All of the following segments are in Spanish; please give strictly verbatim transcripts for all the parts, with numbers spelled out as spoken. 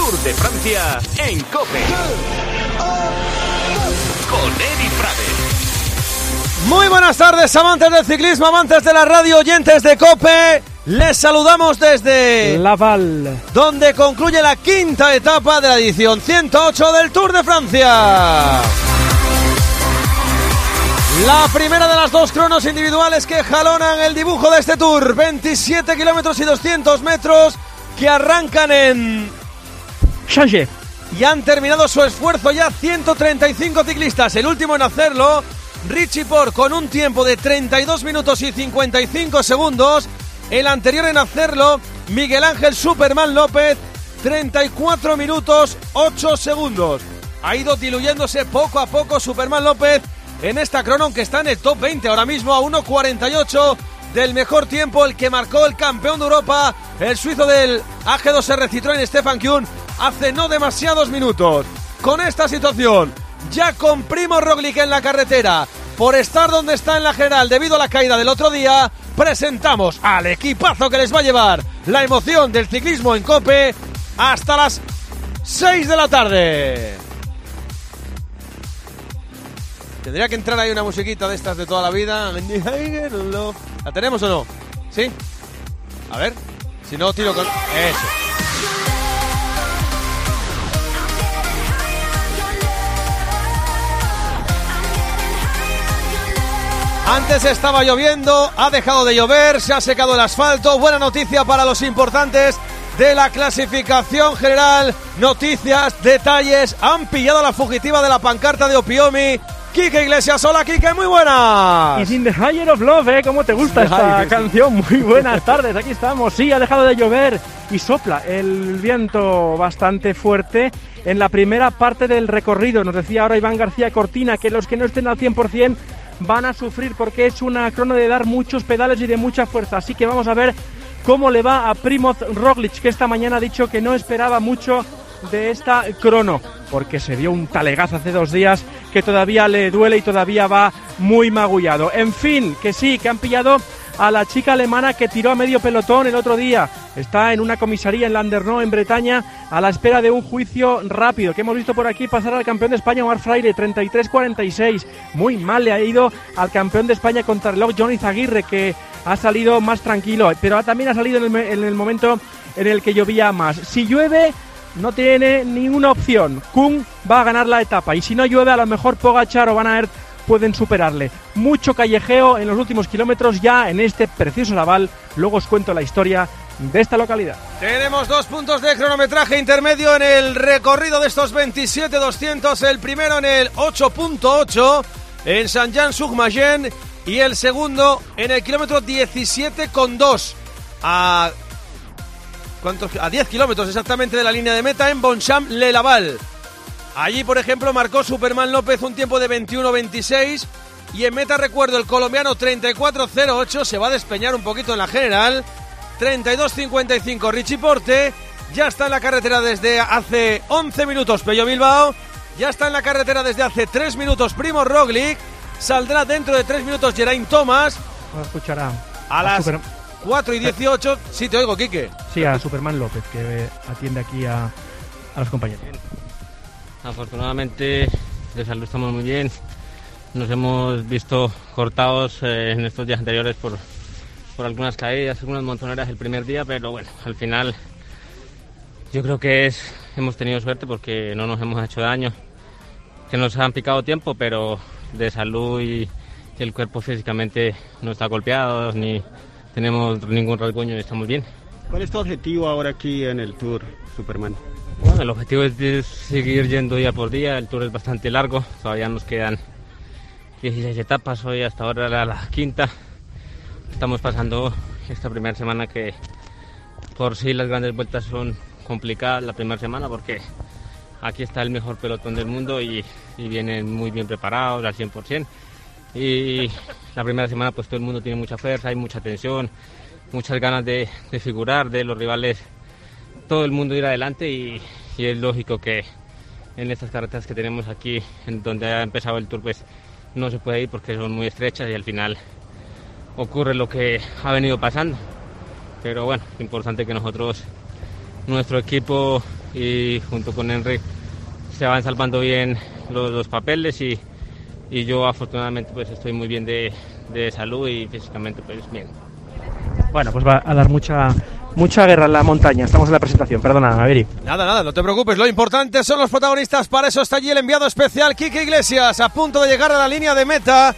Tour de Francia en COPE. Con Eri Prades. Muy buenas tardes, amantes del ciclismo, amantes de la radio, oyentes de COPE. Les saludamos desde Laval, donde concluye la quinta etapa de la edición ciento ocho del Tour de Francia. La primera de las dos cronos individuales que jalonan el dibujo de este Tour. veintisiete kilómetros y doscientos metros que arrancan en Changé. Y han terminado su esfuerzo ya ciento treinta y cinco ciclistas. El último en hacerlo, Richie Porte, con un tiempo de treinta y dos minutos y cincuenta y cinco segundos. El anterior en hacerlo, Miguel Ángel Superman López, treinta y cuatro minutos ocho segundos. Ha ido diluyéndose poco a poco Superman López en esta crono, aunque está en el top veinte ahora mismo, a uno cuarenta y ocho del mejor tiempo, el que marcó el campeón de Europa, el suizo del A G dos R Citroën, Stefan Kuhn, hace no demasiados minutos. Con esta situación, ya con Primo Roglic en la carretera, por estar donde está en la general debido a la caída del otro día, presentamos al equipazo que les va a llevar la emoción del ciclismo en COPE hasta las seis de la tarde. Tendría que entrar ahí una musiquita de estas de toda la vida. ¿La tenemos o no? ¿Sí? A ver. Si no, tiro con... Eso. Antes estaba lloviendo, ha dejado de llover, se ha secado el asfalto. Buena noticia para los importantes de la clasificación general. Noticias, detalles. Han pillado a la fugitiva de la pancarta de Opiomi, Quique Iglesias. Hola, Quique, muy buenas. Y sin The Higher of Love, ¿eh? ¿Cómo te gusta esta canción? Muy buenas tardes, aquí estamos. Sí, ha dejado de llover y sopla el viento bastante fuerte en la primera parte del recorrido. Nos decía ahora Iván García Cortina que los que no estén al cien por ciento van a sufrir porque es una crono de dar muchos pedales y de mucha fuerza. Así que vamos a ver cómo le va a Primoz Roglic, que esta mañana ha dicho que no esperaba mucho de esta crono, porque se dio un talegazo hace dos días que todavía le duele y todavía va muy magullado. En fin, que sí, que han pillado a la chica alemana que tiró a medio pelotón el otro día. Está en una comisaría en Landerneau, en Bretaña, a la espera de un juicio rápido, que hemos visto por aquí pasar al campeón de España, Omar Fraile, treinta y tres cuarenta y seis. Muy mal le ha ido al campeón de España contrarreloj, Johnny Zaguirre, que ha salido más tranquilo, pero también ha salido en el, en el momento en el que llovía más. Si llueve, no tiene ninguna opción. Kuhn va a ganar la etapa, y si no llueve, a lo mejor Pogačar o Van Aert pueden superarle. Mucho callejeo en los últimos kilómetros ya en este precioso Laval. Luego os cuento la historia de esta localidad. Tenemos dos puntos de cronometraje intermedio en el recorrido de estos veintisiete doscientos. El primero en el ocho punto ocho en Saint-Jean-sur-Magen y el segundo en el kilómetro diecisiete coma dos a... ¿Cuántos? A diez kilómetros exactamente de la línea de meta en Bonchamp-le-Laval. Allí, por ejemplo, marcó Superman López un tiempo de veintiuno veintiséis y en meta, recuerdo, el colombiano treinta y cuatro cero ocho, se va a despeñar un poquito en la general. treinta y dos cincuenta y cinco Richie Porte, ya está en la carretera desde hace once minutos Pello Bilbao, ya está en la carretera desde hace tres minutos Primo Roglic, saldrá dentro de tres minutos Geraint Thomas. Lo escuchará a, a las Super... cuatro y dieciocho. Sí, te oigo, Quique. Sí, a Superman López, que atiende aquí a, a los compañeros. Afortunadamente de salud estamos muy bien. Nos hemos visto cortados eh, en estos días anteriores por, por algunas caídas, algunas montoneras el primer día, pero bueno, al final yo creo que es hemos tenido suerte porque no nos hemos hecho daño, que nos han picado tiempo, pero de salud y, y el cuerpo físicamente no está golpeado, ni tenemos ningún rasguño y estamos bien. ¿Cuál es tu objetivo ahora aquí en el Tour, Superman? Bueno, el objetivo es de seguir yendo día por día. El Tour es bastante largo, todavía nos quedan dieciséis etapas, hoy hasta ahora era la quinta. Estamos pasando esta primera semana que por sí las grandes vueltas son complicadas la primera semana porque aquí está el mejor pelotón del mundo y, y vienen muy bien preparados al cien por ciento. Y la primera semana pues todo el mundo tiene mucha fuerza, hay mucha tensión, muchas ganas de, de figurar, de los rivales, todo el mundo ir adelante y, y es lógico que en estas carreteras que tenemos aquí, en donde ha empezado el Tour, pues no se puede ir porque son muy estrechas y al final ocurre lo que ha venido pasando. Pero bueno, es importante que nosotros, nuestro equipo y junto con Enric se van salvando bien los, los papeles y, y yo afortunadamente pues estoy muy bien de, de salud y físicamente pues bien. Bueno, pues va a dar mucha mucha guerra en la montaña. Estamos en la presentación, perdona, Averi. Nada, nada, no te preocupes, lo importante son los protagonistas, para eso está allí el enviado especial Quique Iglesias, a punto de llegar a la línea de meta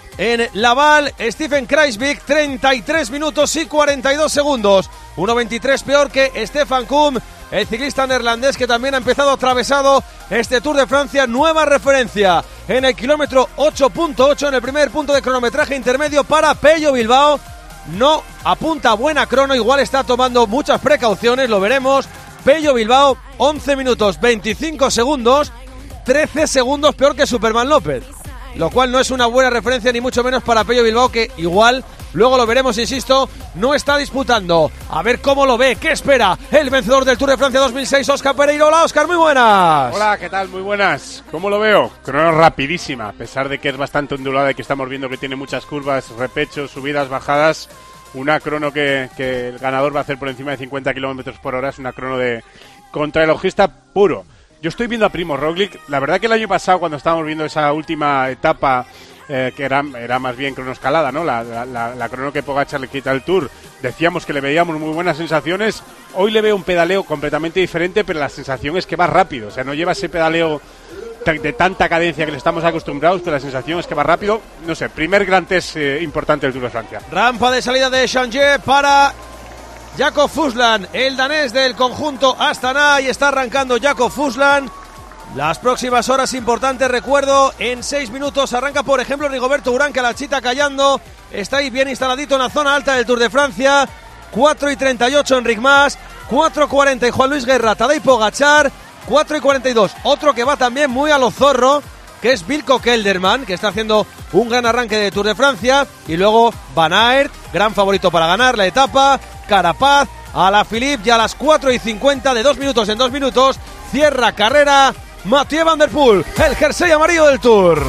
en Laval. Stephen Kruijswijk, treinta y tres minutos y cuarenta y dos segundos, uno veintitrés peor que Stefan Koen, el ciclista neerlandés que también ha empezado atravesado este Tour de Francia. Nueva referencia en el kilómetro ocho punto ocho en el primer punto de cronometraje intermedio para Pello Bilbao. No apunta buena crono, igual está tomando muchas precauciones, lo veremos. Pello Bilbao, once minutos veinticinco segundos, trece segundos peor que Superman López, lo cual no es una buena referencia ni mucho menos para Pello Bilbao, que igual, luego lo veremos, insisto, no está disputando. A ver cómo lo ve, qué espera el vencedor del Tour de Francia dos mil seis, Óscar Pereiro. Hola, Óscar, muy buenas. Hola, ¿qué tal? Muy buenas. ¿Cómo lo veo? Crono rapidísima, a pesar de que es bastante ondulada y que estamos viendo que tiene muchas curvas, repechos, subidas, bajadas. Una crono que, que el ganador va a hacer por encima de cincuenta kilómetros por hora. Es una crono de contrarrelojista puro. Yo estoy viendo a Primo Roglic. La verdad que el año pasado, cuando estábamos viendo esa última etapa, eh, que era, era más bien cronoescalada, ¿no? La, la, la, la crono que Pogačar le quita el Tour, decíamos que le veíamos muy buenas sensaciones. Hoy le veo un pedaleo completamente diferente, pero la sensación es que va rápido. O sea, no lleva ese pedaleo de tanta cadencia que le estamos acostumbrados, pero la sensación es que va rápido. No sé, primer gran test eh, importante del Tour de Francia. Rampa de salida de Changé para Jakob Fuglsang, el danés del conjunto Astana, y está arrancando Jakob Fuglsang. Las próximas horas importantes, recuerdo, en seis minutos arranca, por ejemplo, Rigoberto Urán, que a la chita callando, está ahí bien instaladito en la zona alta del Tour de Francia. Cuatro y treinta y ocho Enric Mas, cuatro cuarenta y Juan Luis Guerra, Tadej Pogačar, cuatro y cuarenta y dos, otro que va también muy a lo zorro, que es Wilco Kelderman, que está haciendo un gran arranque de Tour de Francia, y luego Van Aert, gran favorito para ganar la etapa, Carapaz, Alaphilippe, y a las cuatro y cincuenta, de dos minutos en dos minutos, cierra carrera Mathieu Van Der Poel, el jersey amarillo del Tour.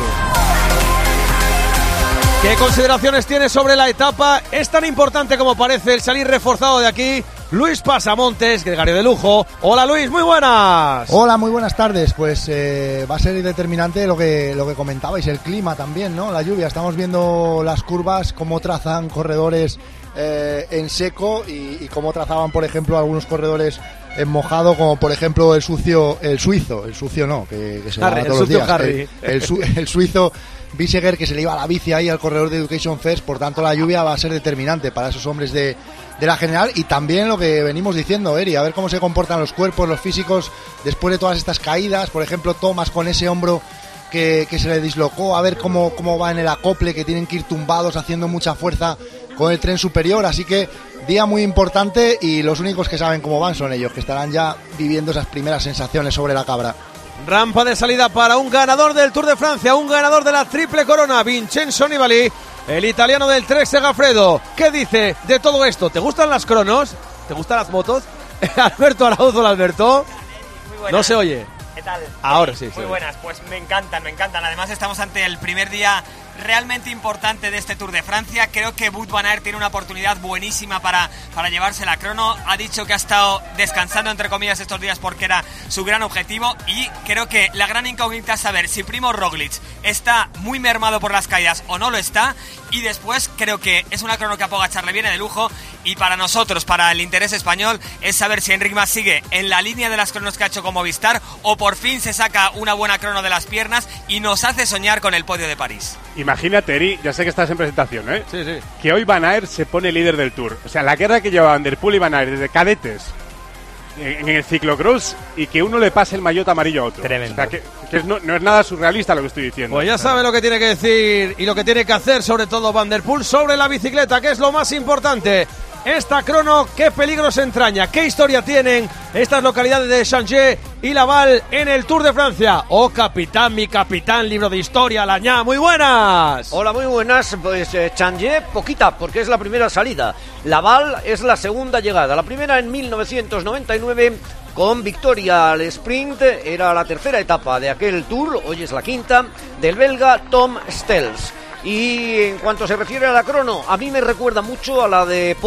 ¿Qué consideraciones tiene sobre la etapa? Es tan importante como parece el salir reforzado de aquí Luis Pasamontes, gregario de lujo. Hola Luis, muy buenas. Hola, muy buenas tardes. Pues eh, va a ser determinante lo que lo que comentabais, el clima también, ¿no? La lluvia. Estamos viendo las curvas, cómo trazan corredores eh, en seco y, y cómo trazaban, por ejemplo, algunos corredores en mojado, como por ejemplo el sucio, el suizo, el sucio no, que, que se Harry, lava todos los días. Harry. El, el, su, el suizo Biseguer, que se le iba a la bici ahí al corredor de Education First. Por tanto, la lluvia va a ser determinante para esos hombres de, de la general. Y también lo que venimos diciendo, Eri, a ver cómo se comportan los cuerpos, los físicos después de todas estas caídas. Por ejemplo, Thomas con ese hombro que, que se le dislocó, a ver cómo, cómo va en el acople, que tienen que ir tumbados haciendo mucha fuerza con el tren superior. Así que día muy importante, y los únicos que saben cómo van son ellos, que estarán ya viviendo esas primeras sensaciones sobre la cabra. Rampa de salida para un ganador del Tour de Francia, un ganador de la triple corona, Vincenzo Nibali, el italiano del Trek Segafredo. ¿Qué dice de todo esto? ¿Te gustan las cronos? ¿Te gustan las motos? Alberto Arauz, hola Alberto. Muy buenas. No se oye. ¿Qué tal? Ahora sí. Muy sí. buenas, pues me encantan, me encantan. Además estamos ante el primer día realmente importante de este Tour de Francia. Creo que Wout van Aert tiene una oportunidad buenísima para, para llevarse la crono. Ha dicho que ha estado descansando, entre comillas, estos días porque era su gran objetivo, y creo que la gran incógnita es saber si Primo Roglic está muy mermado por las caídas o no lo está. Y después creo que es una crono que a Pogačar le viene de lujo, y para nosotros, para el interés español, es saber si Enric Mas sigue en la línea de las cronos que ha hecho con Movistar, o por fin se saca una buena crono de las piernas y nos hace soñar con el podio de París. Imagínate, Eri, ya sé que estás en presentación, ¿eh? Sí, sí. Que hoy Van Aert se pone líder del Tour. O sea, la guerra que lleva Van Der Poel y Van Aert desde cadetes en, en el ciclocross, y que uno le pase el maillot amarillo a otro. Tremendo. O sea, que, que es, no, no es nada surrealista lo que estoy diciendo. Pues ya sabe lo que tiene que decir y lo que tiene que hacer, sobre todo Van Der Poel, sobre la bicicleta, que es lo más importante. Esta crono, qué peligros entraña, qué historia tienen estas localidades de Changé y Laval en el Tour de Francia. Oh, capitán, mi capitán, libro de historia, Lañá, muy buenas. Hola, muy buenas. Pues eh, Changé, poquita, porque es la primera salida. Laval es la segunda llegada. La primera en mil novecientos noventa y nueve, con victoria al sprint. Era la tercera etapa de aquel Tour, hoy es la quinta, del belga Tom Stels. Y en cuanto se refiere a la crono, a mí me recuerda mucho a la de Po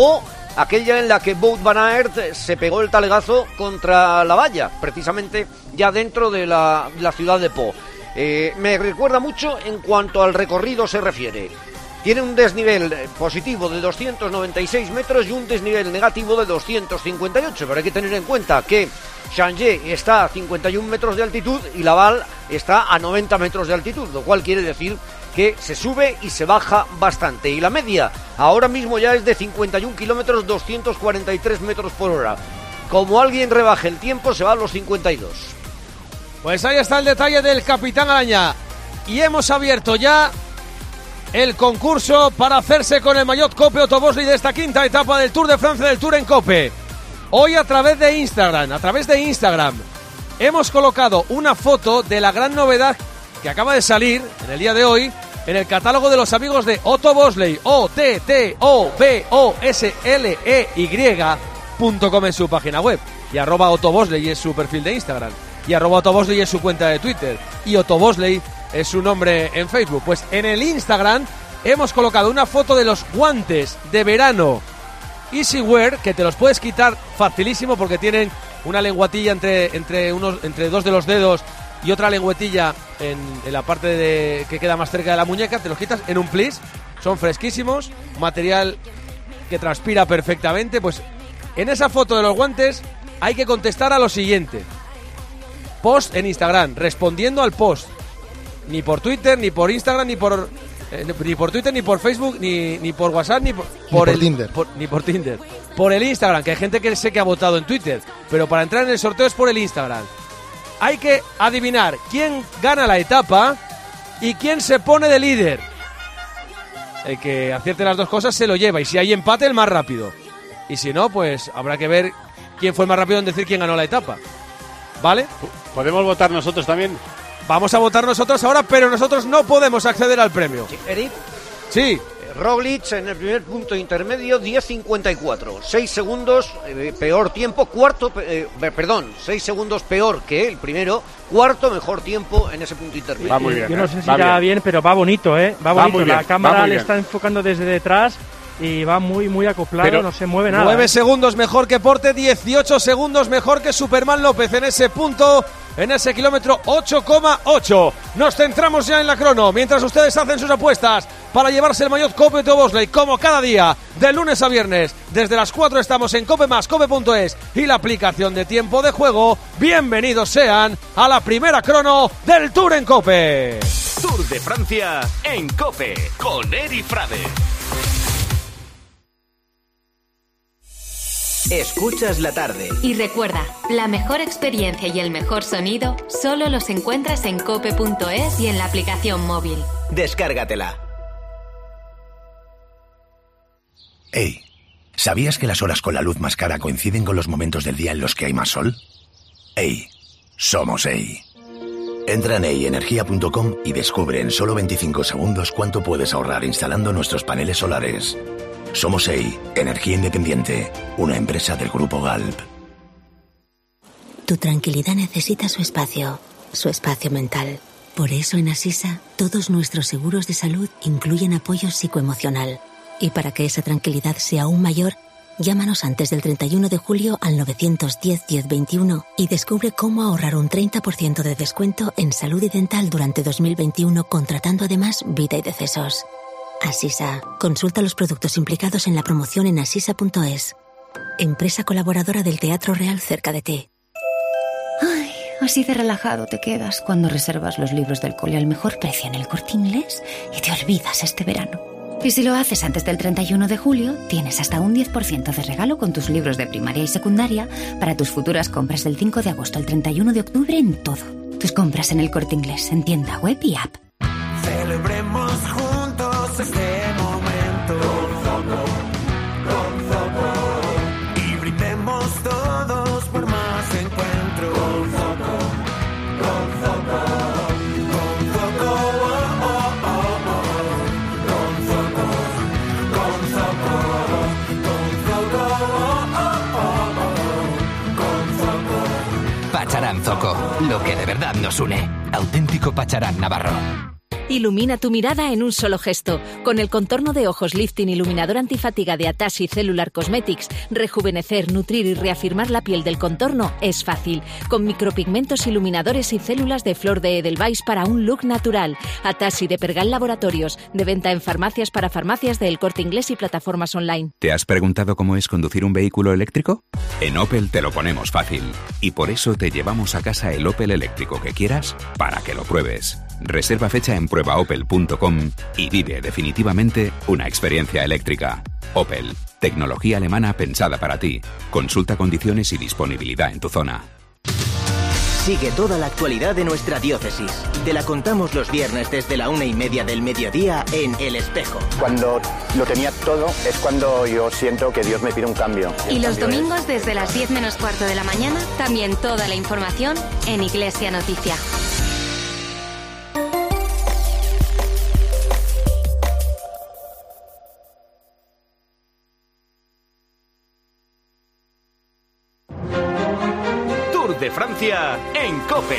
aquella en la que Wout van Aert se pegó el talegazo contra la valla, precisamente ya dentro de la, la ciudad de Po. Eh, me recuerda mucho en cuanto al recorrido se refiere. Tiene un desnivel positivo de doscientos noventa y seis metros y un desnivel negativo de doscientos cincuenta y ocho, pero hay que tener en cuenta que Changé está a cincuenta y un metros de altitud y Laval está a noventa metros de altitud, lo cual quiere decir que se sube y se baja bastante. Y la media ahora mismo ya es de cincuenta y un kilómetros, doscientos cuarenta y tres metros por hora. Como alguien rebaje el tiempo, se va a los cincuenta y dos. Pues ahí está el detalle del Capitán Araña. Y hemos abierto ya el concurso para hacerse con el maillot Cope Otto Bosley de esta quinta etapa del Tour de Francia, del Tour en Cope. Hoy a través de Instagram, a través de Instagram, hemos colocado una foto de la gran novedad que acaba de salir en el día de hoy en el catálogo de los amigos de Otto Bosley, O T T O B O S L E Y punto com en su página web, y arroba Otto Bosley es su perfil de Instagram, y arroba Otto Bosley es su cuenta de Twitter, y Otto Bosley es su nombre en Facebook. Pues en el Instagram hemos colocado una foto de los guantes de verano Easywear, que te los puedes quitar facilísimo porque tienen una lengüetilla entre, entre, unos, entre dos de los dedos y otra lengüetilla en, en la parte de, que queda más cerca de la muñeca. Te los quitas en un plis, son fresquísimos, material que transpira perfectamente. Pues en esa foto de los guantes hay que contestar a lo siguiente: post en Instagram, respondiendo al post, ni por Twitter, ni por Instagram, ni por eh, ni por Twitter, ni por Facebook, ni, ni por WhatsApp, ni por, Ni por por el, Tinder. por- ni por Tinder, por el Instagram, que hay gente que sé que ha votado en Twitter, pero para entrar en el sorteo es por el Instagram. Hay que adivinar quién gana la etapa y quién se pone de líder. El que acierte las dos cosas se lo lleva, y si hay empate, el más rápido. Y si no, pues habrá que ver quién fue el más rápido en decir quién ganó la etapa. ¿Vale? ¿Podemos votar nosotros también? Vamos a votar nosotros ahora, pero nosotros no podemos acceder al premio. Eric, Sí, Roglic en el primer punto intermedio, diez cincuenta y cuatro, seis segundos, eh, peor tiempo, cuarto, eh, perdón, seis segundos peor que el primero, cuarto mejor tiempo en ese punto intermedio. Va muy bien. Yo no eh, sé si va irá bien. bien, pero va bonito, ¿eh? Va Va bonito. muy bien, La va cámara muy le bien. está enfocando desde detrás y va muy, muy acoplado, Pero no se mueve nada. nueve ¿eh? segundos mejor que Porte, dieciocho segundos mejor que Superman López en ese punto, en ese kilómetro ocho coma ocho. Nos centramos ya en la crono, mientras ustedes hacen sus apuestas para llevarse el maillot Cope Otto Bosley, como cada día, de lunes a viernes. Desde las cuatro estamos en Cope más, cope punto es y la aplicación de tiempo de juego. Bienvenidos sean a la primera crono del Tour en Cope. Tour de Francia en Cope con Eri Frade. Escuchas la tarde. Y recuerda, la mejor experiencia y el mejor sonido solo los encuentras en cope punto es y en la aplicación móvil. Descárgatela. Hey, ¿sabías que las horas con la luz más cara coinciden con los momentos del día en los que hay más sol? Hey, somos Hey. Entra en hey energía punto com y descubre en solo veinticinco segundos cuánto puedes ahorrar instalando nuestros paneles solares. Somos Hey, Energía Independiente, una empresa del Grupo Galp. Tu tranquilidad necesita su espacio, su espacio mental. Por eso en Asisa, todos nuestros seguros de salud incluyen apoyo psicoemocional. Y para que esa tranquilidad sea aún mayor, llámanos antes del treinta y uno de julio al nueve uno cero, diez veintiuno y descubre cómo ahorrar un treinta por ciento de descuento en salud y dental durante dos mil veintiuno, contratando además vida y decesos. Asisa. Consulta los productos implicados en la promoción en asisa punto es. Empresa colaboradora del Teatro Real cerca de ti. Ay, así de relajado te quedas cuando reservas los libros del cole al mejor precio en el Corte Inglés y te olvidas este verano. Y si lo haces antes del treinta y uno de julio, tienes hasta un diez por ciento de regalo con tus libros de primaria y secundaria para tus futuras compras del cinco de agosto al treinta y uno de octubre en todo. Tus compras en el Corte Inglés, en tienda, web y app. Celebremos juntos este momento con Zoco, con Zoco, y brindemos todos por más encuentro con Zoco, con Zoco, con Zoco, oh, oh, oh, oh. Con Zoco, con Zoco, con Zoco, oh, oh, oh, oh. Con Zoco. Pacharán Zoco, lo que de verdad nos une. Auténtico Pacharán navarro. Ilumina tu mirada en un solo gesto. Con el contorno de ojos lifting iluminador antifatiga de Atashi Cellular Cosmetics, rejuvenecer, nutrir y reafirmar la piel del contorno es fácil. Con micropigmentos iluminadores y células de flor de Edelweiss para un look natural. Atashi de Pergal Laboratorios, de venta en farmacias para farmacias de El Corte Inglés y plataformas online. ¿Te has preguntado cómo es conducir un vehículo eléctrico? En Opel te lo ponemos fácil. Y por eso te llevamos a casa el Opel eléctrico que quieras para que lo pruebes. Reserva fecha en prueba opel punto com y vive definitivamente una experiencia eléctrica. Opel, tecnología alemana pensada para ti. Consulta condiciones y disponibilidad en tu zona. Sigue toda la actualidad de nuestra diócesis. Te la contamos los viernes desde la una y media del mediodía en El Espejo. Cuando lo tenía todo es cuando yo siento que Dios me pide un cambio. Y los domingos desde las diez menos cuarto de la mañana, también toda la información en Iglesia Noticia. De Francia en COPE.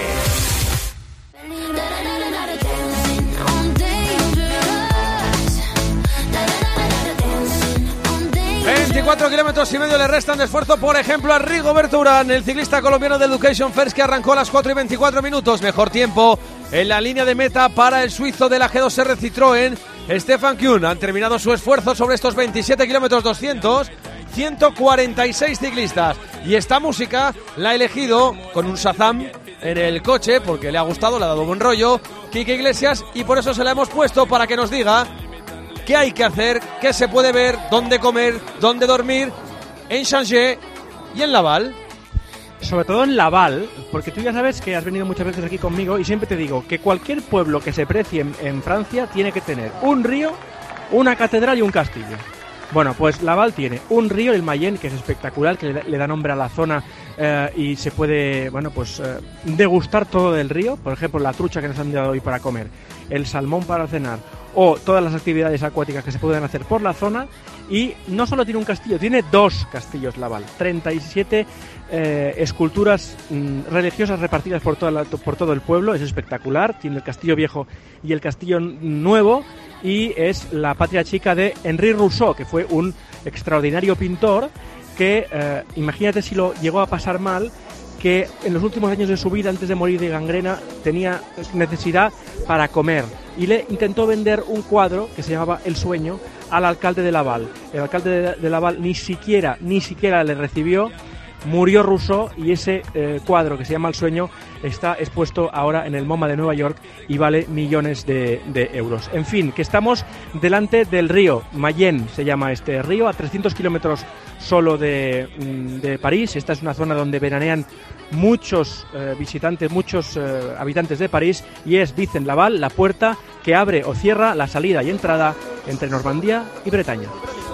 veinticuatro kilómetros y medio le restan de esfuerzo, por ejemplo, a Rigoberto Urán, el ciclista colombiano de Education First, que arrancó a las cuatro y veinticuatro minutos. Mejor tiempo en la línea de meta para el suizo de la G dos R Citroën, Stefan Kuhn. Han terminado su esfuerzo sobre estos veintisiete kilómetros doscientos. ciento cuarenta y seis ciclistas. Y esta música la ha elegido con un Shazam en el coche porque le ha gustado, le ha dado buen rollo Quique Iglesias, y por eso se la hemos puesto para que nos diga qué hay que hacer, qué se puede ver, dónde comer, dónde dormir en Changé y en Laval. Sobre todo en Laval, porque tú ya sabes que has venido muchas veces aquí conmigo y siempre te digo que cualquier pueblo que se precie en, en Francia tiene que tener un río, una catedral y un castillo. Bueno, pues Laval tiene un río, el Mayenne, que es espectacular, que le, le da nombre a la zona eh, y se puede, bueno, pues eh, degustar todo del río. Por ejemplo, la trucha que nos han dado hoy para comer, el salmón para cenar o todas las actividades acuáticas que se pueden hacer por la zona. Y no solo tiene un castillo, tiene dos castillos Laval, treinta y siete eh, esculturas mm, religiosas repartidas por, toda la, por todo el pueblo. Es espectacular, tiene el castillo viejo y el castillo nuevo, y es la patria chica de Henri Rousseau, que fue un extraordinario pintor que, eh, imagínate si lo llegó a pasar mal, que en los últimos años de su vida, antes de morir de gangrena, tenía necesidad para comer, y le intentó vender un cuadro que se llamaba El Sueño al alcalde de Laval. El alcalde de, de Laval ni siquiera, ni siquiera le recibió. Murió Rousseau y ese eh, cuadro que se llama El Sueño está expuesto ahora en el MoMA de Nueva York y vale millones de, de euros. En fin, que estamos delante del río Mayenne, se llama este río, a trescientos kilómetros solo de, de París. Esta es una zona donde veranean muchos eh, visitantes, muchos eh, habitantes de París, y es, dicen Laval, la puerta que abre o cierra la salida y entrada entre Normandía y Bretaña.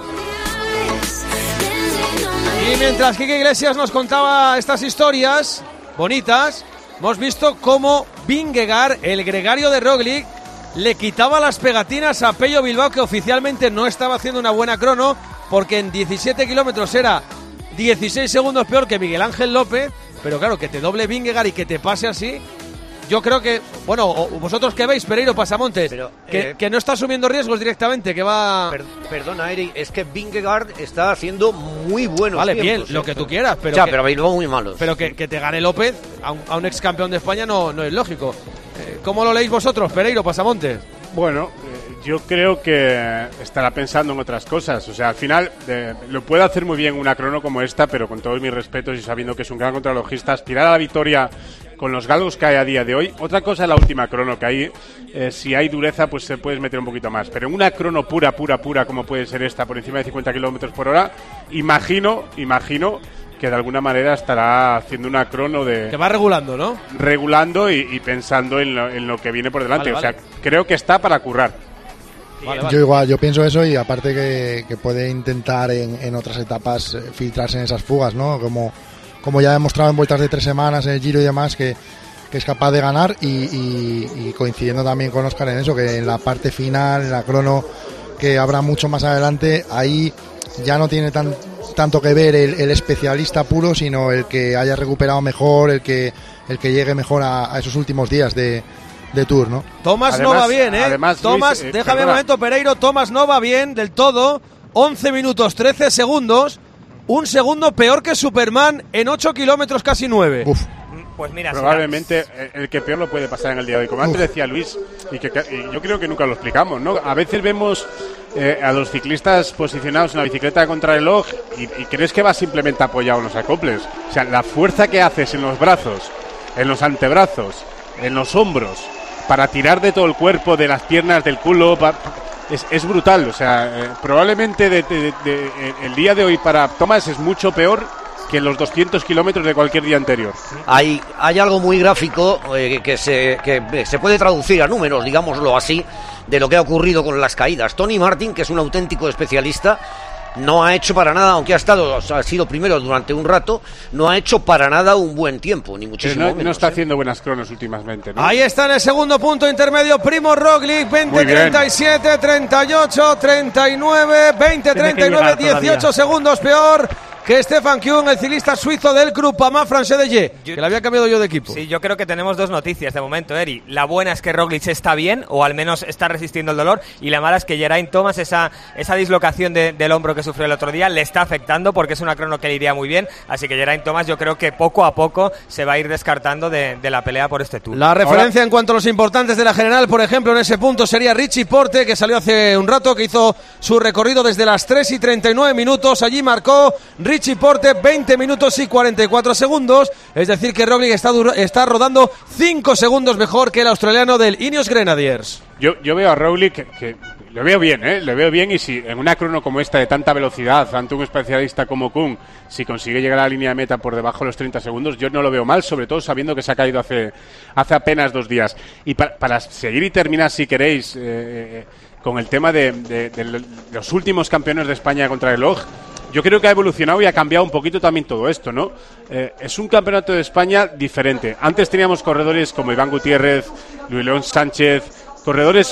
Y mientras Quique Iglesias nos contaba estas historias bonitas, hemos visto cómo Vingegaard, el gregario de Roglic, le quitaba las pegatinas a Pello Bilbao, que oficialmente no estaba haciendo una buena crono, porque en diecisiete kilómetros era dieciséis segundos peor que Miguel Ángel López. Pero claro, que te doble Vingegaard y que te pase así, yo creo que, bueno, vosotros que veis, Pereiro Pasamontes, pero, que, eh, que no está asumiendo riesgos directamente, que va... Per, perdona, Eric, es que Vingegaard está haciendo muy buenos Vale, tiempos, bien, lo que tú quieras, pero... Ya, que, pero Bilbao muy malos. Pero que, que te gane López a un, a un ex campeón de España no, no es lógico. Eh, ¿Cómo lo leéis vosotros, Pereiro Pasamontes? Bueno, eh, yo creo que estará pensando en otras cosas. O sea, al final eh, lo puede hacer muy bien una crono como esta, pero con todos mis respetos y sabiendo que es un gran contrarrelojista, aspirar a la victoria con los galgos que hay a día de hoy. Otra cosa es la última crono, que ahí, eh, si hay dureza, pues se puedes meter un poquito más. Pero en una crono pura, pura, pura, como puede ser esta, por encima de cincuenta kilómetros por hora, imagino, imagino que de alguna manera estará haciendo una crono de... Que va regulando, ¿no? Regulando y, y pensando en lo, en lo que viene por delante. Vale, o vale. sea, creo que está para currar. Vale, vale. Yo igual, yo pienso eso, y aparte que, que puede intentar en, en otras etapas filtrarse en esas fugas, ¿no? Como... como ya ha demostrado en vueltas de tres semanas, en el Giro y demás, que, que es capaz de ganar, y, y, y coincidiendo también con Óscar en eso, que en la parte final, en la crono, que habrá mucho más adelante, ahí ya no tiene tan, tanto que ver el, el especialista puro, sino el que haya recuperado mejor, el que, el que llegue mejor a, a esos últimos días de, de Tour, ¿no? Tomás Además- no va bien, ¿eh? además, Tomás, Luis, eh, déjame un perdona. momento, Pereiro. Tomás no va bien del todo. once minutos, trece segundos. Un segundo peor que Superman en ocho kilómetros, casi nueve. Uf. Pues mira, Probablemente el- el que peor lo puede pasar en el día de hoy. Como antes decía Luis, y que y yo creo que nunca lo explicamos, ¿no? A veces vemos eh, a los ciclistas posicionados en la bicicleta de contrarreloj y, y crees que va simplemente apoyado en los acoples. O sea, la fuerza que haces en los brazos, en los antebrazos, en los hombros, para tirar de todo el cuerpo, de las piernas, del culo, pa- es, es brutal. O sea, eh, probablemente de- de- de- de- el día de hoy para Thomas es mucho peor que los doscientos kilómetros de cualquier día anterior. Hay, hay algo muy gráfico eh, que, se, que eh, se puede traducir a números, digámoslo así, de lo que ha ocurrido con las caídas. Tony Martin, que es un auténtico especialista, no ha hecho para nada, aunque ha estado, o sea, ha sido primero durante un rato, no ha hecho para nada un buen tiempo, ni Pero muchísimo no, menos. no está ¿eh? haciendo buenas cronos últimamente, ¿no? Ahí está en el segundo punto intermedio Primo Roglic, veinte Muy bien. treinta y siete, treinta y ocho, treinta y nueve, veinte treinta y nueve, Tiene que llegar dieciocho todavía. segundos peor que Stefan Kuhn, el ciclista suizo del Groupama Francés de Ye, que le había cambiado yo de equipo. Sí, yo creo que tenemos dos noticias de momento, Eri. La buena es que Roglic está bien, o al menos está resistiendo el dolor, y la mala es que Geraint Thomas, esa, esa dislocación de- del hombro que sufrió el otro día, le está afectando porque es una crono que le iría muy bien, así que Geraint Thomas yo creo que poco a poco se va a ir descartando de, de la pelea por este Tour. La referencia en cuanto a los importantes de la general, por ejemplo, en ese punto sería Richie Porte, que salió hace un rato, que hizo su recorrido desde las tres y treinta y nueve minutos. Allí marcó Richie Porte veinte minutos y cuarenta y cuatro segundos. Es decir, que Roglic está, duro- está rodando cinco segundos mejor que el australiano del Ineos Grenadiers. Yo, yo veo a Roglic que, que lo veo bien, ¿eh? Le veo bien, y si en una crono como esta de tanta velocidad, ante un especialista como Kuhn, si consigue llegar a la línea de meta por debajo de los treinta segundos, yo no lo veo mal, sobre todo sabiendo que se ha caído hace, hace apenas dos días. Y para, para seguir y terminar, si queréis, eh, con el tema de, de- de los últimos campeones de España de contrarreloj, yo creo que ha evolucionado y ha cambiado un poquito también todo esto, ¿no? Eh, es un campeonato de España diferente. Antes teníamos corredores como Iván Gutiérrez, Luis León Sánchez, corredores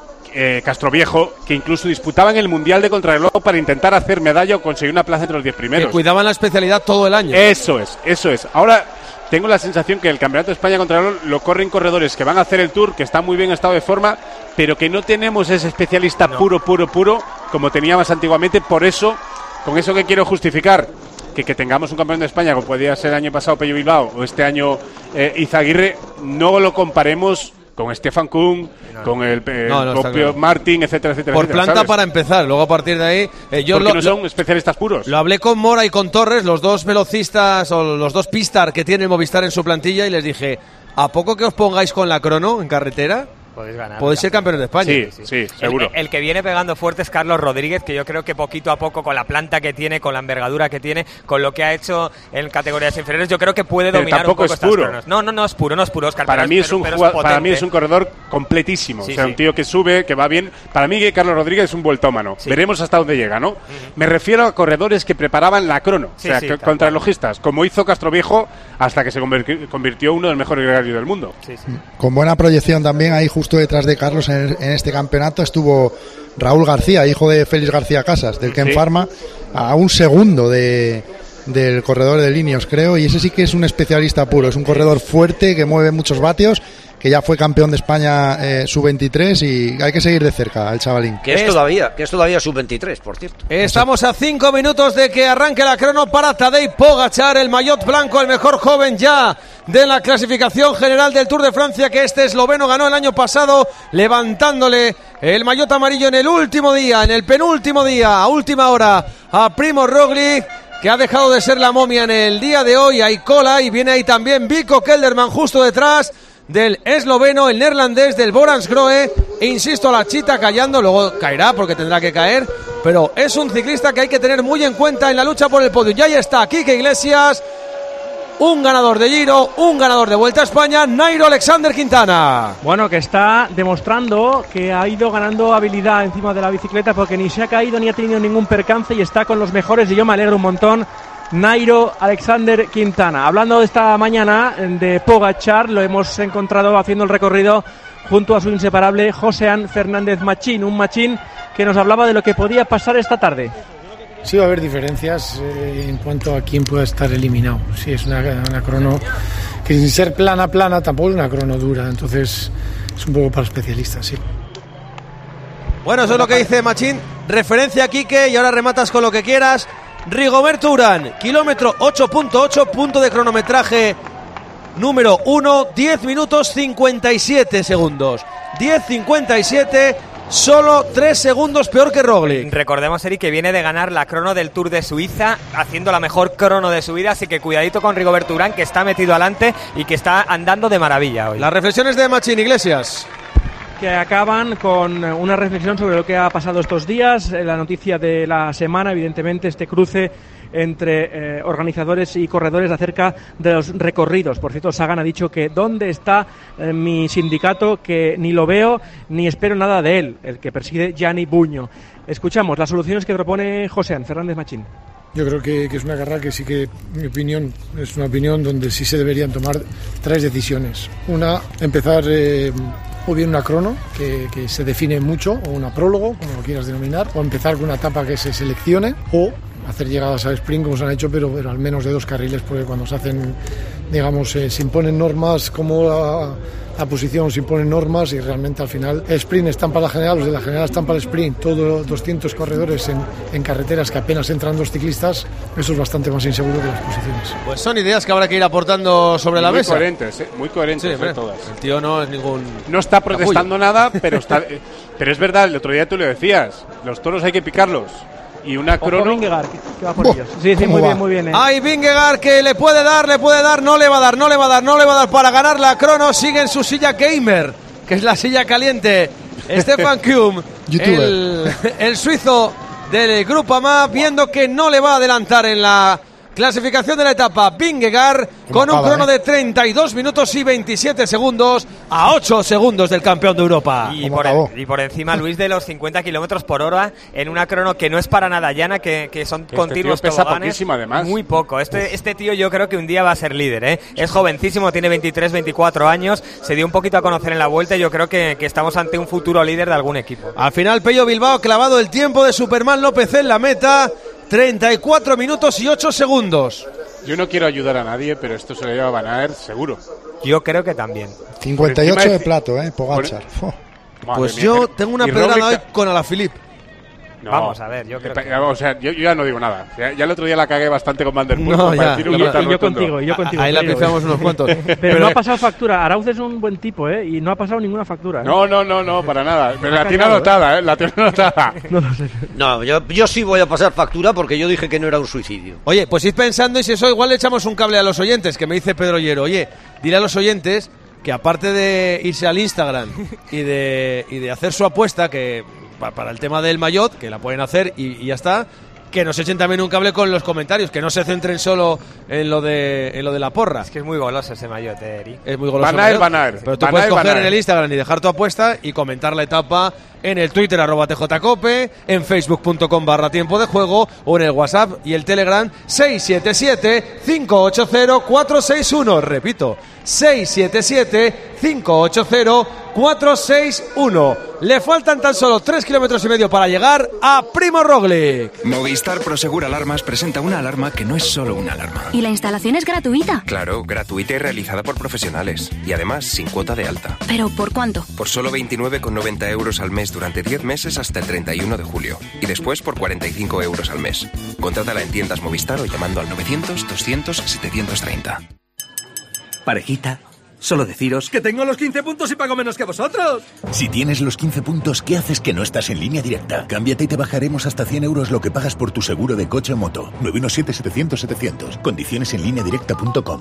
eh, Castroviejo, que incluso disputaban el Mundial de Contrarreloj para intentar hacer medalla o conseguir una plaza entre los diez primeros. Que cuidaban la especialidad todo el año. Eso es, eso es. Ahora tengo la sensación que el Campeonato de España Contrarreloj lo corren corredores que van a hacer el Tour, que están muy bien en estado de forma, pero que no tenemos ese especialista puro, puro, puro, como teníamos antiguamente. Por eso, con eso que quiero justificar, que, que tengamos un campeón de España, como podía ser el año pasado Pello Bilbao, o este año eh, Izaguirre, no lo comparemos con Stefan Kuhn, con el, el No, no, está propio claro. Martin, etcétera, etcétera. Por etcétera, planta ¿sabes? para empezar, luego a partir de ahí eh, yo Porque lo, no son especialistas puros. Lo hablé con Mora y con Torres, los dos velocistas o los dos pistar que tiene el Movistar en su plantilla, y les dije, ¿a poco que os pongáis con la crono en carretera? Podéis ganar. Podéis ser campeones de España. Sí, sí, El, el que viene pegando fuerte es Carlos Rodríguez, que yo creo que poquito a poco, con la planta que tiene, con la envergadura que tiene, con lo que ha hecho en categorías inferiores, yo creo que puede Pero dominar un tampoco poco es estas puro. cronos. No, no, no es puro, no es puro, Oscar. Para pero mí es pero- un pero jugua- para potente. mí es un corredor completísimo, Sí, o sea, sí. un tío que sube, que va bien. Para mí que Carlos Rodríguez es un vueltómano. Veremos hasta dónde llega, ¿no? Me refiero a corredores que preparaban la crono, Sí, o sea, sí, que- tal contrarrelojistas, como hizo Castroviejo hasta que se convirtió, convirtió en uno de los mejores gregarios del mundo. Con buena proyección también, ahí justo detrás de Carlos en, en este campeonato estuvo Raúl García, hijo de Félix García Casas, del Ken Sí. Pharma, a un segundo de del corredor de Ineos, creo, y ese sí que es un especialista puro, es un corredor fuerte que mueve muchos vatios, que ya fue campeón de España eh, sub veintitrés, y hay que seguir de cerca al chavalín. Que es, todavía, que es todavía sub veintitrés, por cierto. Estamos a cinco minutos de que arranque la crono para Tadej Pogačar, el maillot blanco, el mejor joven ya de la clasificación general del Tour de Francia, que este esloveno ganó el año pasado, levantándole el maillot amarillo en el último día, en el penúltimo día, a última hora, a Primo Roglic, que ha dejado de ser la momia en el día de hoy. Hay cola y viene ahí también Vico Kelderman justo detrás del esloveno, el neerlandés del Boransgrohe. E insisto, la chita callando, luego caerá porque tendrá que caer, pero es un ciclista que hay que tener muy en cuenta en la lucha por el podio. Y ahí está Quique Iglesias, un ganador de Giro, un ganador de Vuelta a España, Nairo Alexander Quintana. Bueno, que está demostrando que ha ido ganando habilidad encima de la bicicleta, porque ni se ha caído ni ha tenido ningún percance y está con los mejores, y yo me alegro un montón. Nairo Alexander Quintana. Hablando de esta mañana de Pogačar, lo hemos encontrado haciendo el recorrido junto a su inseparable Josean Fernández Machín, un Machín que nos hablaba de lo que podía pasar esta tarde. Sí, va a haber diferencias eh, en cuanto a quién pueda estar eliminado. Sí, es una, una crono que sin ser plana, plana, tampoco es una crono dura, entonces es un poco para especialistas, sí. Bueno, eso es lo que dice Machín. Referencia a Quique y ahora rematas con lo que quieras. Rigoberto Urán, kilómetro ocho punto ocho, punto de cronometraje número uno, diez minutos cincuenta y siete segundos. diez cincuenta y siete, solo tres segundos peor que Roglic. Recordemos, Eric, que viene de ganar la crono del Tour de Suiza, haciendo la mejor crono de su vida, así que cuidadito con Rigoberto Urán, que está metido adelante y que está andando de maravilla hoy. Las reflexiones de Machín, Iglesias. Que acaban con una reflexión sobre lo que ha pasado estos días, la noticia de la semana, evidentemente este cruce entre eh, organizadores y corredores acerca de los recorridos. Por cierto, Sagan ha dicho que ¿dónde está eh, mi sindicato? Que ni lo veo ni espero nada de él, el que preside Gianni Buño. Escuchamos las soluciones que propone Joséan Fernández Machín. Yo creo que, que es una carrera que sí que, mi opinión, es una opinión donde sí se deberían tomar tres decisiones. Una, empezar eh, o bien una crono, que, que se define mucho, o una prólogo, como lo quieras denominar, o empezar con una etapa que se seleccione, o hacer llegadas al sprint como se han hecho, pero, pero al menos de dos carriles, porque cuando se hacen, digamos, eh, se imponen normas como la, la posición, se imponen normas y realmente al final el sprint están para la general, los de la general están para el sprint, todos doscientos corredores en, en carreteras que apenas entran dos ciclistas, eso es bastante más inseguro que las posiciones. Pues son ideas que habrá que ir aportando sobre la muy mesa. Coherentes, ¿eh? Muy coherentes, sí, ¿eh? Todas. El tío no es ningún... No está protestando capullo. Nada, pero está... pero es verdad, el otro día tú lo decías, los toros hay que picarlos. Y una crono. Vingegaard, que, que va por ellos. Sí, sí, muy va? bien, muy bien. Eh. Hay Vingegaard que le puede dar, le puede dar, no le va a dar, no le va a dar, no le va a dar para ganar la crono. Sigue en su silla gamer, que es la silla caliente. Stefan Kuhn, el, el suizo del Grupo A M A, viendo que no le va a adelantar en la clasificación de la etapa. Vingegaard con un crono de treinta y dos minutos y veintisiete segundos a ocho segundos del campeón de Europa. Y por, el, y por encima, Luis, de los cincuenta kilómetros por hora en una crono que no es para nada llana, que, que son este continuos tío pesa toboganes. Poquísimo, además. Muy poco. Este, este tío yo creo que un día va a ser líder, ¿eh? Es jovencísimo, tiene veintitrés, veinticuatro años, se dio un poquito a conocer en la vuelta y yo creo que, que estamos ante un futuro líder de algún equipo. Al final, Pello Bilbao clavado el tiempo de Superman López en la meta. treinta y cuatro minutos y ocho segundos. Yo no quiero ayudar a nadie, pero esto se lo lleva Van Aert seguro. Yo creo que también. cincuenta y ocho de plato, eh, Pogačar. Pues mía, yo tengo una pedrada hoy con Alaphilippe. No, Vamos a ver, yo creo que... O sea, yo, yo ya no digo nada. Ya, ya el otro día la cagué bastante con Van der Poel. No, ya, y, yo, y yo contigo, y yo contigo. Ahí la pifiamos unos cuantos. Pero, pero no ha pasado factura. Arauz es un buen tipo, ¿eh? Y no ha pasado ninguna factura. ¿eh? No, no, no, no, para nada. Pero la tiene anotada, ¿eh? La tiene anotada. No lo sé. No, yo, yo sí voy a pasar factura porque yo dije que no era un suicidio. Oye, pues id pensando y si eso igual le echamos un cable a los oyentes, que me dice Pedro Llero. Oye, dile a los oyentes que aparte de irse al Instagram y de, y de hacer su apuesta, que para el tema del maillot, que la pueden hacer y, y ya está, que nos echen también un cable con los comentarios, que no se centren solo en lo de en lo de la porra. Es que es muy goloso ese maillot, eh, Eri. Es muy goloso. Van Aert, Van Aert. Pero tú Van puedes Aert, coger Van Aert. en el Instagram y dejar tu apuesta y comentar la etapa en el Twitter arroba tjcope, en facebook.com barra tiempo de juego o en el WhatsApp y el Telegram seis siete siete, cinco ocho cero, cuatro seis uno. Repito, seis siete siete, cinco ocho cero, cuatro seis uno. Le faltan tan solo tres kilómetros y medio para llegar a Primo Roglic. Movistar Prosegur Alarmas presenta una alarma que no es solo una alarma. ¿Y la instalación es gratuita? Claro, gratuita y realizada por profesionales. Y además sin cuota de alta. ¿Pero por cuánto? Por solo veintinueve con noventa euros al mes durante diez meses hasta el treinta y uno de julio. Y después por cuarenta y cinco euros al mes. Contrátala en tiendas Movistar o llamando al novecientos, doscientos, setecientos treinta. Parejita, solo deciros que tengo los quince puntos y pago menos que vosotros. Si tienes los quince puntos, ¿qué haces que no estás en Línea Directa? Cámbiate y te bajaremos hasta cien euros lo que pagas por tu seguro de coche o moto. nueve uno siete, setecientos, setecientos. Condiciones en línea directa punto com.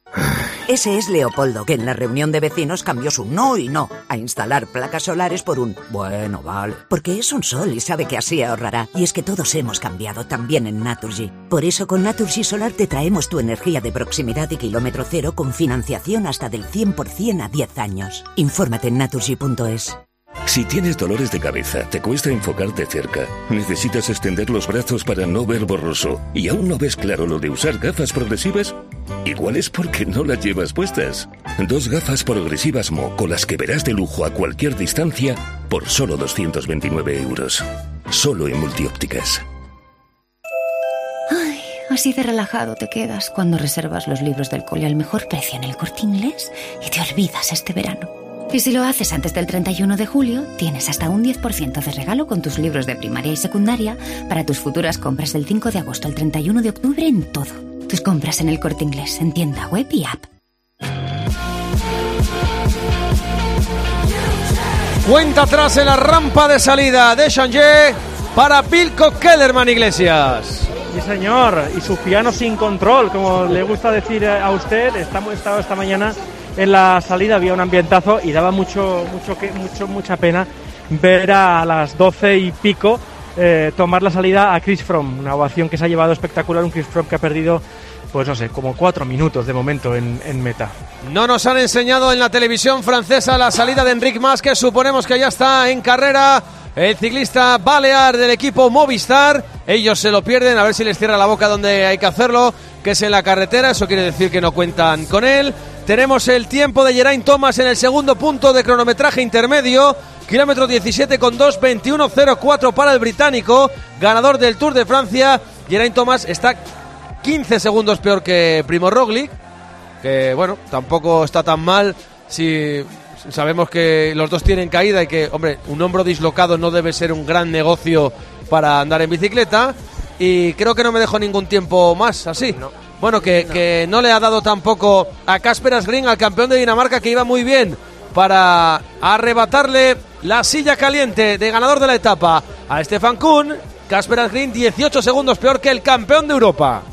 Ese es Leopoldo, que en la reunión de vecinos cambió su no y no a instalar placas solares por un bueno, vale. Porque es un sol y sabe que así ahorrará. Y es que todos hemos cambiado, también en Naturgy. Por eso con Naturgy Solar te traemos tu energía de proximidad y kilómetro cero con financiación hasta del cien por ciento a diez años. Infórmate en naturgy punto es. Si tienes dolores de cabeza, te cuesta enfocarte cerca, necesitas extender los brazos para no ver borroso y aún no ves claro lo de usar gafas progresivas, igual es porque no las llevas puestas. Dos gafas progresivas Mo con las que verás de lujo a cualquier distancia por solo doscientos veintinueve euros. Solo en Multiópticas. Ay, Así de relajado te quedas cuando reservas los libros del cole al mejor precio en el Corte Inglés y te olvidas este verano. Y si lo haces antes del treinta y uno de julio, tienes hasta un diez por ciento de regalo con tus libros de primaria y secundaria para tus futuras compras del cinco de agosto al treinta y uno de octubre en todo. Tus compras en el Corte Inglés, en tienda, web y app. Cuenta atrás en la rampa de salida de Changé para Wilco Kellerman, Iglesias. Sí, señor, y su piano sin control, como le gusta decir a usted. Estamos estado esta mañana en la salida, había un ambientazo y daba mucho, mucho, que, mucho, mucha pena ver a las doce y pico eh, tomar la salida a Chris Froome, una ovación que se ha llevado espectacular, un Chris Froome que ha perdido, pues no sé, como cuatro minutos de momento en, en meta. No nos han enseñado en la televisión francesa la salida de Enric Mas, que suponemos que ya está en carrera. El ciclista balear del equipo Movistar, ellos se lo pierden, a ver si les cierra la boca donde hay que hacerlo, que es en la carretera, eso quiere decir que no cuentan con él. Tenemos el tiempo de Geraint Thomas en el segundo punto de cronometraje intermedio, kilómetro diecisiete con dos veintiuno cero cuatro para el británico, ganador del Tour de Francia. Geraint Thomas está quince segundos peor que Primo Roglic, que bueno, tampoco está tan mal si sabemos que los dos tienen caída y que, hombre, un hombro dislocado no debe ser un gran negocio para andar en bicicleta. Y creo que no me dejo ningún tiempo más así. No. Bueno, que no. que no le ha dado tampoco a Kasper Asgreen, al campeón de Dinamarca, que iba muy bien para arrebatarle la silla caliente de ganador de la etapa a Stefan Kuhn. Kasper Asgreen dieciocho segundos peor que el campeón de Europa.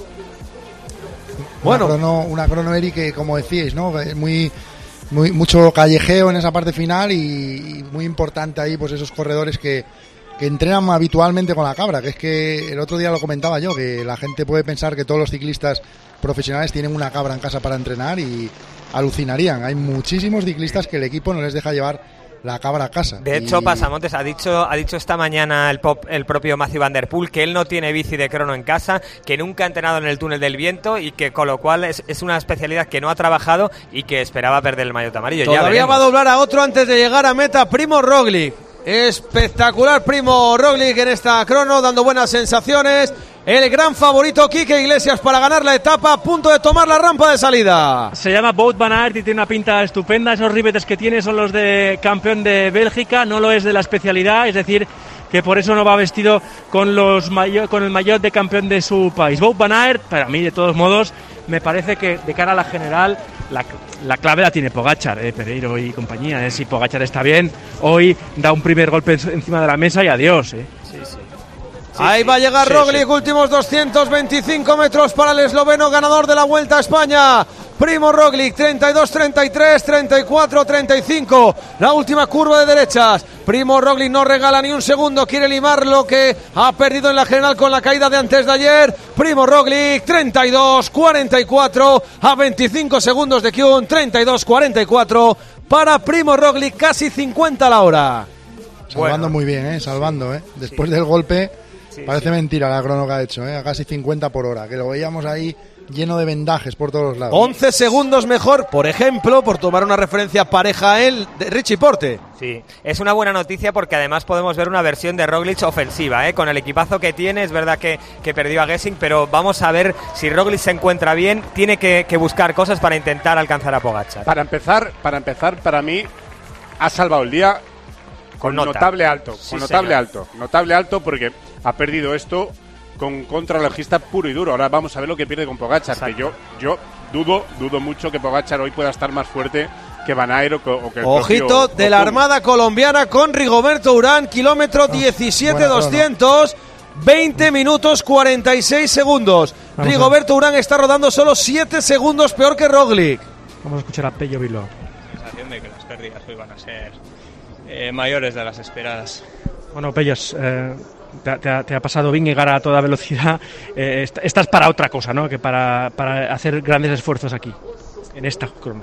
Bueno, una crono, una crono Eri, que como decíais, ¿no? Muy, muy mucho callejeo en esa parte final y, y muy importante ahí, pues esos corredores que que entrenan habitualmente con la cabra, que es que el otro día lo comentaba yo, que la gente puede pensar que todos los ciclistas profesionales tienen una cabra en casa para entrenar y alucinarían. Hay muchísimos ciclistas que el equipo no les deja llevar la cabra a casa. De hecho, y... Pasamontes ha dicho ha dicho esta mañana el, pop, el propio Matthew Van Der Poel que él no tiene bici de crono en casa, que nunca ha entrenado en el túnel del viento y que con lo cual es, es una especialidad que no ha trabajado y que esperaba perder el maillot amarillo. Todavía ya va a doblar a otro antes de llegar a meta, Primo Roglic. Espectacular Primo Roglic en esta crono, dando buenas sensaciones. El gran favorito Quique Iglesias para ganar la etapa, a punto de tomar la rampa de salida. Se llama Wout van Aert y tiene una pinta estupenda. Esos ribetes que tiene son los de campeón de Bélgica, no lo es de la especialidad, es decir, que por eso no va vestido con los mayo, con el maillot de campeón de su país. Wout van Aert, para mí de todos modos, me parece que de cara a la general la, la clave la tiene Pogačar, eh, Pereiro y compañía. Eh. Si Pogačar está bien, hoy da un primer golpe encima de la mesa y adiós. Eh. Sí, sí. Sí, Ahí sí, va a llegar sí, Roglic, sí. Últimos doscientos veinticinco metros para el esloveno ganador de la Vuelta a España. Primo Roglic, treinta y dos treinta y tres, treinta y cuatro treinta y cinco. La última curva de derechas. Primo Roglic no regala ni un segundo, quiere limar lo que ha perdido en la general con la caída de antes de ayer. Primo Roglic, treinta y dos cuarenta y cuatro a veinticinco segundos de Kuhn, treinta y dos cuarenta y cuatro para Primo Roglic, casi cincuenta a la hora. Salvando bueno. muy bien, ¿eh? Salvando, ¿eh? Después sí. del golpe, sí, parece sí. mentira la crono que ha hecho, ¿eh? A casi cincuenta por hora, que lo veíamos ahí lleno de vendajes por todos los lados. once segundos mejor, por ejemplo, por tomar una referencia pareja a él, de Richie Porte. Sí, es una buena noticia porque además podemos ver una versión de Roglic ofensiva, ¿eh? Con el equipazo que tiene. Es verdad que, que perdió a Gesing, pero vamos a ver si Roglic se encuentra bien. Tiene que, que buscar cosas para intentar alcanzar a Pogačar. Para empezar, para empezar, para mí ha salvado el día con Nota. notable alto, con sí, notable señor. alto, notable alto porque ha perdido esto con contrarrelojista puro y duro. Ahora vamos a ver lo que pierde con Pogačar, que yo yo dudo dudo mucho que Pogačar hoy pueda estar más fuerte que Van Aert o que, o que el Ojito de la Armada colombiana con Rigoberto Urán, kilómetro oh, diecisiete doscientos, veinte minutos cuarenta y seis segundos. Vamos Rigoberto Urán está rodando solo siete segundos peor que Roglic. Vamos a escuchar a Pello Bilbao. La sensación de que las pérdidas hoy van a ser eh, mayores de las esperadas. Bueno, Pellos, eh, te, te, te ha pasado bien llegar a toda velocidad. Eh, est- estás para otra cosa, ¿no? Que para, para hacer grandes esfuerzos aquí, en esta crono.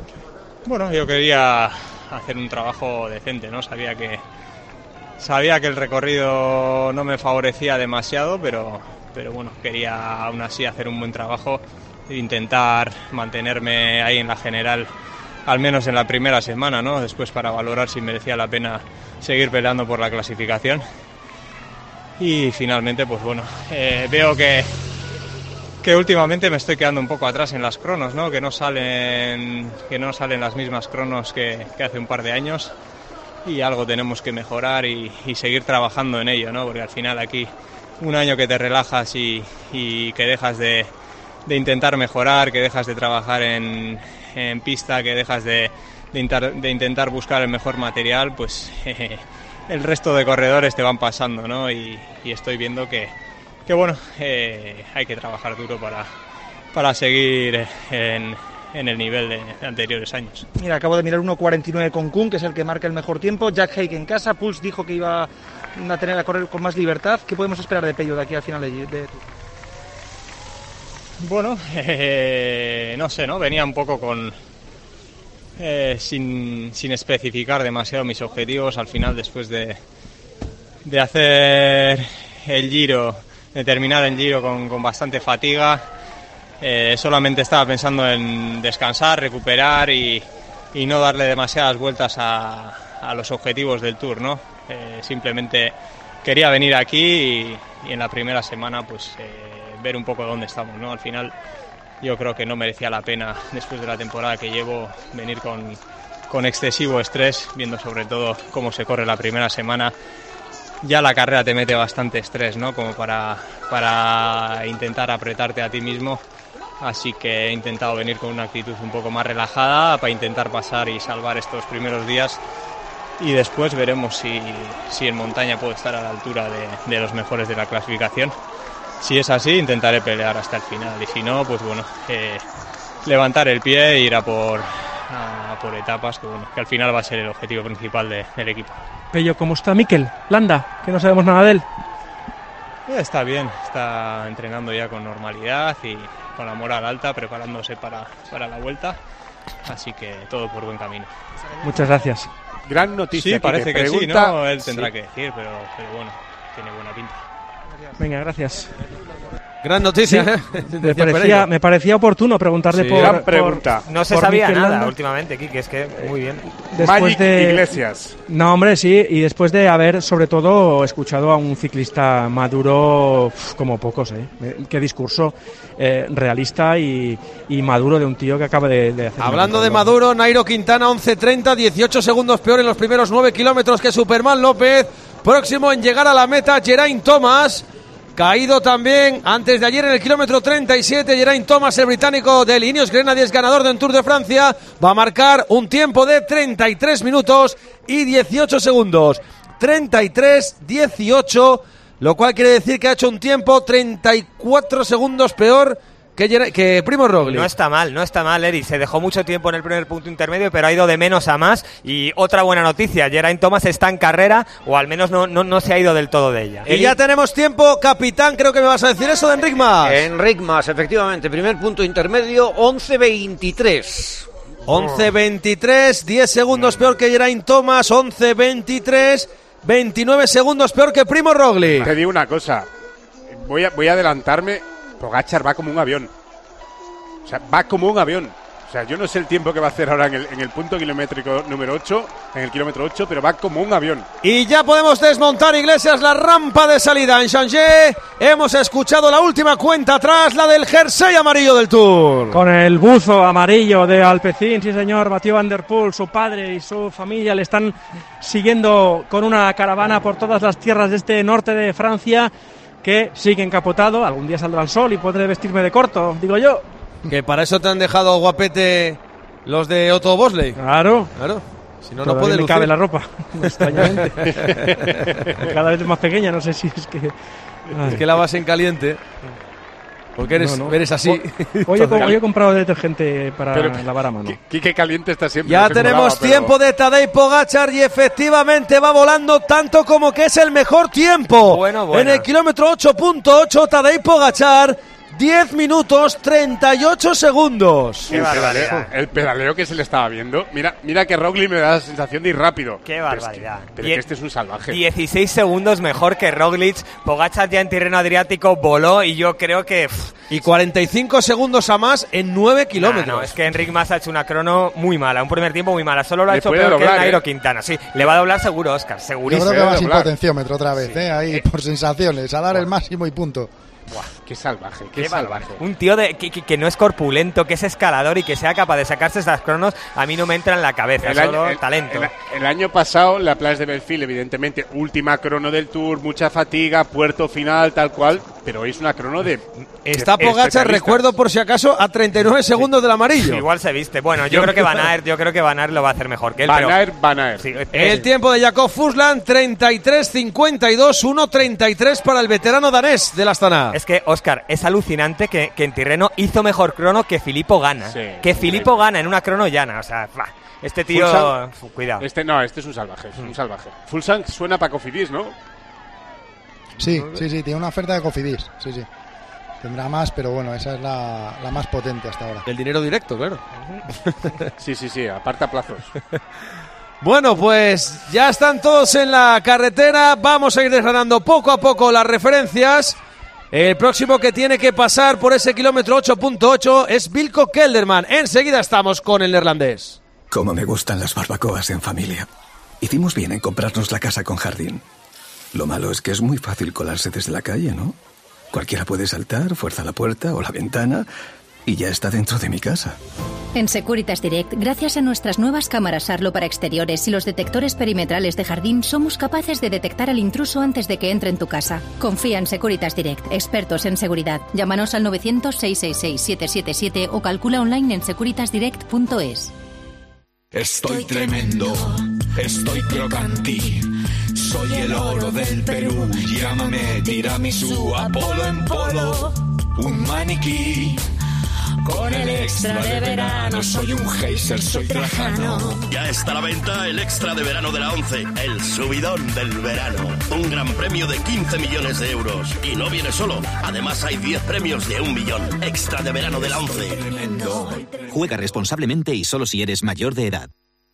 Bueno, yo quería hacer un trabajo decente, ¿no? Sabía que sabía que el recorrido no me favorecía demasiado, pero, pero bueno, quería aún así hacer un buen trabajo e intentar mantenerme ahí en la general, al menos en la primera semana, ¿no? Después para valorar si merecía la pena seguir peleando por la clasificación. Y finalmente, pues bueno, eh, veo que que últimamente me estoy quedando un poco atrás en las cronos, ¿no? Que no salen, que no salen las mismas cronos que, que hace un par de años, y algo tenemos que mejorar y, y seguir trabajando en ello, ¿no? Porque al final aquí un año que te relajas y, y que dejas de, de intentar mejorar, que dejas de trabajar en, en pista, que dejas de, de, intar, de intentar buscar el mejor material, pues eh, el resto de corredores te van pasando, ¿no? Y, y estoy viendo que que bueno, eh, hay que trabajar duro para, para seguir en, en el nivel de, de anteriores años. Mira, acabo de mirar uno cuarenta y nueve con Kuhn, que es el que marca el mejor tiempo. Jack Haig en casa, Puls dijo que iba a tener a correr con más libertad. ¿Qué podemos esperar de Pello de aquí al final de, de... Bueno, eh, no sé, ¿no? Venía un poco con eh, sin, sin especificar demasiado mis objetivos. Al final, después de, de hacer el Giro, de terminar el Giro con, con bastante fatiga, eh, solamente estaba pensando en descansar, recuperar y, y no darle demasiadas vueltas a, a los objetivos del Tour, ¿no? Eh, simplemente quería venir aquí y, y en la primera semana pues eh, ver un poco dónde estamos, ¿no? Al final yo creo que no merecía la pena, después de la temporada que llevo, venir con, con excesivo estrés, viendo sobre todo cómo se corre la primera semana. Ya la carrera te mete bastante estrés, ¿no? Como para, para intentar apretarte a ti mismo. Así que he intentado venir con una actitud un poco más relajada para intentar pasar y salvar estos primeros días. Y después veremos si, si en montaña puedo estar a la altura de, de los mejores de la clasificación. Si es así, intentaré pelear hasta el final. Y si no, pues bueno, eh, levantar el pie e ir a por, a por etapas, que, bueno, que al final va a ser el objetivo principal de, del equipo. Pello, ¿cómo está Mikel Landa? Que no sabemos nada de él. Está bien, está entrenando ya con normalidad y con la moral alta, preparándose para, para la vuelta. Así que todo por buen camino. Muchas gracias. Gran noticia. Sí, parece que, que pregunta... sí, ¿no? Él tendrá sí. que decir, pero, pero bueno, tiene buena pinta. Venga, gracias. Gran noticia, sí, ¿eh? me, parecía, me parecía oportuno preguntarle sí, por, gran pregunta. por... No se por sabía Mikel nada Landa. últimamente, Kiki, es que muy bien. Después Magic de... Iglesias. No, hombre, sí, y después de haber, sobre todo, escuchado a un ciclista maduro uf, como pocos, ¿eh? Qué discurso eh, realista y, y maduro de un tío que acaba de, de hacer... Hablando de Maduro, Nairo Quintana, once treinta, dieciocho segundos peor en los primeros nueve kilómetros que Superman López. Próximo en llegar a la meta, Geraint Thomas. Caído también antes de ayer en el kilómetro treinta y siete, Geraint Thomas, el británico del Ineos Grenadiers, ganador de un Tour de Francia, va a marcar un tiempo de treinta y tres minutos y dieciocho segundos. treinta y tres dieciocho, lo cual quiere decir que ha hecho un tiempo treinta y cuatro segundos peor que, Ger- que Primo Roglic. No está mal, no está mal, Eri. Se dejó mucho tiempo en el primer punto intermedio, pero ha ido de menos a más. Y otra buena noticia, Geraint Thomas está en carrera, o al menos no, no, no se ha ido del todo de ella. Y Eri, ya tenemos tiempo, capitán, creo que me vas a decir eso de Enric Mas. Enric Mas, efectivamente, primer punto intermedio, once veintitrés. once veintitrés, diez segundos peor que Geraint Thomas, once veintitrés, veintinueve segundos peor que Primo Roglic. Te digo una cosa, voy a, voy a adelantarme. Pogačar va como un avión. O sea, va como un avión. O sea, yo no sé el tiempo que va a hacer ahora en el, en el punto kilométrico número ocho, en el kilómetro ocho, pero va como un avión. Y ya podemos desmontar, Iglesias, la rampa de salida en Changé. Hemos escuchado la última cuenta atrás, la del jersey amarillo del Tour. Con el buzo amarillo de Alpecin, sí señor, Mathieu Van Der Poel, su padre y su familia le están siguiendo con una caravana por todas las tierras de este norte de Francia, que sigue encapotado. Algún día saldrá el sol y podré vestirme de corto, digo yo. Que para eso te han dejado guapete los de Otto Bosley. Claro. Claro. Si no, Todavía no puede me lucir. cabe la ropa, extrañamente. Cada vez es más pequeña, no sé si es que... Es que la vas en caliente. Porque eres, no, no. eres así. Hoy he, hoy he comprado detergente para pero, lavar a mano. Quique caliente está siempre. Ya no tenemos molaba, pero... tiempo de Tadej Pogačar y efectivamente va volando tanto como que es el mejor tiempo. Bueno, bueno. En el kilómetro ocho punto ocho, Tadej Pogačar, diez minutos treinta y ocho segundos. El pedaleo, el pedaleo que se le estaba viendo. Mira, mira que Roglic me da la sensación de ir rápido. Qué barbaridad. Pero, es que, pero Die- que este es un salvaje. dieciséis segundos mejor que Roglic. Pogačar ya en terreno adriático voló y yo creo que... Pff, y cuarenta y cinco segundos a más en nueve kilómetros. Nah, no, es que Enric Mas ha hecho una crono muy mala, un primer tiempo muy mala. Solo lo ha le hecho peor doblar, que el Nairo ¿eh? Quintana. Sí, le va a doblar seguro, Óscar, segurísimo. Yo creo que va sin potenciómetro otra vez, sí. ¿eh? Ahí eh. por sensaciones, a dar Buah. el máximo y punto. Buah. Qué salvaje, qué, qué salvaje. Un tío de, que, que, que no es corpulento, que es escalador y que sea capaz de sacarse estas cronos, a mí no me entra en la cabeza, el solo año, el, talento. El, el año pasado, la Place de Belfield, evidentemente, última crono del Tour, mucha fatiga, puerto final, tal cual, pero hoy es una crono de... Está Pogačar, recuerdo por si acaso, a treinta y nueve segundos del amarillo. Igual se viste. Bueno, yo, yo creo que Van Aert, yo creo que Van Aert lo va a hacer mejor que él. Van Aert, Van Aert. Sí, el tiempo de Jakob Fuglsang, treinta y tres cincuenta y dos, uno treinta y tres para el veterano danés del Astana. Es que, Óscar, es alucinante que, que en Tirreno hizo mejor crono que Filippo Ganna. Sí, que Filippo Ganna en una crono llana. O sea, bah, este tío... Fuglsang, cuidado. Este no, este es un salvaje, es un salvaje. Fuglsang suena para Cofidis, ¿no? Sí, sí, sí, tiene una oferta de Cofidis, sí, sí. Tendrá más, pero bueno, esa es la, la más potente hasta ahora. El dinero directo, claro. Sí, sí, sí, aparta plazos. Bueno, pues ya están todos en la carretera. Vamos a ir desgranando poco a poco las referencias. El próximo que tiene que pasar por ese kilómetro ocho punto ocho es Wilco Kelderman. Enseguida estamos con el neerlandés. Cómo me gustan las barbacoas en familia. Hicimos bien en comprarnos la casa con jardín. Lo malo es que es muy fácil colarse desde la calle, ¿no? Cualquiera puede saltar, fuerza la puerta o la ventana y ya está dentro de mi casa. En Securitas Direct, gracias a nuestras nuevas cámaras Arlo para exteriores y los detectores perimetrales de jardín, somos capaces de detectar al intruso antes de que entre en tu casa. Confía en Securitas Direct, expertos en seguridad. Llámanos al novecientos, seiscientos sesenta y seis, siete siete siete o calcula online en securitas direct punto es. Estoy tremendo, estoy crocanti. Soy el oro del Perú, llámame tiramisú, Apolo en polo, un maniquí. Con el extra de verano, soy un geyser, soy Trajano. Ya está a la venta el extra de verano de la ONCE, el subidón del verano. Un gran premio de quince millones de euros. Y no viene solo, además hay diez premios de un millón. Extra de verano de la ONCE. Juega responsablemente y solo si eres mayor de edad.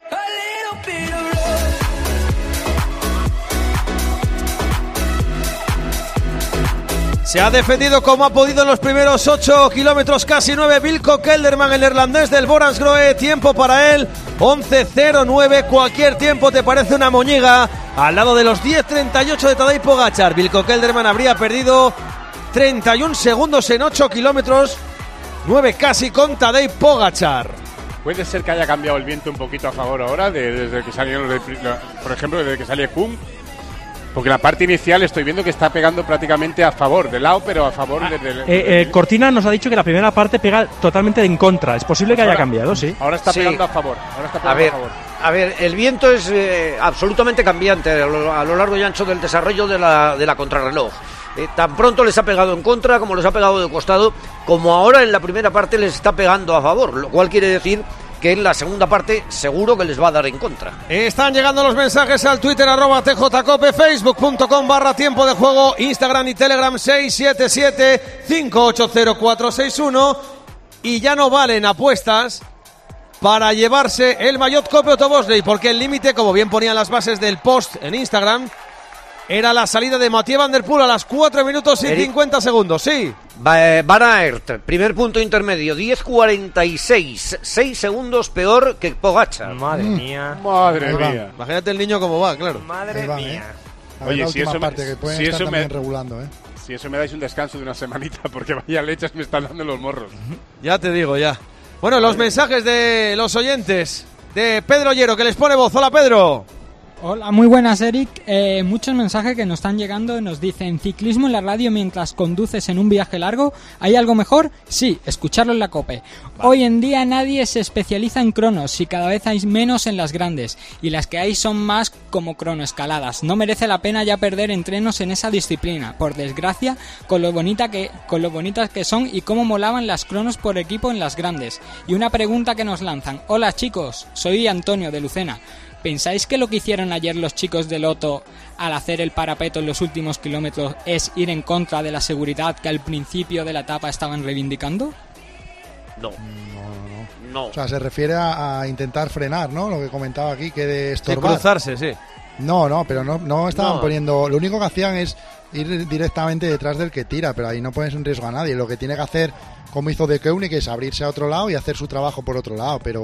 Se ha defendido como ha podido en los primeros ocho kilómetros, casi nueve, Wilco Kelderman, el neerlandés del Boransgrohe. Tiempo para él, once cero nueve. Cualquier tiempo te parece una moñiga al lado de los diez treinta y ocho de Tadej Pogačar. Wilco Kelderman habría perdido treinta y un segundos en ocho kilómetros, nueve casi con Tadej Pogačar. Puede ser que haya cambiado el viento un poquito a favor ahora, de, desde que salieron, por ejemplo, desde que salió Kuhn. Porque la parte inicial estoy viendo que está pegando prácticamente a favor del lado, pero a favor ah, de, de, de, eh, eh, Cortina nos ha dicho que la primera parte pega totalmente en contra. Es posible que ahora, haya cambiado, sí. Ahora está sí. pegando a favor. Ahora está pegando a, ver, a favor. A ver, el viento es eh, absolutamente cambiante a lo, a lo largo y ancho del desarrollo de la, de la contrarreloj. Eh, tan pronto les ha pegado en contra como les ha pegado de costado, como ahora en la primera parte les está pegando a favor, lo cual quiere decir que en la segunda parte seguro que les va a dar en contra. Están llegando los mensajes al Twitter, arroba tjcope, facebook punto com barra tiempo de juego, Instagram y Telegram seis siete siete, cinco ocho cero, cuatro seis uno. Y ya no valen apuestas para llevarse el maillot Cope Otto Bosley, porque el límite, como bien ponían las bases del post en Instagram, era la salida de Mathieu Van Der Poel a las cuatro minutos y Eric, cincuenta segundos, sí. Van Aert, primer punto intermedio, diez cuarenta y seis, seis segundos peor que Pogačar. Madre mm. mía. Madre mía. Imagínate el niño cómo va, claro. Madre va, mía. ¿eh? Oye, la si última eso, parte que pueden si estar eso también me, regulando, ¿eh? Si eso me dais un descanso de una semanita, porque vaya leches me están dando los morros. Ya te digo, ya. Bueno, los mensajes de los oyentes de Pedro Llero, que les pone voz. Hola, Pedro. Hola, muy buenas, Eric. Eh, muchos mensajes que nos están llegando nos dicen: ciclismo en la radio mientras conduces en un viaje largo. ¿Hay algo mejor? Sí, escucharlo en la COPE. Vale. Hoy en día nadie se especializa en cronos y cada vez hay menos en las grandes, y las que hay son más como cronoescaladas. No merece la pena ya perder entrenos en esa disciplina, por desgracia, con lo bonita que con lo bonitas que son y cómo molaban las cronos por equipo en las grandes. Y una pregunta que nos lanzan: hola chicos, soy Antonio de Lucena. ¿Pensáis que lo que hicieron ayer los chicos de Lotto al hacer el parapeto en los últimos kilómetros es ir en contra de la seguridad que al principio de la etapa estaban reivindicando? No. No, no, no. O sea, se refiere a, a intentar frenar, ¿no? Lo que comentaba aquí, que de estorbar. De cruzarse, sí. No, no, pero no, no estaban no. poniendo... Lo único que hacían es ir directamente detrás del que tira, pero ahí no pones en riesgo a nadie. Lo que tiene que hacer, como hizo De Koenig, es abrirse a otro lado y hacer su trabajo por otro lado, pero...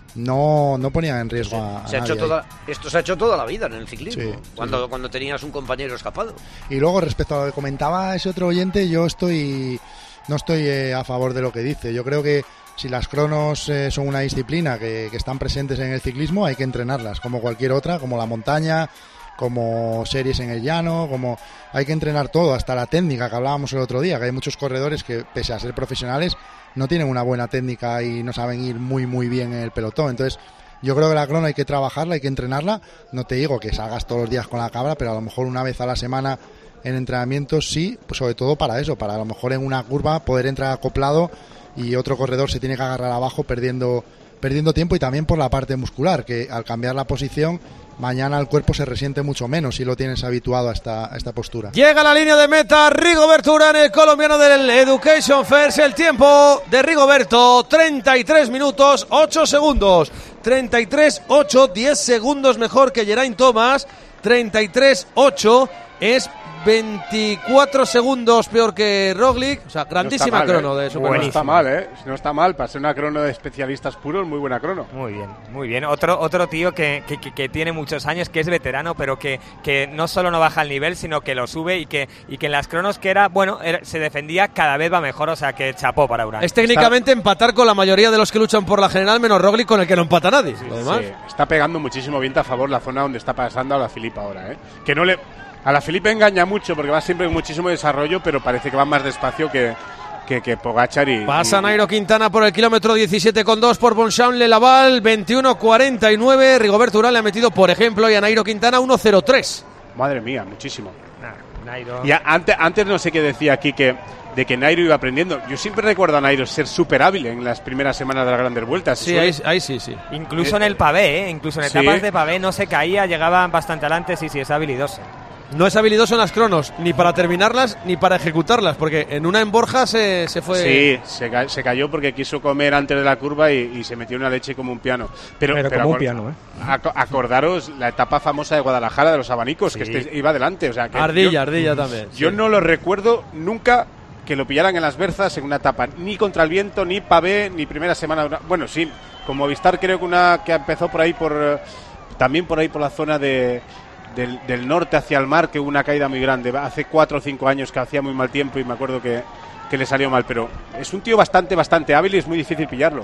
no, no ponían en riesgo a, a se ha hecho nadie toda, esto se ha hecho toda la vida en el ciclismo, Sí, cuando, sí. cuando tenías un compañero escapado. Y luego, respecto a lo que comentaba ese otro oyente, yo estoy no estoy eh, a favor de lo que dice. Yo creo que si las cronos eh, son una disciplina que, que están presentes en el ciclismo, hay que entrenarlas, como cualquier otra, como la montaña, como series en el llano, como hay que entrenar todo, hasta la técnica que hablábamos el otro día, que hay muchos corredores que, pese a ser profesionales, no tienen una buena técnica y no saben ir muy muy bien en el pelotón. Entonces yo creo que la crono hay que trabajarla, hay que entrenarla. No te digo que salgas todos los días con la cabra, pero a lo mejor una vez a la semana en entrenamientos sí, pues sobre todo para eso, para a lo mejor en una curva poder entrar acoplado y otro corredor se tiene que agarrar abajo perdiendo perdiendo tiempo, y también por la parte muscular, que al cambiar la posición mañana el cuerpo se resiente mucho menos si lo tienes habituado a esta, a esta postura. Llega a la línea de meta Rigoberto Urán, el colombiano del Education First. El tiempo de Rigoberto, treinta y tres minutos, ocho segundos. treinta y tres ocho, diez segundos mejor que Geraint Thomas. treinta y tres ocho es veinticuatro segundos peor que Roglic. O sea, grandísima no mal, crono ¿eh? de Superman. No está mal, ¿eh? No está mal. Para ser una crono de especialistas puros, muy buena crono. Muy bien, muy bien. Otro otro tío que, que, que tiene muchos años, que es veterano, pero que, que no solo no baja el nivel, sino que lo sube, y que, y que en las cronos que era, bueno, era, se defendía, cada vez va mejor. O sea, que chapó para Urán. Es técnicamente está... empatar con la mayoría de los que luchan por la general, menos Roglic, con el que no empata nadie. Sí, Lo demás. sí. Está pegando muchísimo viento a favor la zona donde está pasando a la Filipe ahora, ¿eh? Que no le... A la Filipe engaña mucho porque va siempre con muchísimo desarrollo, pero parece que va más despacio que, que, que Pogačar y... Pasa y... Nairo Quintana por el kilómetro diecisiete con dos por Bonchamp-le-Laval, veintiuno cuarenta y nueve. Rigoberto Urán le ha metido, por ejemplo, y a Nairo Quintana uno cero tres. Madre mía, muchísimo. Nah, Nairo... Y a, antes, antes no sé qué decía aquí que de que Nairo iba aprendiendo. Yo siempre recuerdo a Nairo ser súper hábil en las primeras semanas de las grandes vueltas. Sí, ahí, ahí sí, sí. Incluso eh, en el pavé, ¿eh? Incluso en etapas sí. de pavé no se caía, llegaba bastante adelante, sí, sí, es habilidoso. No es habilidoso en las cronos, ni para terminarlas, ni para ejecutarlas, porque en una en Borja se, se fue... Sí, se, ca se cayó porque quiso comer antes de la curva y, y se metió una leche como un piano. Pero, pero, pero como un piano, ¿eh? Ac acordaros la etapa famosa de Guadalajara de los abanicos, sí. que este iba adelante. O sea, que Ardilla, yo, Ardilla también. Yo sí. no lo recuerdo nunca que lo pillaran en las berzas en una etapa, ni contra el viento, ni pavé, ni primera semana. Bueno, sí, con Movistar creo que una que empezó por ahí, por también por ahí por la zona de... Del, del norte hacia el mar, que hubo una caída muy grande hace cuatro o cinco años que hacía muy mal tiempo y me acuerdo que, que le salió mal, pero es un tío bastante, bastante hábil y es muy difícil pillarlo.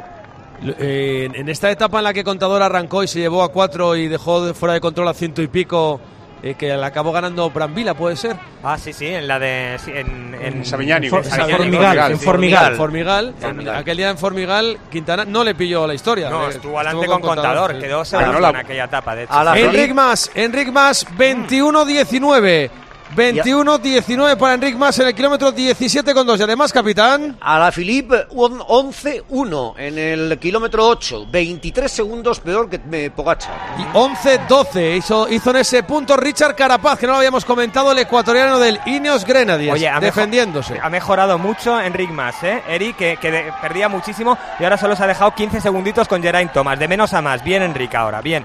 Eh, en esta etapa en la que Contador arrancó y se llevó a cuatro y dejó de fuera de control a ciento y pico, eh, que la acabó ganando Brambila, ¿puede ser? Ah, sí, sí, en la de... Sí, en, en, en Sabiñánigo. En, For, en Formigal. En Formigal. Formigal. En, aquel día en Formigal, Quintana no le pilló la historia. No, eh, estuvo adelante con, con Contador, sí. Quedó segundo la... en aquella etapa, de hecho. Enric Mas, Enric Mas, veintiuno diecinueve. veintiuno diecinueve para Enric Mas en el kilómetro diecisiete con dos. Y además, capitán... A la Philippe once uno en el kilómetro ocho. veintitrés segundos peor que Pogačar. Y once doce hizo, hizo en ese punto Richard Carapaz, que no lo habíamos comentado, el ecuatoriano del Ineos Grenadiers. Oye, ha defendiéndose. Mejor, ha mejorado mucho Enric Mas, ¿eh? Eric, que, que de, perdía muchísimo y ahora solo se ha dejado quince segunditos con Geraint Thomas. De menos a más. Bien, Enric, ahora. Bien.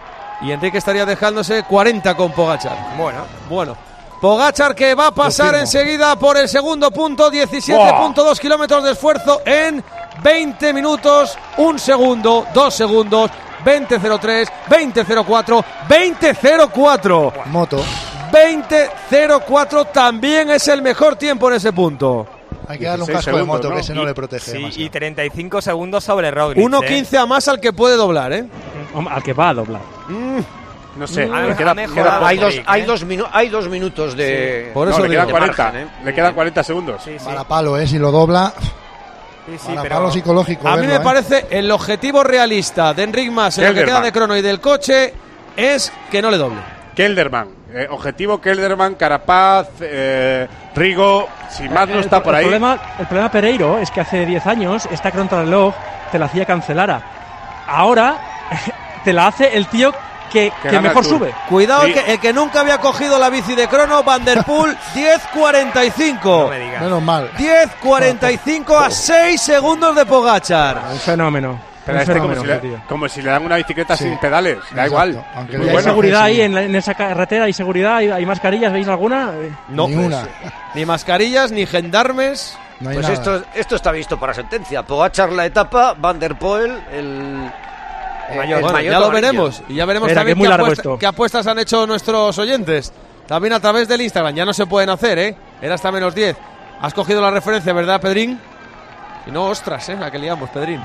Y Enrique estaría dejándose cuarenta con Pogačar. Bueno. Bueno. Pogačar que va a pasar enseguida por el segundo punto, diecisiete punto dos kilómetros de esfuerzo en veinte minutos, un segundo, dos segundos, veinte cero tres, veinte cero cuatro, veinte cero cuatro. Moto. veinte cero cuatro también es el mejor tiempo en ese punto. Hay que darle un casco segundos, de moto, ¿no? Que ese no y, le protege. Sí, y treinta y cinco segundos sobre Roglic. uno quince ¿eh? A más al que puede doblar, ¿eh? Al que va a doblar. Mm. No sé, mm, le queda, queda, hay, dos, hay, dos hay dos minutos de... Sí, por eso no, le, quedan cuarenta, margen, ¿eh? le quedan cuarenta segundos. Sí, sí. Para palo, ¿eh? Si lo dobla... Sí, sí, para pero palo psicológico. A verlo, mí me ¿eh? parece el objetivo realista de Enric Mas en lo que queda de crono y del coche es que no le doble. Kelderman, eh, objetivo Kelderman, Carapaz, eh, Rigo, si más no está el, por el ahí. Problema, el problema Pereiro es que hace diez años esta contrarreloj te la hacía Cancelara. Ahora te la hace el tío que, que, que mejor sube. Cuidado, sí. el, que, el que nunca había cogido la bici de crono, Van der Poel, diez cuarenta y cinco. No me digas. Menos mal. diez cuarenta y cinco a seis segundos de Pogačar. Un fenómeno. Pero este como, si le, como si le dan una bicicleta sí. sin pedales, da Exacto. igual. Aunque ¿hay bueno, seguridad ahí en, la, en esa carretera? ¿Hay seguridad? ¿Hay, hay mascarillas? ¿Veis alguna? No, ni una. Ni mascarillas, ni gendarmes. No pues esto, esto está visto para sentencia. Pogačar la etapa, Van der Poel el, Mayor. Bueno, mayor ya lo amarillo. veremos. Y ya veremos Espera, también que es muy qué, largo apuesta- esto. qué apuestas han hecho nuestros oyentes. También a través del Instagram. Ya no se pueden hacer, ¿eh? Era hasta menos diez. Has cogido la referencia, ¿verdad, Pedrín? Si no, ostras, ¿eh? La que liamos, Pedrín.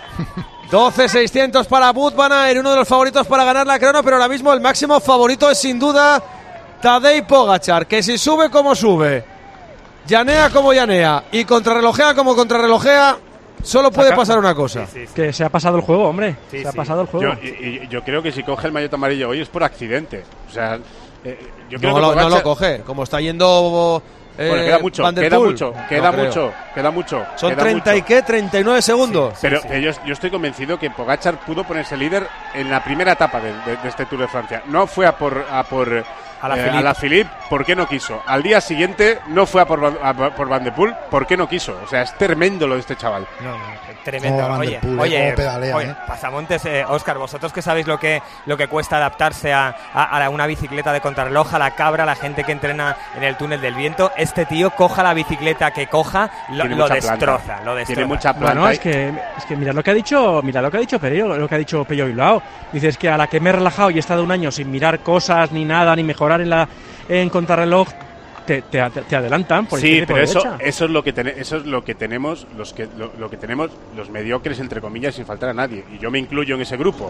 doce seiscientos para Wout van Aert, uno de los favoritos para ganar la crono, pero ahora mismo el máximo favorito es sin duda Tadej Pogačar, que si sube como sube, llanea como llanea y contrarrelojea como contrarrelojea, solo puede Saca- pasar una cosa. Sí, sí, sí. Que se ha pasado el juego, hombre. Sí, se ha sí. pasado el juego. Yo, y- y- yo creo que si coge el maillot amarillo hoy es por accidente. O sea, eh, yo creo No, que lo, no Pogačar- lo coge, como está yendo eh, Bueno, queda mucho, Van der queda Poel. mucho, No queda creo. mucho, queda mucho. Son queda treinta mucho. y qué, treinta y nueve segundos. Pero eh, yo, yo estoy convencido que Pogačar pudo ponerse líder en la primera etapa de, de- de este Tour de Francia. No fue a por a por Alaphilippe. eh, Alaphilippe, ¿por qué no quiso? Al día siguiente no fue a por, Van- a por Van de Poel, ¿por qué no quiso? O sea, es tremendo lo de este chaval. No, no, tremendo. Oh, Van der oye, Poel, oye, cómo pedalea, oye, eh. pasamontes, eh, Óscar, vosotros que sabéis lo que lo que cuesta adaptarse a, a, a una bicicleta de contrarreloj, a la cabra, la gente que entrena en el túnel del viento, este tío coja la bicicleta que coja, lo, Tiene lo mucha destroza, planta. lo destroza. Tiene mucha planta. Bueno, y- es que, es que mira lo que ha dicho, mira lo que ha dicho Pereiro, lo que ha dicho Pello Bilbao. Dices que a la que me he relajado y he estado un año sin mirar cosas ni nada, ni mejorar en la en contrarreloj, te, te, te adelantan por Sí, izquierda y por pero eso, derecha. eso es lo que tene- eso es lo que tenemos los que lo, lo que tenemos los mediocres entre comillas sin faltar a nadie, y yo me incluyo en ese grupo.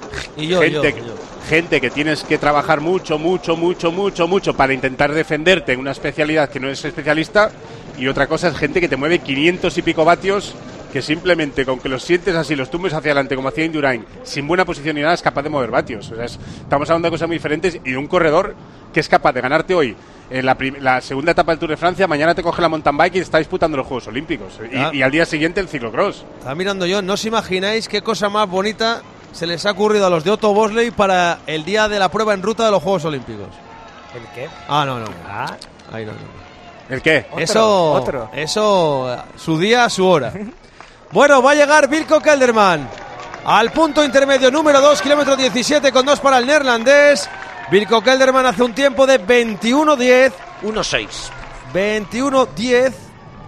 Y yo, gente, yo, yo. gente que tienes que trabajar mucho, mucho, mucho, mucho, mucho para intentar defenderte en una especialidad que no eres especialista, y otra cosa es gente que te mueve quinientos y pico vatios, que simplemente con que los sientes así, los tumbes hacia adelante como hacía Indurain, sin buena posición ni nada, es capaz de mover vatios. O sea, es- estamos hablando de cosas muy diferentes, y de un corredor que es capaz de ganarte hoy en la, prim- la segunda etapa del Tour de Francia, mañana te coge la mountain bike y está disputando los Juegos Olímpicos, y- Ah. y, al día siguiente el ciclocross. Estaba mirando yo, no os imagináis qué cosa más bonita se les ha ocurrido a los de Otto Bosley para el día de la prueba en ruta de los Juegos Olímpicos. ¿El qué? Ah, no, no. Ah, Ahí no, no. ¿El qué? Otro, Eso, otro. eso, su día, su hora. Bueno, va a llegar Wilco Kelderman al punto intermedio número dos, kilómetro diecisiete con dos para el neerlandés. Wilco Kelderman hace un tiempo de veintiuno diez. uno seis. veintiuno diez.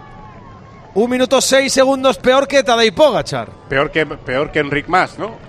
Un minuto seis segundos peor que Tadej Pogačar. Peor que, peor que Enric Mas, ¿no?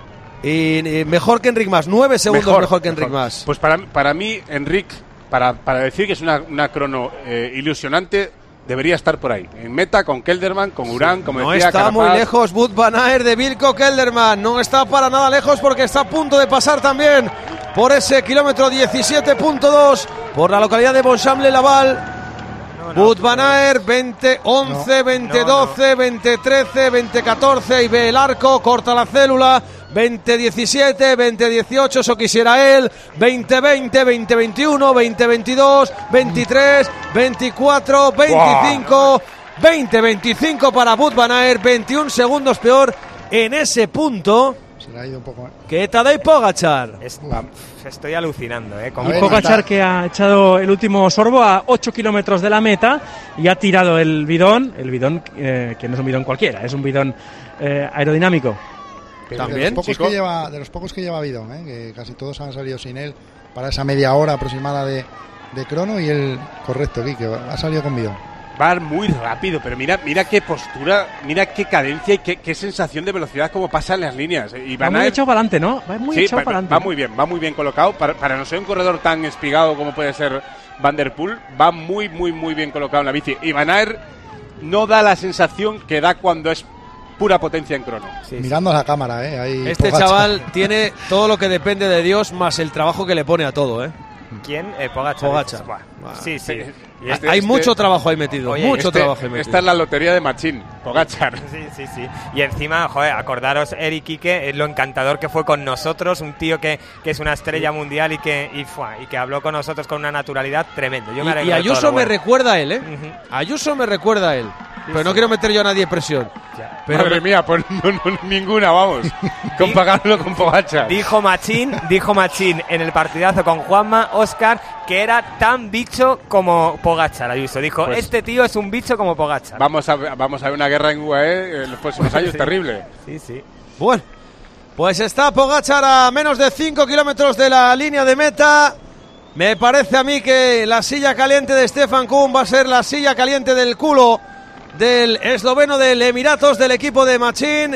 Y, y mejor que Enric Mas. Nueve segundos mejor, que Enric Mas. Pues para, para mí, Enric, para, para decir que es una, una crono eh, ilusionante, debería estar por ahí. En meta, con Kelderman, con Urán, como No decía está Carapaz. muy lejos Wout van Aert de Wilco Kelderman. No está para nada lejos porque está a punto de pasar también por ese kilómetro diecisiete punto dos por la localidad de Bonchamp-le-Laval. Wout van Aert, veinte once, veinte doce, veinte trece, veinte catorce y ve el arco, corta la célula. veinte diecisiete, veinte dieciocho, eso quisiera él. veinte veinte, veinte veintiuno, veinte veintidós, veintitrés, veinticuatro, veinticinco, veinte veinticinco para Wout van Aert, veintiún segundos peor en ese punto Se le ha ido un poco. ¿eh? que Tadej Pogačar. Es- estoy alucinando, ¿eh? Con A ver, Y Pogačar, que ha echado el último sorbo a ocho kilómetros de la meta y ha tirado el bidón, el bidón eh, que no es un bidón cualquiera, es un bidón eh, aerodinámico. De También, los, pocos chico. que lleva, de los pocos que lleva Bidón, ¿eh? Que casi todos han salido sin él para esa media hora aproximada de, de crono, y el correcto, aquí, que ha salido con Bidón. Va muy rápido, pero mira, mira qué postura, mira qué cadencia y qué, qué sensación de velocidad, como pasan las líneas. Y Va Van muy Aert- echado para adelante, ¿no? Va muy Sí, echado va, para va adelante. muy bien, va muy bien colocado. Para, para no ser un corredor tan espigado como puede ser Van der Poel, va muy, muy, muy bien colocado en la bici. Y Van Aert no da la sensación que da cuando es pura potencia en crono. Mirando a la cámara, ¿eh? Ahí Este Pogačar. chaval tiene todo lo que depende de Dios más el trabajo que le pone a todo, ¿eh? ¿Quién? Eh, Pogačar. Pogačar. Buah, Sí, sí. Y Este- Hay este- mucho trabajo ahí metido, Oye, mucho Este- trabajo ahí metido. esta es la lotería de Machín, Pogačar. Sí, sí, sí. Y encima, joder, acordaros, Eric Ike, eh, lo encantador que fue con nosotros, un tío que, que es una estrella mundial y que, y, fua, y que habló con nosotros con una naturalidad tremenda. Yo me Y, alegro y de todo Ayuso lo me bueno. recuerda a él, ¿eh? Ujú. Ayuso me recuerda a él. Pero sí. no quiero meter yo a nadie presión. Pero Madre mía, pues no, no, ninguna, vamos. Comparándolo con Pogačar. Dijo Machín, dijo Machín en el partidazo con Juanma, Óscar, que era tan bicho como Pogačar, Ayuso. Dijo, Pues- este tío es un bicho como Pogačar. Vamos a, vamos a ver una guerra en U A E en los próximos años, Sí. terrible. Sí, sí. bueno, pues está Pogačar a menos de cinco kilómetros de la línea de meta. Me parece a mí que la silla caliente de Stefan Kuhn va a ser la silla caliente del culo del esloveno del Emiratos, del equipo de Machín.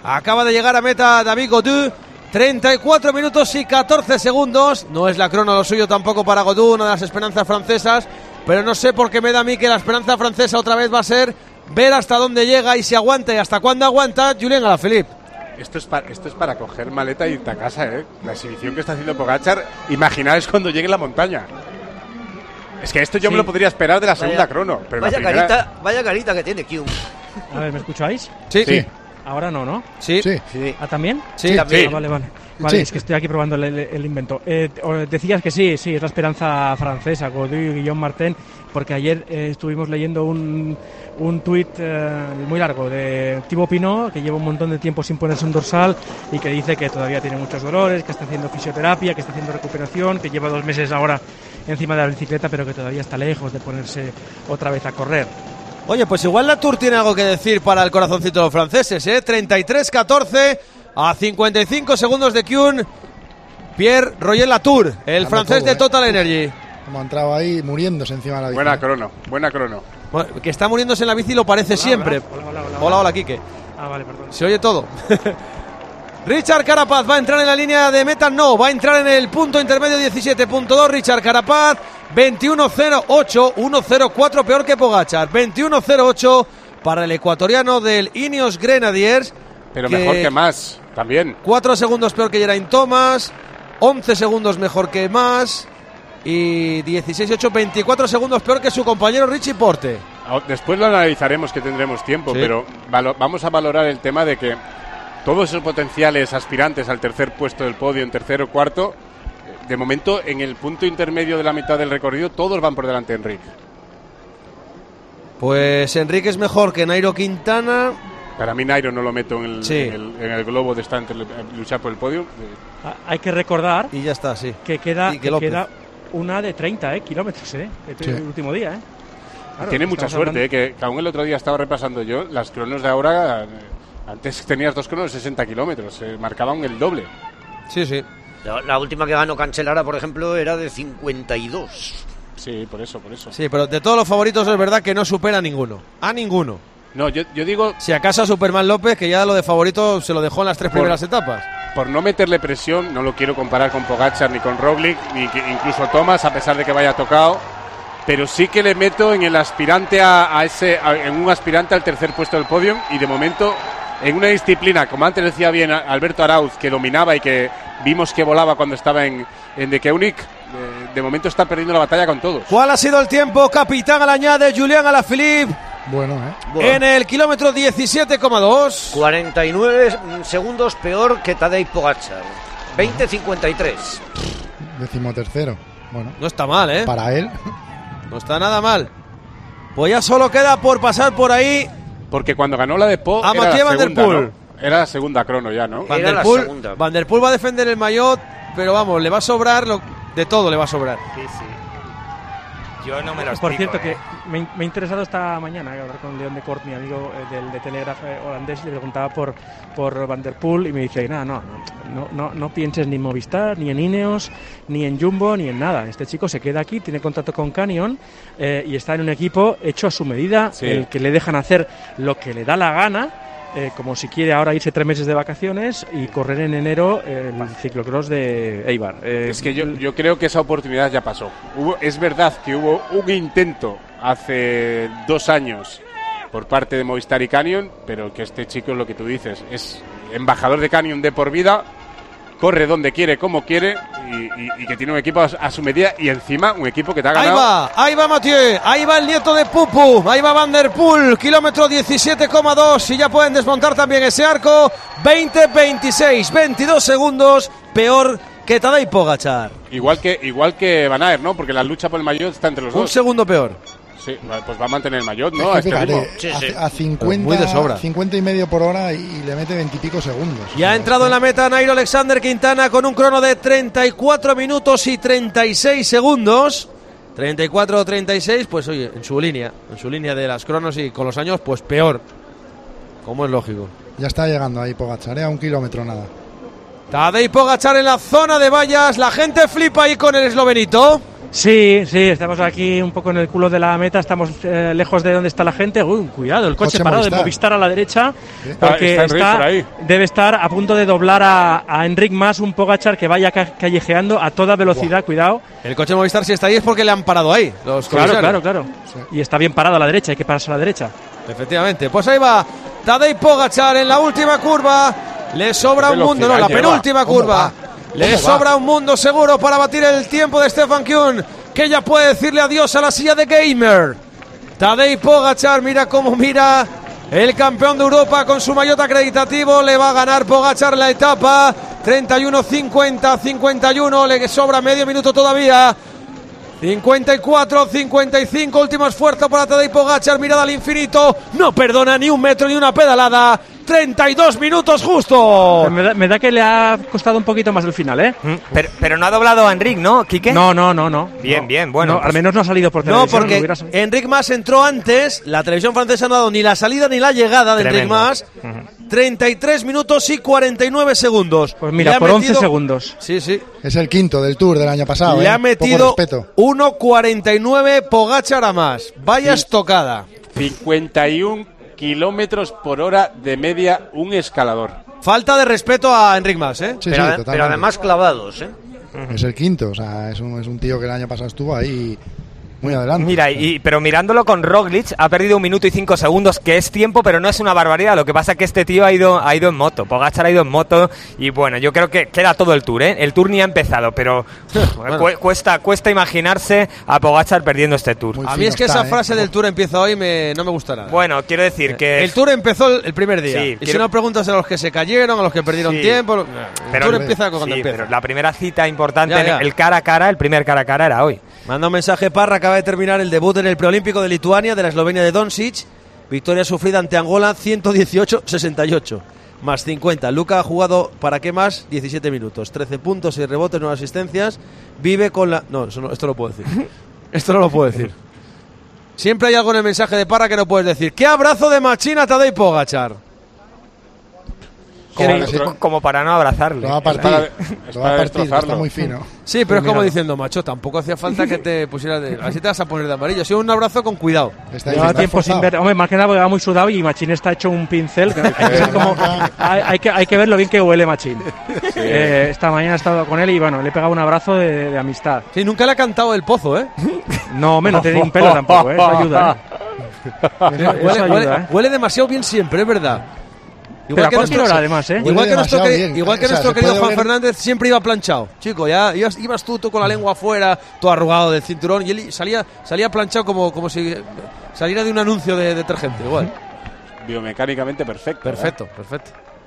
Acaba de llegar a meta David Gaudu. treinta y cuatro minutos y catorce segundos. No es la crono lo suyo tampoco para Gaudu, una de las esperanzas francesas. Pero no sé por qué me da a mí que la esperanza francesa otra vez va a ser ver hasta dónde llega y si aguanta y hasta cuándo aguanta Julián Alaphilippe. Esto es, para, esto es para coger maleta y irte a casa, ¿eh? La exhibición que está haciendo Pogačar, imaginaos cuando llegue la montaña. Es que esto yo sí me lo podría esperar de la segunda vaya, crono. Pero vaya, la primera... carita, vaya carita que tiene Q. A ver, ¿me escucháis? Sí. Sí. Ahora no, ¿no? Sí. Sí. Sí. ¿Ah, también? Sí, también. Ah, vale, vale. Vale, Sí. es que estoy aquí probando el, el, el invento. Eh, decías que sí, sí, es la esperanza francesa, Gaudu y Guillaume Martin, porque ayer eh, estuvimos leyendo un, un tuit eh, muy largo de Thibaut Pinot, que lleva un montón de tiempo sin ponerse un dorsal y que dice que todavía tiene muchos dolores, que está haciendo fisioterapia, que está haciendo recuperación, que lleva dos meses ahora encima de la bicicleta, pero que todavía está lejos de ponerse otra vez a correr. Oye, pues igual la Tour tiene algo que decir para el corazoncito de los franceses, ¿eh? treinta y tres catorce a cincuenta y cinco segundos de Kuhn. Pierre Roger Latour, el Dando francés todo, de ¿eh? Total Energy. Como ha entrado ahí muriéndose encima de la bici. Buena crono, buena crono. Bueno, que está muriéndose en la bici lo parece Hola, siempre. hola, hola, hola, hola. Hola, hola, Quique. Ah, vale, perdón. Se oye todo. Richard Carapaz va a entrar en la línea de meta, no, va a entrar en el punto intermedio diecisiete punto dos. Richard Carapaz, veintiuno cero ocho, uno cero cuatro peor que Pogačar. veintiuno cero ocho para el ecuatoriano del Ineos Grenadiers. Pero que mejor que más, también. cuatro segundos peor que Geraint Thomas, once segundos mejor que más y dieciséis ocho, veinticuatro segundos peor que su compañero Richie Porte. Después lo analizaremos, que tendremos tiempo, Sí. pero valo- vamos a valorar el tema de que todos esos potenciales aspirantes al tercer puesto del podio, en tercero o cuarto, de momento en el punto intermedio de la mitad del recorrido todos van por delante de Enrique. Pues Enrique es mejor que Nairo Quintana. Para mí Nairo no lo meto en el, Sí. en el, en el globo de estar entre luchar por el podio. Ah, hay que recordar y ya está, sí. que queda, Y que que López. queda una de treinta eh, kilómetros, eh, este Sí. el último día. Eh. Claro, Tiene mucha estamos suerte, hablando- eh, que, que aún el otro día estaba repasando yo las cronos de ahora. eh, Antes tenías dos cronos de sesenta kilómetros, eh, marcaban el doble. Sí, sí. La, la última que ganó Cancellara, por ejemplo, era de cincuenta y dos. Sí, por eso, por eso. Sí, pero de todos los favoritos es verdad que no supera a ninguno. A ninguno. No, yo, yo digo, Si acaso a Superman López, que ya lo de favorito se lo dejó en las tres Por- primeras etapas. por no meterle presión, no lo quiero comparar con Pogačar ni con Roglic, ni que- incluso Thomas, a pesar de que vaya tocado, pero sí que le meto en el aspirante a, a ese, a- en un aspirante al tercer puesto del podio, y de momento en una disciplina, como antes decía bien a- Alberto Arauz, que dominaba y que vimos que volaba cuando estaba en, en De Koenig, de, de momento está perdiendo la batalla con todos. ¿Cuál ha sido el tiempo, capitán, al añade Julián Alaphilippe? Bueno, ¿eh? Buah. En el kilómetro diecisiete coma dos. cuarenta y nueve segundos peor que Tadej Pogačar. veinte cincuenta y tres. Decimotercero. Bueno, No está mal, ¿eh? para él. No está nada mal. Pues ya solo queda por pasar por ahí Porque cuando ganó la de Po a era Mathieu la Van der segunda, Poel. ¿no? Era la segunda crono ya, ¿no? Van Era der la Poel, segunda. Van der Poel va a defender el maillot, pero vamos, le va a sobrar lo, de todo, le va a sobrar. Sí, sí. Yo no me lo Por explico, cierto, que eh. me, me ha interesado esta mañana eh, hablar con Leon de Kort, mi amigo eh, del de Telegraph eh, holandés, y le preguntaba por, por Van der Poel y me dice, no, no, no, no, no pienses ni en Movistar, ni en Ineos, ni en Jumbo, ni en nada. Este chico se queda aquí, tiene contrato con Canyon eh, y está en un equipo hecho a su medida, Sí. el que le dejan hacer lo que le da la gana. Eh, como si quiere ahora irse tres meses de vacaciones y correr en enero el ciclocross de Eibar. Eh, Es que yo, yo creo que esa oportunidad ya pasó. Hubo, es verdad que hubo un intento hace dos años por parte de Movistar y Canyon, pero que este chico es lo que tú dices, es embajador de Canyon de por vida, corre donde quiere, como quiere, y, y- y que tiene un equipo a, a su medida, y encima un equipo que te ha Ahí ganado. va, ahí va Mathieu, ahí va el nieto de Pupu, ahí va Van der Poel, kilómetro diecisiete coma dos y ya pueden desmontar también ese arco. Veinte veintiséis, veintidós segundos, peor que Tadej Pogačar. Igual que igual que Van Aert, ¿no? Porque la lucha por el maillot está entre los Un dos. segundo peor. Sí, pues va a mantener el maillot, ¿no? Es A que este fíjate, ritmo. Sí, sí. a, a cincuenta, Muy de sobra. cincuenta y medio por hora y, y le mete veintipico segundos. Ya ha entrado en la meta Nairo Alexander Quintana con un crono de treinta y cuatro minutos y treinta y seis segundos. treinta y cuatro treinta y seis, pues oye, en su línea, en su línea de las cronos, y con los años, pues peor. Como es lógico. Ya está llegando ahí Pogačar, ¿eh? A un kilómetro nada. Tadej Pogačar en la zona de vallas, la gente flipa ahí con el eslovenito. Sí, sí, estamos aquí un poco en el culo de la meta, estamos eh, lejos de donde está la gente. Uy, cuidado, el coche, Coche parado Movistar. de Movistar a la derecha, Está- porque está Enric está, por ahí. debe estar a punto de doblar a, a Enric Mas, un Pogačar que vaya ca- callejeando a toda velocidad, cuidado. El coche Movistar, si está ahí, es porque le han parado ahí. Los Claro, comisarios. claro, claro. Y está bien parado a la derecha, hay que pararse a la derecha. Efectivamente, pues ahí va Tadej Pogačar en la última curva. Le sobra Qué un mundo, no, la velocidad lleva. penúltima ¿Cómo curva. va? Le ¿Cómo va? sobra un mundo seguro para batir el tiempo de Stefan Kuhn, que ya puede decirle adiós a la silla de gamer. Tadej Pogačar, mira cómo mira el campeón de Europa con su maillot acreditativo. Le va a ganar Pogačar la etapa. treinta y uno cincuenta, cincuenta y uno, le sobra medio minuto todavía. cincuenta y cuatro, cincuenta y cinco, último esfuerzo para Tadej Pogačar, mirada al infinito, no perdona ni un metro ni una pedalada. treinta y dos minutos justo. Me da, me da que le ha costado un poquito más el final, ¿eh? Pero, pero no ha doblado a Enric, ¿no, Quique? No, no, no, no. Bien, No. bien, bueno. No, pues- al menos no ha salido por No, televisión. porque lo hubiera salido. Enric Mas entró antes, la televisión francesa no ha dado ni la salida ni la llegada de Enric Tremendo. Mas. treinta y tres minutos y cuarenta y nueve segundos. Pues mira, Le ha por once metido- segundos. Sí, sí. Es el quinto del Tour del año pasado. Le ¿eh? ha Poco metido respeto. uno cuarenta y nueve Pogačar a más. Vaya estocada. cincuenta y uno kilómetros por hora de media un escalador. Falta de respeto a Enric Mas, ¿eh? Sí, pero, sí, ade- totalmente. pero además clavados, ¿eh? Es el quinto, o sea, es un, es un tío que el año pasado estuvo ahí muy adelante. Mira, y, pero mirándolo con Roglic, ha perdido un minuto y cinco segundos, que es tiempo, pero no es una barbaridad. Lo que pasa es que este tío ha ido, ha ido en moto. Pogačar ha ido en moto y bueno, yo creo que queda todo el Tour, ¿eh? El Tour ni ha empezado, pero Bueno. cu- cuesta, cuesta imaginarse a Pogačar perdiendo este Tour. Muy A mí fino es que está, esa ¿eh? frase del Tour empieza hoy me, no me gusta nada. Bueno, quiero decir que... El Tour empezó el, el primer día. Sí, y si quiero- no preguntas a los que se cayeron, a los que perdieron Sí. tiempo. El Pero- Tour empieza cuando sí, empieza. pero la primera cita importante, Ya, ya. el cara a cara, el primer cara a cara era hoy. Manda un mensaje Parra, acaba de terminar el debut en el preolímpico de Lituania, de la Eslovenia de Doncic. Victoria sufrida ante Angola, ciento dieciocho sesenta y ocho. Más cincuenta. Luka ha jugado, ¿para qué más? diecisiete minutos. trece puntos, seis rebotes, nueve asistencias. Vive con la... No, eso no, esto no lo puedo decir. Esto no lo puedo decir. Siempre hay algo en el mensaje de Parra que no puedes decir. ¡Qué abrazo de machina Tadej Pogačar! Como, Sí. como para no abrazarle. Lo va a partir, para- es lo va a para partir, destrozarlo. está muy fino. Sí, pero es como míralo. diciendo, macho, tampoco hacía falta que te pusieras de... Así te vas a poner de amarillo. Ha sido un abrazo con cuidado. Está Lleva está tiempo sin forzado. ver. Hombre, más que nada porque va muy sudado y Machín está hecho un pincel. que hay, que ver cómo- hay, hay que, hay que ver lo bien que huele Machín. Eh, esta mañana he estado con él y bueno, le he pegado un abrazo de, de amistad. Sí, nunca le ha cantado el pozo, ¿eh? No, menos tiene un pelo tampoco, ¿eh? Eso ayuda. ¿eh? Eso, eso Huele, ayuda, huele- ¿eh? huele demasiado bien siempre, es verdad. Pero a cualquier hora, además, ¿eh? Igual Huele que nuestro, demasiado queri- bien. igual que O sea, nuestro se querido puede Juan oler- Fernández siempre iba planchado. Chico, ya ibas, ibas tú, tú con la lengua afuera, todo arrugado del cinturón, y él salía, salía planchado como, como si saliera de un anuncio de detergente, igual. Biomecánicamente perfecto. Perfecto, perfecto.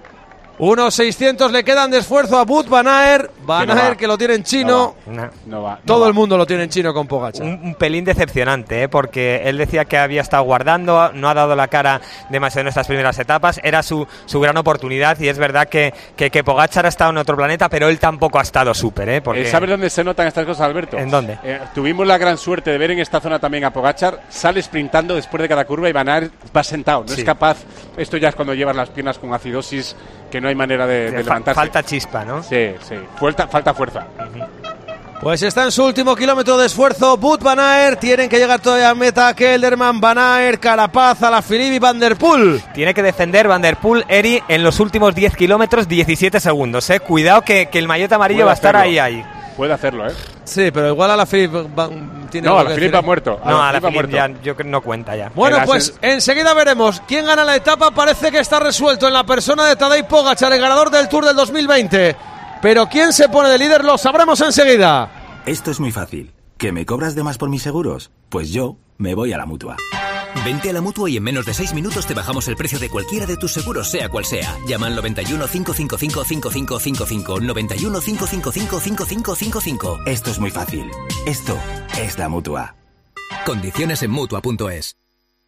uno seiscientos le quedan de esfuerzo a Wout van Aert. Van Que no Aert va. que lo tiene en chino. Una- No va. no Todo va. el mundo lo tiene en chino con Pogačar. Un, un pelín decepcionante, ¿eh? Porque él decía que había estado guardando, no ha dado la cara demasiado en estas primeras etapas, era su, su gran oportunidad y es verdad que, que, que Pogačar ha estado en otro planeta, pero él tampoco ha estado súper, ¿eh? Porque... Eh, ¿Sabes dónde se notan estas cosas, Alberto? ¿En dónde? Eh, tuvimos la gran suerte de ver en esta zona también a Pogačar, sale sprintando después de cada curva y Van Aert va sentado, no Sí. es capaz, esto ya es cuando llevas las piernas con acidosis, que no hay manera de, de Fa- levantarse. falta chispa, ¿no? Sí, sí, falta, falta fuerza. Pues está en su último kilómetro de esfuerzo Wout van Aert. Tienen que llegar todavía a meta Kelderman, Van Aert, Carapaz, Alaphilippe y Van der Poel. Tiene que defender Van der Poel, Eri, en los últimos diez kilómetros, diecisiete segundos, ¿eh? Cuidado que, que el maillot amarillo Puede va a estar hacerlo. ahí, ahí. Puede hacerlo, ¿eh? Sí, pero igual Alaphilippe va- tiene No, algo que Alaphilippe decir. ha muerto. No, a la Alaphilippe ha muerto. ya, yo creo que no cuenta ya. Bueno, En la pues sen- enseguida veremos quién gana la etapa. Parece que está resuelto en la persona de Tadej Pogačar, el ganador del Tour del dos mil veinte. Pero quién se pone de líder lo sabremos enseguida. Esto es muy fácil. ¿Que me cobras de más por mis seguros? Pues yo me voy a la Mutua. Vente a la Mutua y en menos de seis minutos te bajamos el precio de cualquiera de tus seguros, sea cual sea. Llama al noventa y uno, cinco cinco cinco, cinco cinco cinco cinco, noventa y uno, cinco cinco cinco, cinco cinco cinco cinco. Esto es muy fácil. Esto es la Mutua. Condiciones en Mutua punto es.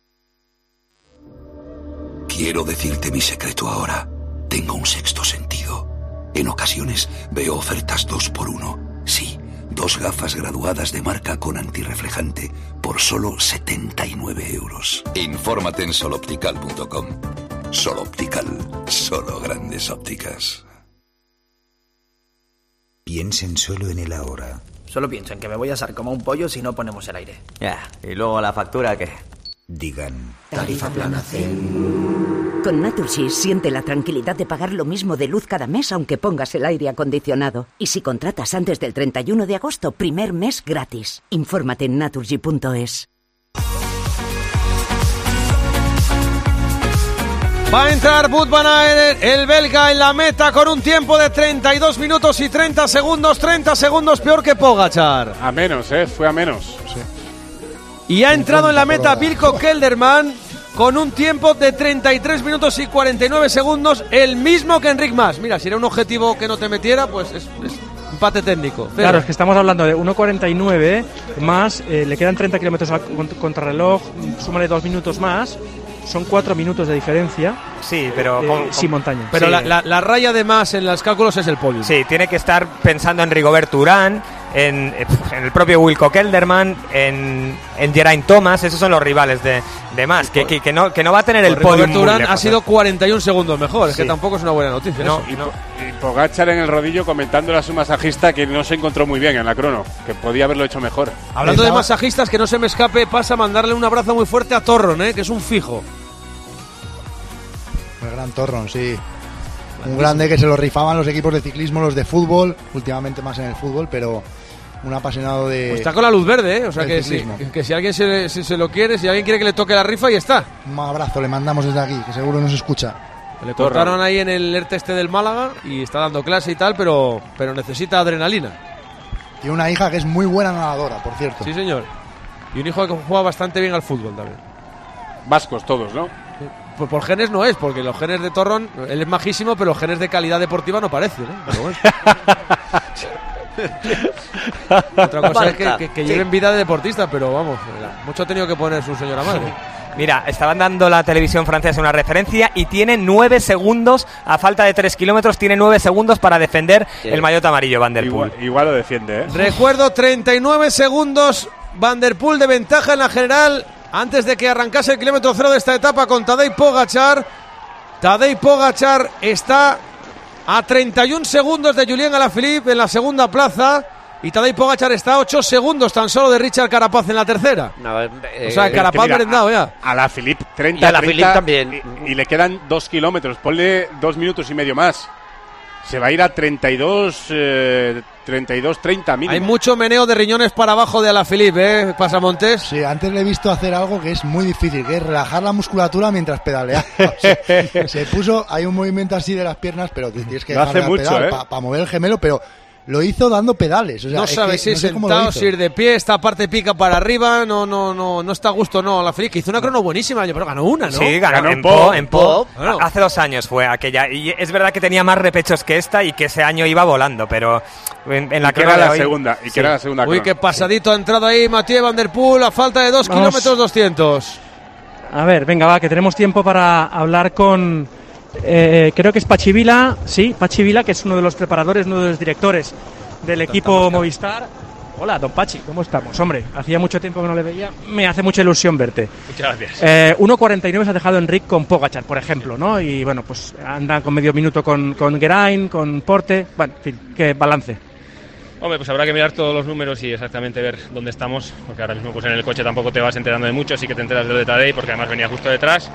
Quiero decirte mi secreto ahora. Tengo un sexto sentido. En ocasiones veo ofertas dos por uno. Sí, dos gafas graduadas de marca con antirreflejante por solo setenta y nueve euros. Infórmate en soloptical punto com. Soloptical, solo grandes ópticas. Piensen solo en el ahora. Solo pienso en que me voy a asar como un pollo si no ponemos el aire. Ya, y luego la factura, ¿qué? Digan... Tarifa plana Zen. Con Naturgy siente la tranquilidad de pagar lo mismo de luz cada mes aunque pongas el aire acondicionado. Y si contratas antes del treinta y uno de agosto, primer mes gratis. Infórmate en naturgy punto es. Va a entrar Wout van Aert, el belga, en la meta con un tiempo de treinta y dos minutos y treinta segundos. treinta segundos peor que Pogačar. A menos, ¿eh? Fue a menos. Sí. Y ha entrado en la meta Wilco Kelderman con un tiempo de treinta y tres minutos y cuarenta y nueve segundos, el mismo que Enric Mas. Mira, si era un objetivo que no te metiera, pues es, es empate técnico. Pero... Claro, es que estamos hablando de uno cuarenta y nueve más, eh, le quedan treinta kilómetros al contrarreloj, súmale dos minutos más. Son cuatro minutos de diferencia. Sí, pero... Eh, con, con, sin montaña. Pero sí. la, la, la raya de más en los cálculos es el podio. Sí, tiene que estar pensando en Rigobert Urán, en, en el propio Wilco Kelderman, en, en Geraint Thomas. Esos son los rivales de, de más. Que, que, que, no, que no va a tener el podio. Rigobert Urán ha sido cuarenta y un segundos mejor. Sí. Es que tampoco es una buena noticia. No, y, no. y Pogačar en el rodillo comentando a su masajista que no se encontró muy bien en la crono, que podía haberlo hecho mejor. Hablando de masajistas, que no se me escape, pasa a mandarle un abrazo muy fuerte a Torron, ¿eh? Que es un fijo. El gran Torron, sí. Un grande que se lo rifaban los equipos de ciclismo, los de fútbol, últimamente más en el fútbol, pero un apasionado de... Pues está con la luz verde, ¿eh? O sea que si, que si alguien se, si se lo quiere, si alguien quiere que le toque la rifa, y está. Un abrazo le mandamos desde aquí, que seguro nos escucha. Le cortaron ahí en el ERTE este del Málaga y está dando clase y tal, pero, pero necesita adrenalina. Tiene una hija que es muy buena nadadora, por cierto. Sí, señor. Y un hijo que juega bastante bien al fútbol también. Vascos todos, ¿no? Pues por genes no es, porque los genes de Torron, él es majísimo, pero los genes de calidad deportiva no parecen, ¿eh? Pero bueno. Otra cosa Marca. es que, que, que sí. lleven vida de deportista, pero vamos, mucho ha tenido que poner su señora madre. Mira, estaban dando la televisión francesa una referencia y tiene nueve segundos, a falta de tres kilómetros, tiene nueve segundos para defender sí. el maillot amarillo Van der Poel. Igual, igual lo defiende, ¿eh? Recuerdo, treinta y nueve segundos Van der Poel de ventaja en la general antes de que arrancase el kilómetro cero de esta etapa con Tadej Pogačar. Tadej Pogačar está a treinta y un segundos de Julián Alaphilippe en la segunda plaza. Y Tadej Pogačar está a ocho segundos tan solo de Richard Carapaz en la tercera. No, eh, o sea, Carapaz es merendado ya. A Alaphilippe treinta, y a Alaphilippe también. Y, y le quedan dos kilómetros. Ponle dos minutos y medio más. Se va a ir a treinta y dos, eh, treinta y dos, treinta mínimo. Hay mucho meneo de riñones para abajo de Alaphilippe, ¿eh? Pasamontes. Sí, antes le he visto hacer algo que es muy difícil, que es relajar la musculatura mientras pedalea. O sea, se puso, hay un movimiento así de las piernas, pero tienes que dejar el pedal ¿eh? para pa mover el gemelo, pero lo hizo dando pedales. O sea, no es sabe que, si no es sé sentado, si ir de pie, esta parte pica para arriba, no no no no está a gusto, no. Alaphilippe, que hizo una crono buenísima, pero ganó una, ¿no? Sí, ganó, ganó en Po, en Po. Bueno. Hace dos años fue aquella, y es verdad que tenía más repechos que esta y que ese año iba volando, pero en, en la que era la hoy, segunda, y que sí. era la segunda. Uy, crono. qué pasadito sí. ha entrado ahí Mathieu Van der Poel a falta de dos Vamos. kilómetros doscientos. A ver, venga, va, que tenemos tiempo para hablar con, eh, creo que es Pachi Vila, sí, Pachi Vila, que es uno de los preparadores, uno de los directores del equipo Movistar. Hola, don Pachi, ¿cómo estamos? Hombre, hacía mucho tiempo que no le veía, me hace mucha ilusión verte. Muchas gracias. Eh, uno cuarenta y nueve se ha dejado Enric con Pogačar, por ejemplo, ¿no? Y bueno, pues anda con medio minuto con, con Geraint, con Porte, bueno, en fin, ¿qué balance? Hombre, pues habrá que mirar todos los números y exactamente ver dónde estamos, porque ahora mismo pues en el coche tampoco te vas enterando de mucho, sí que te enteras de lo de Tadej, porque además venía justo detrás.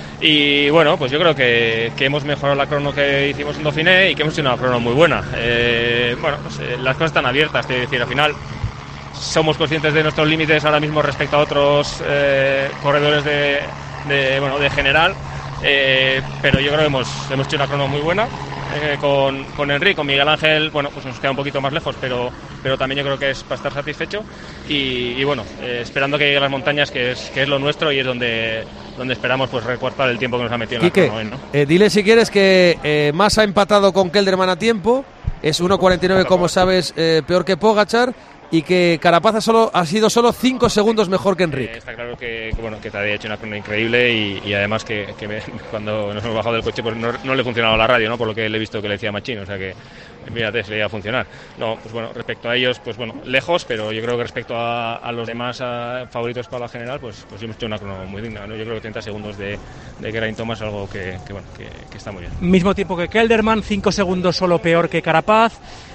Y bueno, pues yo creo que, que hemos mejorado la crono que hicimos en Dauphiné y que hemos hecho una crono muy buena. Eh, bueno, pues eh, las cosas están abiertas, te decir, al final somos conscientes de nuestros límites ahora mismo respecto a otros eh, corredores de, de, bueno, de general, eh, pero yo creo que hemos, hemos hecho una crono muy buena. Eh, con, con Enric, con Miguel Ángel, bueno, pues nos queda un poquito más lejos, pero, pero también yo creo que es para estar satisfecho y, y bueno, eh, esperando que lleguen las montañas, que es, que es lo nuestro y es donde, donde esperamos pues recortar el tiempo que nos ha metido en Quique, la crono, ¿no? eh, dile si quieres que eh, Mas ha empatado con Kelderman a tiempo, es uno cuarenta y nueve como sabes, eh, peor que Pogačar, y que Carapaz ha, solo, ha sido solo cinco segundos mejor que Enric. Eh, está claro que, que, bueno, que Tadej ha hecho una crono increíble y, y además que, que me, cuando nos hemos bajado del coche pues no, no le ha funcionado la radio, ¿no? Por lo que le he visto que le decía Machín, o sea que fíjate, se le iba a funcionar. No, pues bueno, respecto a ellos, pues bueno, lejos, pero yo creo que respecto a, a los demás a, favoritos para la general, pues, pues hemos hecho una crono muy digna, ¿no? Yo creo que treinta segundos de, de Geraint Thomas es algo que, que, bueno, que, que está muy bien. Mismo tiempo que Kelderman, cinco segundos solo peor que Carapaz.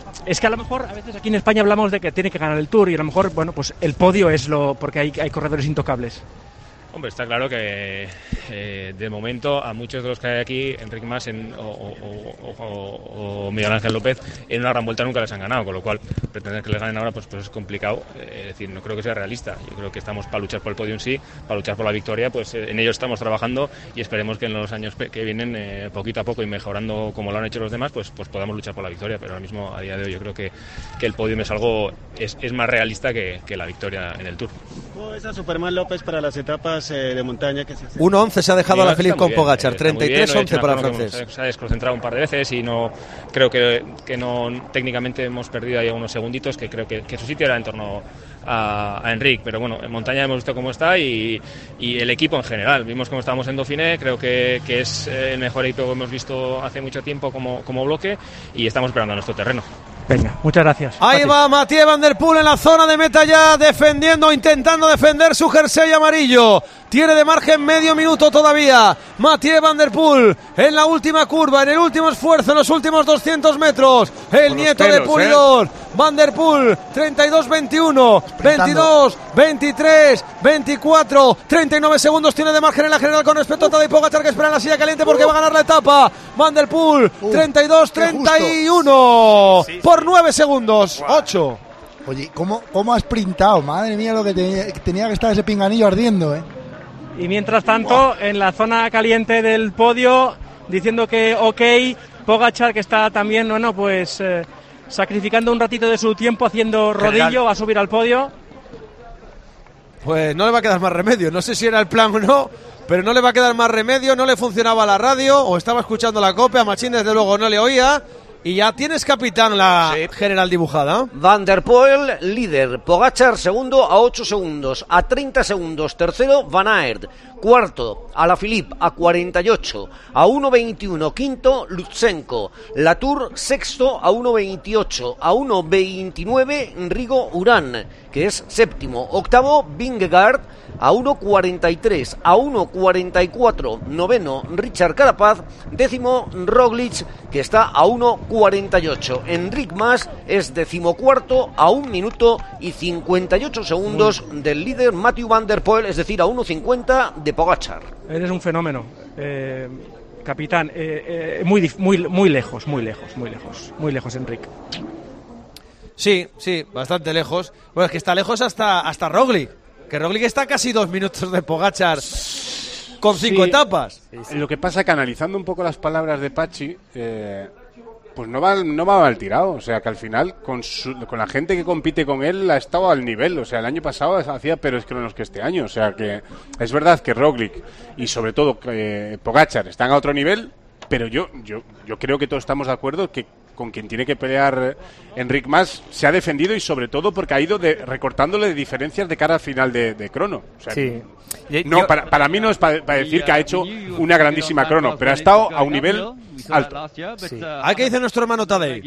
es que a lo mejor a veces aquí en España hablamos de que tiene que ganar el Tour y a lo mejor, bueno, pues el podio es lo, porque hay, hay corredores intocables. Hombre, está claro que eh, de momento a muchos de los que hay aquí, Enric Mas en, o, o, o, o, o Miguel Ángel López, en una gran vuelta nunca les han ganado, con lo cual pretender que les ganen ahora pues, pues es complicado. Eh, es decir, no creo que sea realista. Yo creo que estamos para luchar por el podio en sí, para luchar por la victoria, pues eh, en ello estamos trabajando y esperemos que en los años que vienen, eh, poquito a poco y mejorando como lo han hecho los demás, pues, pues podamos luchar por la victoria. Pero ahora mismo, a día de hoy, yo creo que, que el podio es algo es, es más realista que, que la victoria en el Tour. ¿Cómo ves a Superman López para las etapas de montaña que se hace? uno once se ha dejado a la Felipe con Pogačar, eh, treinta y tres once para el francés. Se ha desconcentrado un par de veces y no creo que, que no técnicamente hemos perdido ahí unos segunditos, que creo que, que su sitio era en torno a, a Enric, pero bueno, en montaña hemos visto cómo está y, y el equipo en general. Vimos cómo estábamos en Dauphiné, creo que, que es el mejor equipo que hemos visto hace mucho tiempo como, como bloque y estamos esperando a nuestro terreno. Venga, muchas gracias. Ahí Pati. va Mathieu Van Der Poel en la zona de meta ya, defendiendo, intentando defender su jersey amarillo. Tiene de margen medio minuto todavía Mathieu Van Der Poel en la última curva, en el último esfuerzo, en los últimos doscientos metros. El Con nieto pelos, de Pulidor, ¿eh? Van Der Poel, treinta y dos veintiuno, veintidós, veintitrés, veinticuatro, treinta y nueve segundos tiene de margen en la general con respecto a Tadej Pogačar, que espera en la silla caliente porque va a ganar la etapa. Van Der Poel, Uh, treinta y dos treinta y uno sí, sí. por nueve segundos, wow. ocho. Oye, ¿cómo, ¿cómo has sprintado? Madre mía, lo que tenía, tenía que estar ese pinganillo ardiendo, ¿eh? Y mientras tanto, wow. en la zona caliente del podio, diciendo que ok, Pogačar, que está también, bueno, pues eh, sacrificando un ratito de su tiempo haciendo rodillo, General. va a subir al podio. Pues no le va a quedar más remedio, no sé si era el plan o no, pero no le va a quedar más remedio, no le funcionaba la radio o estaba escuchando la cope, a Machín desde luego no le oía. Y ya tienes, capitán, la sí. general dibujada. Van Der Poel, líder. Pogačar, segundo, a ocho segundos. A treinta segundos, tercero, Van Aert. Cuarto, Alaphilippe, a cuarenta y ocho. A uno veintiuno, quinto, Lutsenko. Latour, sexto, a uno veintiocho. A uno veintinueve, Rigo Urán, que es séptimo. Octavo, Vingegaard, a uno cuarenta y tres. A uno cuarenta y cuatro, noveno, Richard Carapaz. Décimo, Roglic, que está a uno cuarenta y ocho. Enric Mas es decimocuarto a un minuto y cincuenta y ocho segundos del líder Mathieu Van Der Poel, es decir, a uno cincuenta de Pogačar. Eres un fenómeno, eh, capitán. Eh, eh, muy, muy, muy lejos, muy lejos, muy lejos, muy lejos, Enric. Sí, sí, bastante lejos. Bueno, es que está lejos hasta, hasta Roglic. Que Roglic está a casi dos minutos de Pogačar con cinco sí. etapas. Sí, sí. Lo que pasa es que analizando un poco las palabras de Pachi, eh, pues no va, no va mal tirado. O sea, que al final con, su, con la gente que compite con él ha estado al nivel. O sea, el año pasado hacía peores cronos que este año. O sea, que es verdad que Roglic y sobre todo eh, Pogačar están a otro nivel, pero yo, yo, yo creo que todos estamos de acuerdo que con quien tiene que pelear Enric Mas se ha defendido y sobre todo porque ha ido de, recortándole diferencias de cara al final de, de crono. O sea, sí. no, para, para mí no es para, para decir que ha hecho una grandísima crono, pero ha estado a un nivel alto. Sí. ¿A qué dice nuestro hermano Tadej?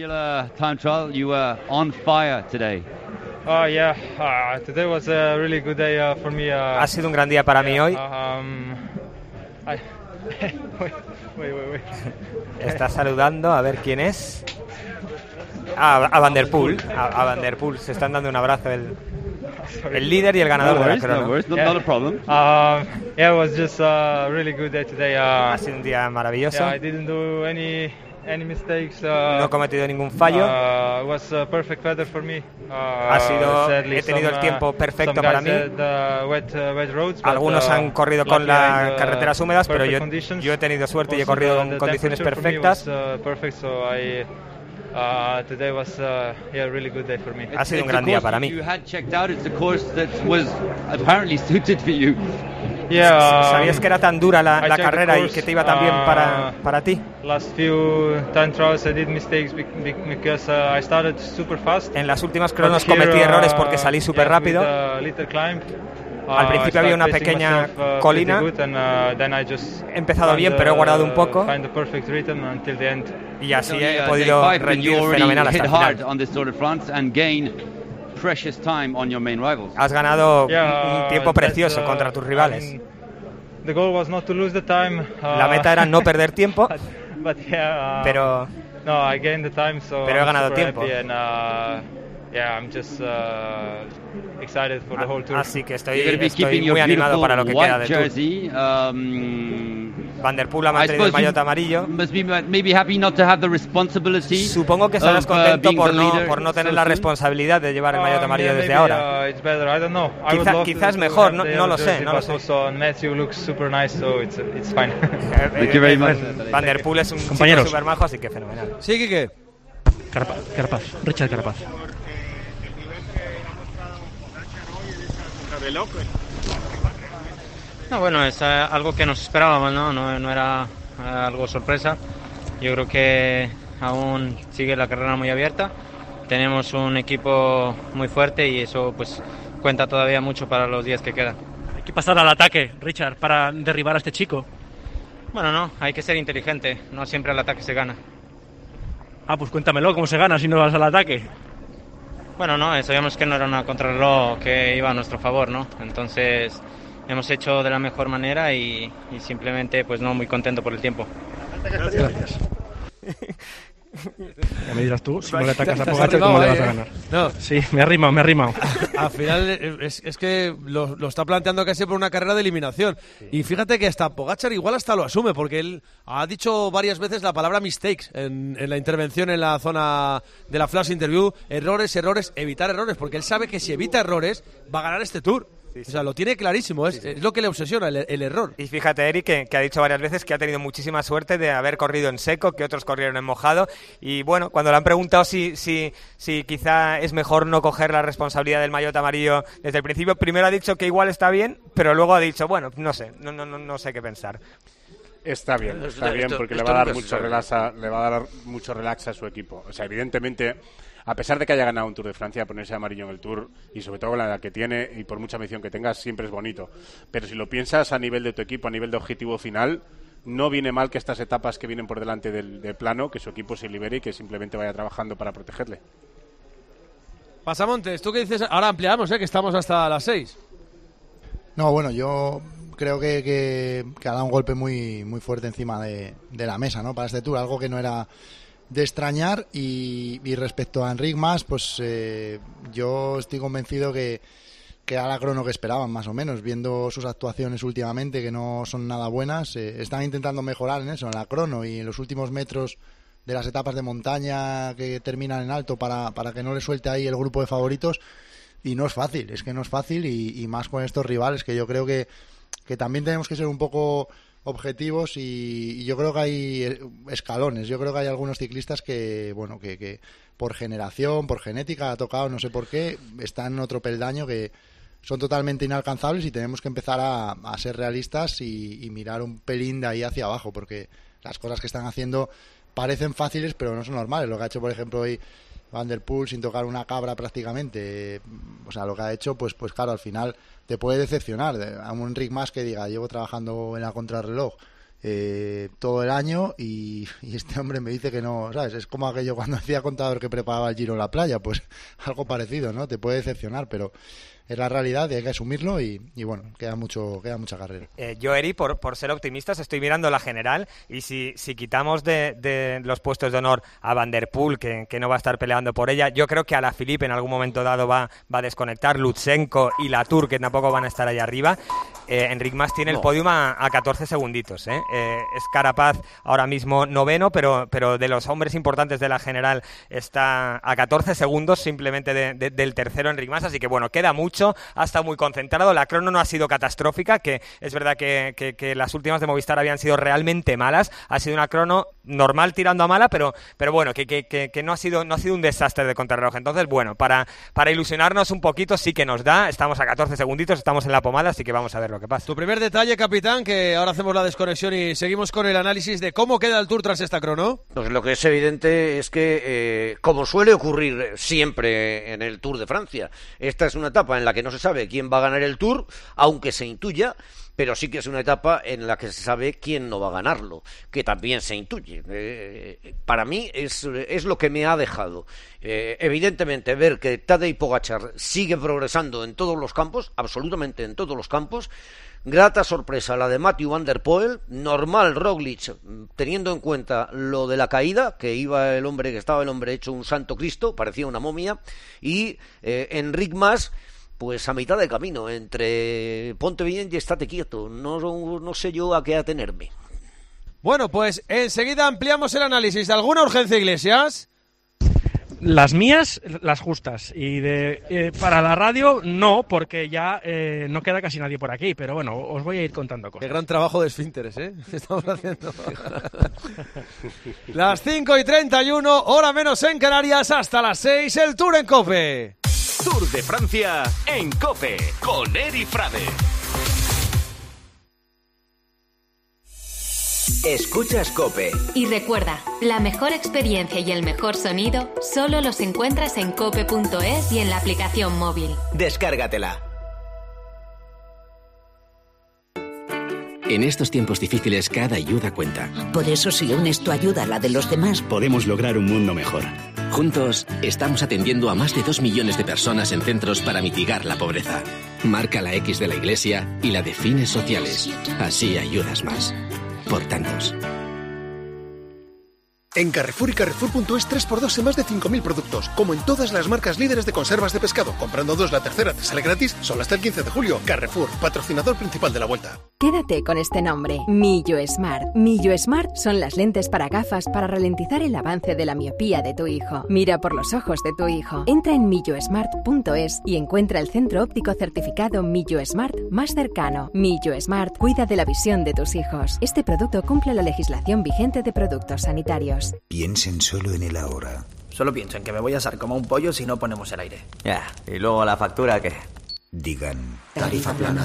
Oh, yeah. Uh, today was a really good day uh, for me. Uh, ha sido un gran día para yeah, mí hoy. Um, I, wait, wait, wait, wait. Está saludando, a ver quién es. A, a Van Der Poel. A, a Van Der Poel. Se están dando un abrazo el, el líder y el ganador no de la worries, crono. No worries, not, yeah. not a problem. Uh, yeah, it was just a really good day today. Uh, ha sido un día maravilloso. Yeah, I didn't do any any mistakes. Uh, no he cometido ningún fallo. Uh, it was uh, perfect weather for me. Uh, ha sido, sadly, he tenido some, el tiempo perfecto para mí. Had, uh, wet, uh, wet roads, Algunos but, uh, han corrido con las carreteras húmedas, pero yo, yo he tenido suerte y he corrido the, con the condiciones perfectas. Was, uh, perfect, so I, uh, today was, uh, yeah, really good day for me. Ha sido un gran día para mí. You had checked out. It's the course that was apparently suited for you. Yeah, ¿Sabías que era tan dura la, la carrera y que te iba tan bien para, para ti? Last few time trials I did mistakes because uh, I started super fast. En las últimas cronos cometí uh, errores porque salí súper yeah, rápido. Uh, Al principio había una pequeña myself, uh, colina. And, uh, then I just he empezado bien, pero he guardado un poco. Until the end. Y así so, he podido rendir fenomenal hasta el final. Has ganado yeah, un tiempo precioso uh, contra tus rivales. I mean, the goal was not to lose the time, uh, la meta era no perder tiempo, but, but yeah, uh, pero No, I gained the time, so Pero he I'm ganado super tiempo. happy and, uh, yeah, I'm just uh, excited for the whole tour. Así que estoy, You're gonna be estoy keeping muy your animado para lo que beautiful queda white de tour. jersey. Um, Van der Poel ha I mantenido el suppose you maillot amarillo. must be maybe happy not to have the responsibility. Supongo que estarás of, uh, contento being por the no, leader por no tener so la soon. responsabilidad de llevar el maillot Um, amarillo yeah, desde maybe, ahora. uh, it's better. I don't know. I would Quizá- love quizás to, mejor, to no- have the no other lo sé, jersey, no lo but sé. also Matthew looks super nice, so it's it's fine. Thank you very much. Van der Poel es un Compañeros. chico súper majo, así que fenomenal. Sí, Quique. Carapaz, Carapaz, Richard Carapaz. No, bueno, es eh, algo que nos esperábamos, ¿no? No, no era eh, algo sorpresa. Yo creo que aún sigue la carrera muy abierta. Tenemos un equipo muy fuerte y eso pues cuenta todavía mucho para los días que quedan. Hay que pasar al ataque, Richard, para derribar a este chico. Bueno, no, hay que ser inteligente. No siempre al ataque se gana. Ah, pues cuéntamelo, ¿cómo se gana si no vas al ataque? Bueno, no, eh, sabíamos que no era una contrarreloj que iba a nuestro favor, ¿no? Entonces hemos hecho de la mejor manera y, y simplemente pues no muy contento por el tiempo. Gracias. Ya me dirás tú, si no le atacas a Te has Pogačar, ¿cómo le vas a arrimado, ganar? eh. No. Sí, me ha arrimado, me ha arrimado. Al final es, es que lo, lo está planteando casi por una carrera de eliminación. Y fíjate que hasta Pogačar igual hasta lo asume, porque él ha dicho varias veces la palabra mistakes en, en la intervención en la zona de la flash interview. Errores, errores, evitar errores, porque él sabe que si evita errores va a ganar este Tour. Sí, sí. O sea, lo tiene clarísimo, es, sí, sí. es lo que le obsesiona, el, el error. Y fíjate, Eric, que, que ha dicho varias veces que ha tenido muchísima suerte de haber corrido en seco, que otros corrieron en mojado. Y bueno, cuando le han preguntado si, si, si quizá es mejor no coger la responsabilidad del maillot amarillo desde el principio, primero ha dicho que igual está bien, pero luego ha dicho, bueno, no sé, no, no, no, no sé qué pensar. Está bien, está Esto- bien esto- porque le esto va a dar nunca se mucho sabe. relax a, le va a dar mucho relax a su equipo. O sea, evidentemente, a pesar de que haya ganado un Tour de Francia, ponerse amarillo en el Tour y sobre todo con la edad que tiene y por mucha ambición que tengas, siempre es bonito. Pero si lo piensas a nivel de tu equipo, a nivel de objetivo final, no viene mal que estas etapas que vienen por delante del, del plano, que su equipo se libere y que simplemente vaya trabajando para protegerle. Pasamontes, ¿tú qué dices? Ahora ampliamos, ¿eh? Que estamos hasta las seis. No, bueno, yo creo que, que, que ha dado un golpe muy, muy fuerte encima de, de la mesa, ¿no? Para este Tour, algo que no era de extrañar. Y, y respecto a Enric Mas, pues eh, yo estoy convencido que, que era la crono que esperaban, más o menos, viendo sus actuaciones últimamente, que no son nada buenas. Eh, están intentando mejorar en eso, en la crono y en los últimos metros de las etapas de montaña que terminan en alto para, para que no le suelte ahí el grupo de favoritos. Y no es fácil, es que no es fácil y, y más con estos rivales, que yo creo que, que también tenemos que ser un poco objetivos y, y yo creo que hay escalones. Yo creo que hay algunos ciclistas que, bueno, que, que por generación, por genética ha tocado, no sé por qué, están en otro peldaño que son totalmente inalcanzables y tenemos que empezar a, a ser realistas y, y mirar un pelín de ahí hacia abajo, porque las cosas que están haciendo parecen fáciles pero no son normales. Lo que ha hecho, por ejemplo, hoy Van der Poel sin tocar una cabra prácticamente, eh, o sea, lo que ha hecho, pues pues claro, al final te puede decepcionar. A un Enric Mas que diga, llevo trabajando en la contrarreloj eh, todo el año y, y este hombre me dice que no, ¿sabes? Es como aquello cuando decía Contador que preparaba el Giro en la playa, pues algo parecido, ¿no? Te puede decepcionar, pero es la realidad y hay que asumirlo y, y bueno, queda mucho queda mucha carrera. Eh, yo, Eri, por, por ser optimistas, estoy mirando la general y si, si quitamos de, de los puestos de honor a Van der Poel, que, que no va a estar peleando por ella, yo creo que Alaphilippe en algún momento dado va, va a desconectar, Lutsenko y Latour, que tampoco van a estar allá arriba. Eh, Enric Mas tiene No. el podium a, a catorce segunditos. ¿eh? Eh, es Carapaz ahora mismo noveno, pero, pero de los hombres importantes de la general está a catorce segundos simplemente de, de, del tercero Enric Mas, así que bueno, queda mucho. Ha estado muy concentrado, la crono no ha sido catastrófica, que es verdad que, que, que las últimas de Movistar habían sido realmente malas, ha sido una crono normal tirando a mala, pero, pero bueno, que, que, que, que no ha sido no ha sido un desastre de contrarreloj. Entonces, bueno, para, para ilusionarnos un poquito sí que nos da, estamos a catorce segunditos, estamos en la pomada, así que vamos a ver lo que pasa. Tu primer detalle, capitán, que ahora hacemos la desconexión y seguimos con el análisis de cómo queda el Tour tras esta crono. Pues lo que es evidente es que, eh, como suele ocurrir siempre en el Tour de Francia, esta es una etapa en la que no se sabe quién va a ganar el Tour, aunque se intuya, pero sí que es una etapa en la que se sabe quién no va a ganarlo, que también se intuye. Eh, para mí es, es lo que me ha dejado. Eh, evidentemente, ver que Tadej Pogačar sigue progresando en todos los campos, absolutamente en todos los campos. Grata sorpresa la de Mathieu van der Poel, normal Roglic, teniendo en cuenta lo de la caída, que iba el hombre, que estaba el hombre hecho un santo Cristo, parecía una momia, y eh, Enric Mas, pues a mitad de camino, entre ponte bien y estate quieto, no, no sé yo a qué atenerme. Bueno, pues enseguida ampliamos el análisis. ¿Alguna urgencia, Iglesias? Las mías, las justas. Y de eh, para la radio, no, porque ya eh, no queda casi nadie por aquí. Pero bueno, os voy a ir contando cosas. Qué gran trabajo de esfínteres, ¿eh? Estamos haciendo. Las cinco y treinta y uno, hora menos en Canarias, hasta las seis, el Tour en COPE. Tour de Francia en COPE, con Eri Frade. Escuchas COPE. Y recuerda, la mejor experiencia y el mejor sonido solo los encuentras en cope punto es y en la aplicación móvil. Descárgatela. En estos tiempos difíciles, cada ayuda cuenta. Por eso, si unes tu ayuda a la de los demás, podemos lograr un mundo mejor. Juntos, estamos atendiendo a más de dos millones de personas en centros para mitigar la pobreza. Marca la X de la Iglesia y la de fines sociales. Así ayudas más. Por tantos. En Carrefour y Carrefour punto es tres por dos en más de cinco mil productos, como en todas las marcas líderes de conservas de pescado. Comprando dos, la tercera te sale gratis, solo hasta el quince de julio. Carrefour, patrocinador principal de la Vuelta. Quédate con este nombre, Millo Smart. Millo Smart son las lentes para gafas para ralentizar el avance de la miopía de tu hijo. Mira por los ojos de tu hijo. Entra en millo smart punto es y encuentra el centro óptico certificado Millo Smart más cercano. Millo Smart cuida de la visión de tus hijos. Este producto cumple la legislación vigente de productos sanitarios. Piensen solo en el ahora. Solo pienso en que me voy a asar como un pollo si no ponemos el aire. Ya, y luego la factura, ¿qué? Digan. Tarifa plana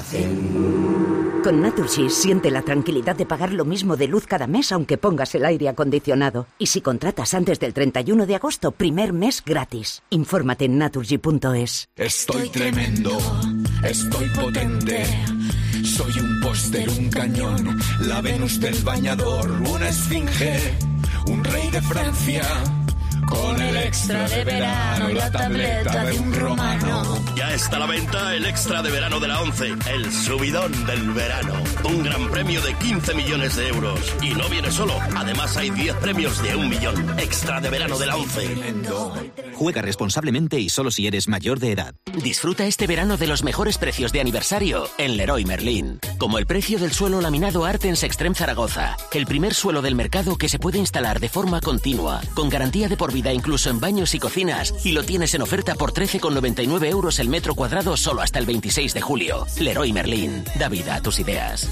cien. Con Naturgy siente la tranquilidad de pagar lo mismo de luz cada mes aunque pongas el aire acondicionado. Y si contratas antes del treinta y uno de agosto, primer mes gratis. Infórmate en naturgy punto es. Estoy tremendo, estoy potente. Soy un póster, un cañón, la Venus del bañador, una esfinge, un rey de Francia. Con el extra de verano, la tableta de un romano. Ya está a la venta el extra de verano de la ONCE, el subidón del verano. Un gran premio de quince millones de euros. Y no viene solo, además hay diez premios de un millón. Extra de verano de la ONCE. Juega responsablemente y solo si eres mayor de edad. Disfruta este verano de los mejores precios de aniversario en Leroy Merlin. Como el precio del suelo laminado Artens Extreme Zaragoza. El primer suelo del mercado que se puede instalar de forma continua, con garantía de por vida incluso en baños y cocinas, y lo tienes en oferta por trece con noventa y nueve euros el metro cuadrado solo hasta el veintiséis de julio. Leroy Merlin, da vida a tus ideas.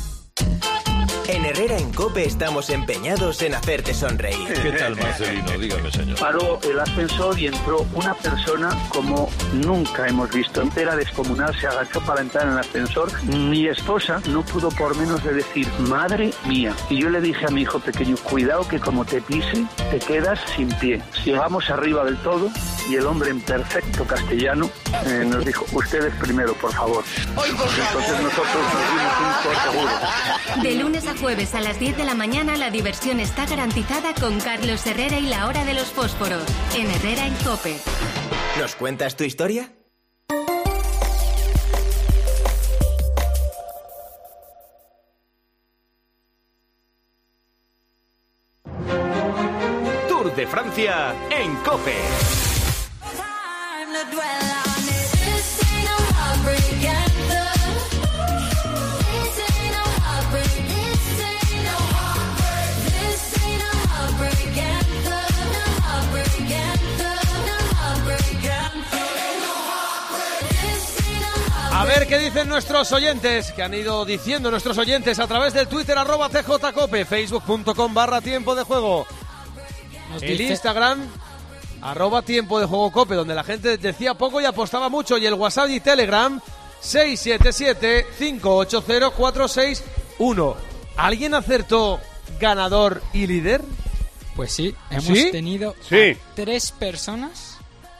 En Herrera en COPE estamos empeñados en hacerte sonreír. ¿Qué tal, Marcelino? Dígame, señor. Paró el ascensor y entró una persona como nunca hemos visto. Entera descomunal, se agachó para entrar en el ascensor. Mi esposa no pudo por menos de decir, madre mía. Y yo le dije a mi hijo pequeño, cuidado que como te pise, te quedas sin pie. Llegamos arriba del todo y el hombre en perfecto castellano eh, nos dijo, ustedes primero, por favor. Entonces nosotros nos dimos un corte seguro. De lunes a jueves a las diez de la mañana la diversión está garantizada con Carlos Herrera y la hora de los fósforos. En Herrera en COPE. ¿Nos cuentas tu historia? Tour de Francia en COPE. A ver qué dicen nuestros oyentes, que han ido diciendo nuestros oyentes a través del Twitter, arroba tjcope, facebook punto com barra tiempo de juego, Nos el dice... Instagram, arroba tiempo de juego cope, donde la gente decía poco y apostaba mucho, y el WhatsApp y Telegram, seis siete siete, cinco ocho cero, cuatro seis uno. ¿Alguien acertó ganador y líder? Pues sí, hemos ¿Sí? tenido sí. tres personas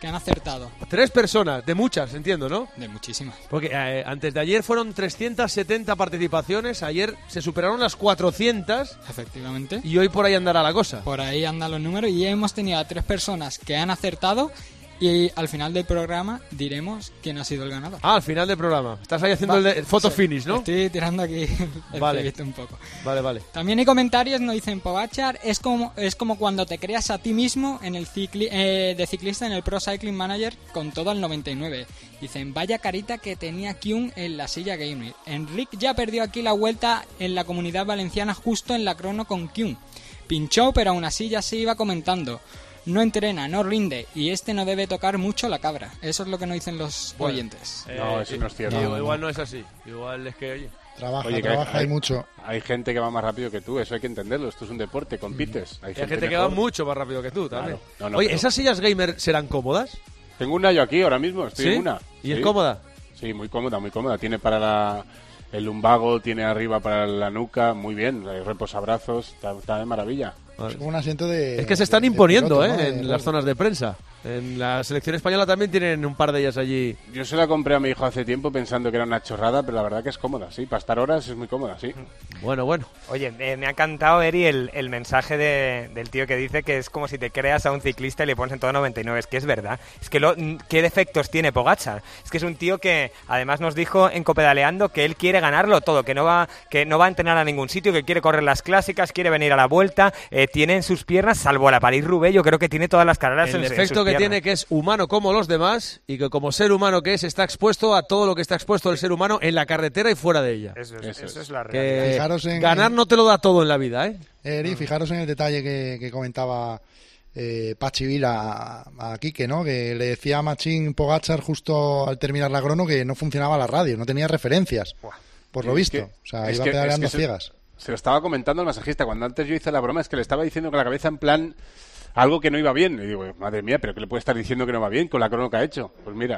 que han acertado. Tres personas, de muchas, entiendo, ¿no? De muchísimas. Porque eh, antes de ayer fueron trescientas setenta participaciones, ayer se superaron las cuatrocientas. Efectivamente. Y hoy por ahí andará la cosa. Por ahí andan los números y hemos tenido a tres personas que han acertado. Y al final del programa diremos quién ha sido el ganador. Ah, al final del programa. Estás ahí haciendo Va, el, de, el photo sí, finish, ¿no? Estoy tirando aquí el vale. un poco. Vale, vale. También hay comentarios, nos dicen Pogačar, es como es como cuando te creas a ti mismo en el cicli, eh, de ciclista en el Pro Cycling Manager con todo al noventa y nueve. Dicen, vaya carita que tenía Kuhn en la silla gamer. Enric ya perdió aquí la vuelta en la Comunidad Valenciana justo en la crono con Kuhn. Pinchó, pero aún así ya se iba comentando. No entrena, no rinde y este no debe tocar mucho la cabra. Eso es lo que nos dicen los bueno, oyentes. Eh, no, eso no es cierto. No, igual no es así. Igual es que, oye... Trabaja, oye, trabaja hay, y mucho. Hay gente que va más rápido que tú, eso hay que entenderlo. Esto es un deporte, compites. Hay, hay gente, gente que va mucho más rápido que tú también. Claro. No, no, oye, pero... ¿esas sillas gamer serán cómodas? Tengo una yo aquí ahora mismo, estoy ¿Sí? en una. ¿Y ¿Sí? es cómoda? Sí, muy cómoda, muy cómoda. Tiene para la... el lumbago, tiene arriba para la nuca, muy bien. Reposabrazos, está, está de maravilla. Vale. Es como un asiento de... Es que se están de, imponiendo, de piloto, ¿eh? ¿no? En de... las zonas de prensa. En la selección española también tienen un par de ellas allí. Yo se la compré a mi hijo hace tiempo pensando que era una chorrada, pero la verdad que es cómoda, sí. Para estar horas es muy cómoda, sí. Bueno, bueno. Oye, eh, me ha encantado, Eri, el, el mensaje de, del tío que dice que es como si te creas a un ciclista y le pones en todo noventa y nueve. Es que es verdad. Es que lo, ¿qué defectos tiene Pogačar? Es que es un tío que además nos dijo en Copedaleando que él quiere ganarlo todo, que no va, que no va a entrenar a ningún sitio, que quiere correr las clásicas, quiere venir a la Vuelta. Eh, tiene en sus piernas, salvo la París-Roubaix, yo creo que tiene todas las carreras el en, defecto en sus que piernas. Tiene que es humano como los demás y que como ser humano que es está expuesto a todo lo que está expuesto el ser humano en la carretera y fuera de ella. Eso es, eso eso es la realidad. Fijaros en, ganar no te lo da todo en la vida, ¿eh? Eri, fijaros en el detalle que, que comentaba eh, Pachi Vila a, a Quique, ¿no? Que le decía a Machín Pogačar justo al terminar la crono que no funcionaba la radio, no tenía referencias, Buah. por lo es visto. Que, o sea, iba que, pedaleando es que ciegas. Se, se lo estaba comentando el masajista cuando antes yo hice la broma, es que le estaba diciendo con la cabeza en plan... algo que no iba bien. Y digo, madre mía, ¿pero qué le puede estar diciendo que no va bien con la crono que ha hecho? Pues mira.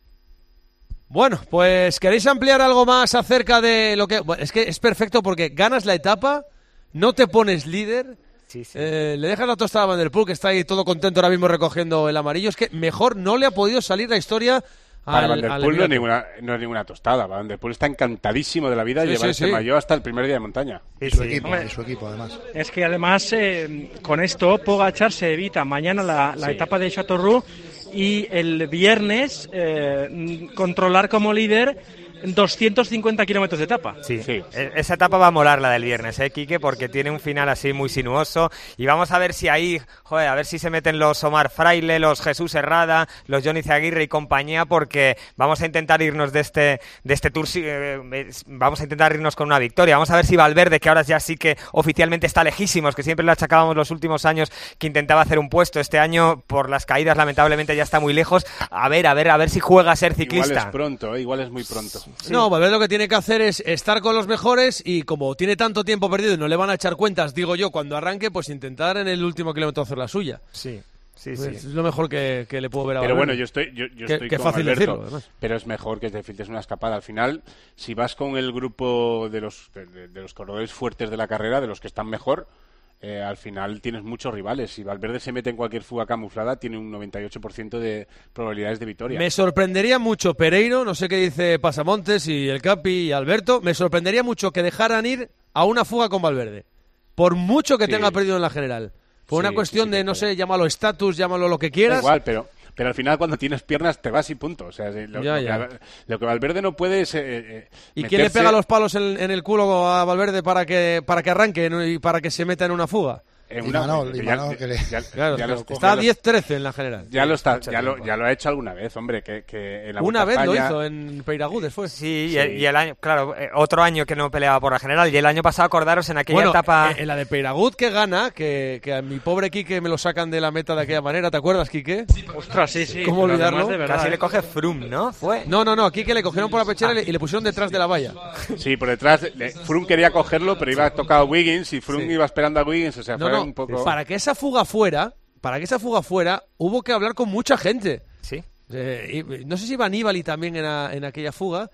Bueno, pues ¿queréis ampliar algo más acerca de lo que...? Bueno, es que es perfecto porque ganas la etapa, no te pones líder, sí, sí. Eh, le dejas la tostada a Van der Poel, que está ahí todo contento ahora mismo recogiendo el amarillo. Es que mejor no le ha podido salir la historia... Para al, Van der al Poel no es, ninguna, no es ninguna tostada. Van der Poel está encantadísimo de la vida sí, y lleva sí, este sí. maillot hasta el primer día de montaña. Y su, sí. equipo, y su equipo, además. Es que además, eh, con esto, Pogačar se evita mañana la, la sí. etapa de Châteauroux y el viernes eh, controlar como líder doscientos cincuenta kilómetros de etapa. Sí, sí. Esa etapa va a molar, la del viernes, ¿eh, Quique? Porque tiene un final así muy sinuoso. Y vamos a ver si ahí, joder, a ver si se meten los Omar Fraile, los Jesús Herrada, los Johnny Zaguirre y compañía, porque vamos a intentar irnos de este, de este tour, eh, vamos a intentar irnos con una victoria. Vamos a ver si Valverde, que ahora ya sí que oficialmente está lejísimos, que siempre le achacábamos los últimos años que intentaba hacer un puesto. Este año, por las caídas, lamentablemente ya está muy lejos. A ver, a ver, a ver si juega a ser ciclista. Igual es pronto, ¿eh? Igual es muy pronto. Sí. No, Valverde lo que tiene que hacer es estar con los mejores y como tiene tanto tiempo perdido y no le van a echar cuentas, digo yo, cuando arranque, pues intentar en el último kilómetro hacer la suya. Sí. Sí, pues sí. Es lo mejor que, que le puedo ver a Pero Valverde. bueno, yo estoy, yo, yo que, estoy que con fácil Alberto, decirlo, además. Pero es mejor que te filtres una escapada. Al final, si vas con el grupo de los, de, de los corredores fuertes de la carrera, de los que están mejor... Eh, al final tienes muchos rivales. Si Valverde se mete en cualquier fuga camuflada, tiene un noventa y ocho por ciento de probabilidades de victoria. Me sorprendería mucho Pereiro, no sé qué dice Pasamontes y el Capi y Alberto, me sorprendería mucho que dejaran ir a una fuga con Valverde, por mucho que sí. tenga perdido en la general. Por sí, una cuestión sí, sí, de, no sé, llámalo estatus, llámalo lo que quieras. Da igual, pero... Pero al final cuando tienes piernas te vas y punto. O sea, lo, ya, lo, ya. Que, lo que Valverde no puede es... Eh, eh, ¿Y meterse... quién le pega los palos en, en el culo a Valverde para que, para que arranque y para que se meta en una fuga? En una, Imanol, ya, Imanol, ya, que le... ya, claro, ya lo, los, está a diez trece en la general. Ya lo está, ya lo, ya lo ha hecho alguna vez, hombre, que, que en la una vez España... lo hizo en Peiragudes, fue. Sí, sí. Y, el, y el año, claro, eh, otro año que no peleaba por la general, y el año pasado, acordaros, en aquella bueno, etapa... en la de Peiragud que gana, que, que a mi pobre Quique me lo sacan de la meta de aquella manera, ¿te acuerdas, Quique? Ostras, sí, sí. ¿Cómo olvidarlo? De verdad, Casi eh. le coge Froome, ¿no? ¿Fue? No, no, no, a Quique le cogieron por la pechera ah. y le pusieron detrás de la valla. Sí, por detrás, Froome quería cogerlo, pero iba tocado Wiggins y Froome sí. iba esperando a Wiggins, o sea, no, fue no, un poco... Para que esa fuga fuera, para que esa fuga fuera, hubo que hablar con mucha gente. Sí. Eh, y, no sé si iba Nibali también en, a, en aquella fuga.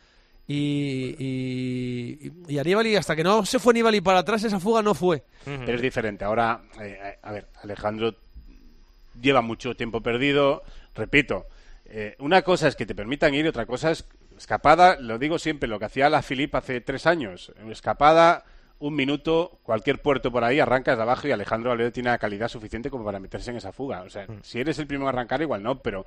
Y, y, y a Nibali, hasta que no se fue Nibali para atrás, esa fuga no fue. Pero es diferente. Ahora, eh, a ver, Alejandro lleva mucho tiempo perdido. Repito, eh, una cosa es que te permitan ir y otra cosa es escapada. Lo digo siempre, lo que hacía la Philippe hace tres años. Escapada, un minuto, cualquier puerto por ahí, arrancas de abajo y Alejandro Valverde tiene la calidad suficiente como para meterse en esa fuga. O sea, mm. si eres el primero a arrancar, igual no, pero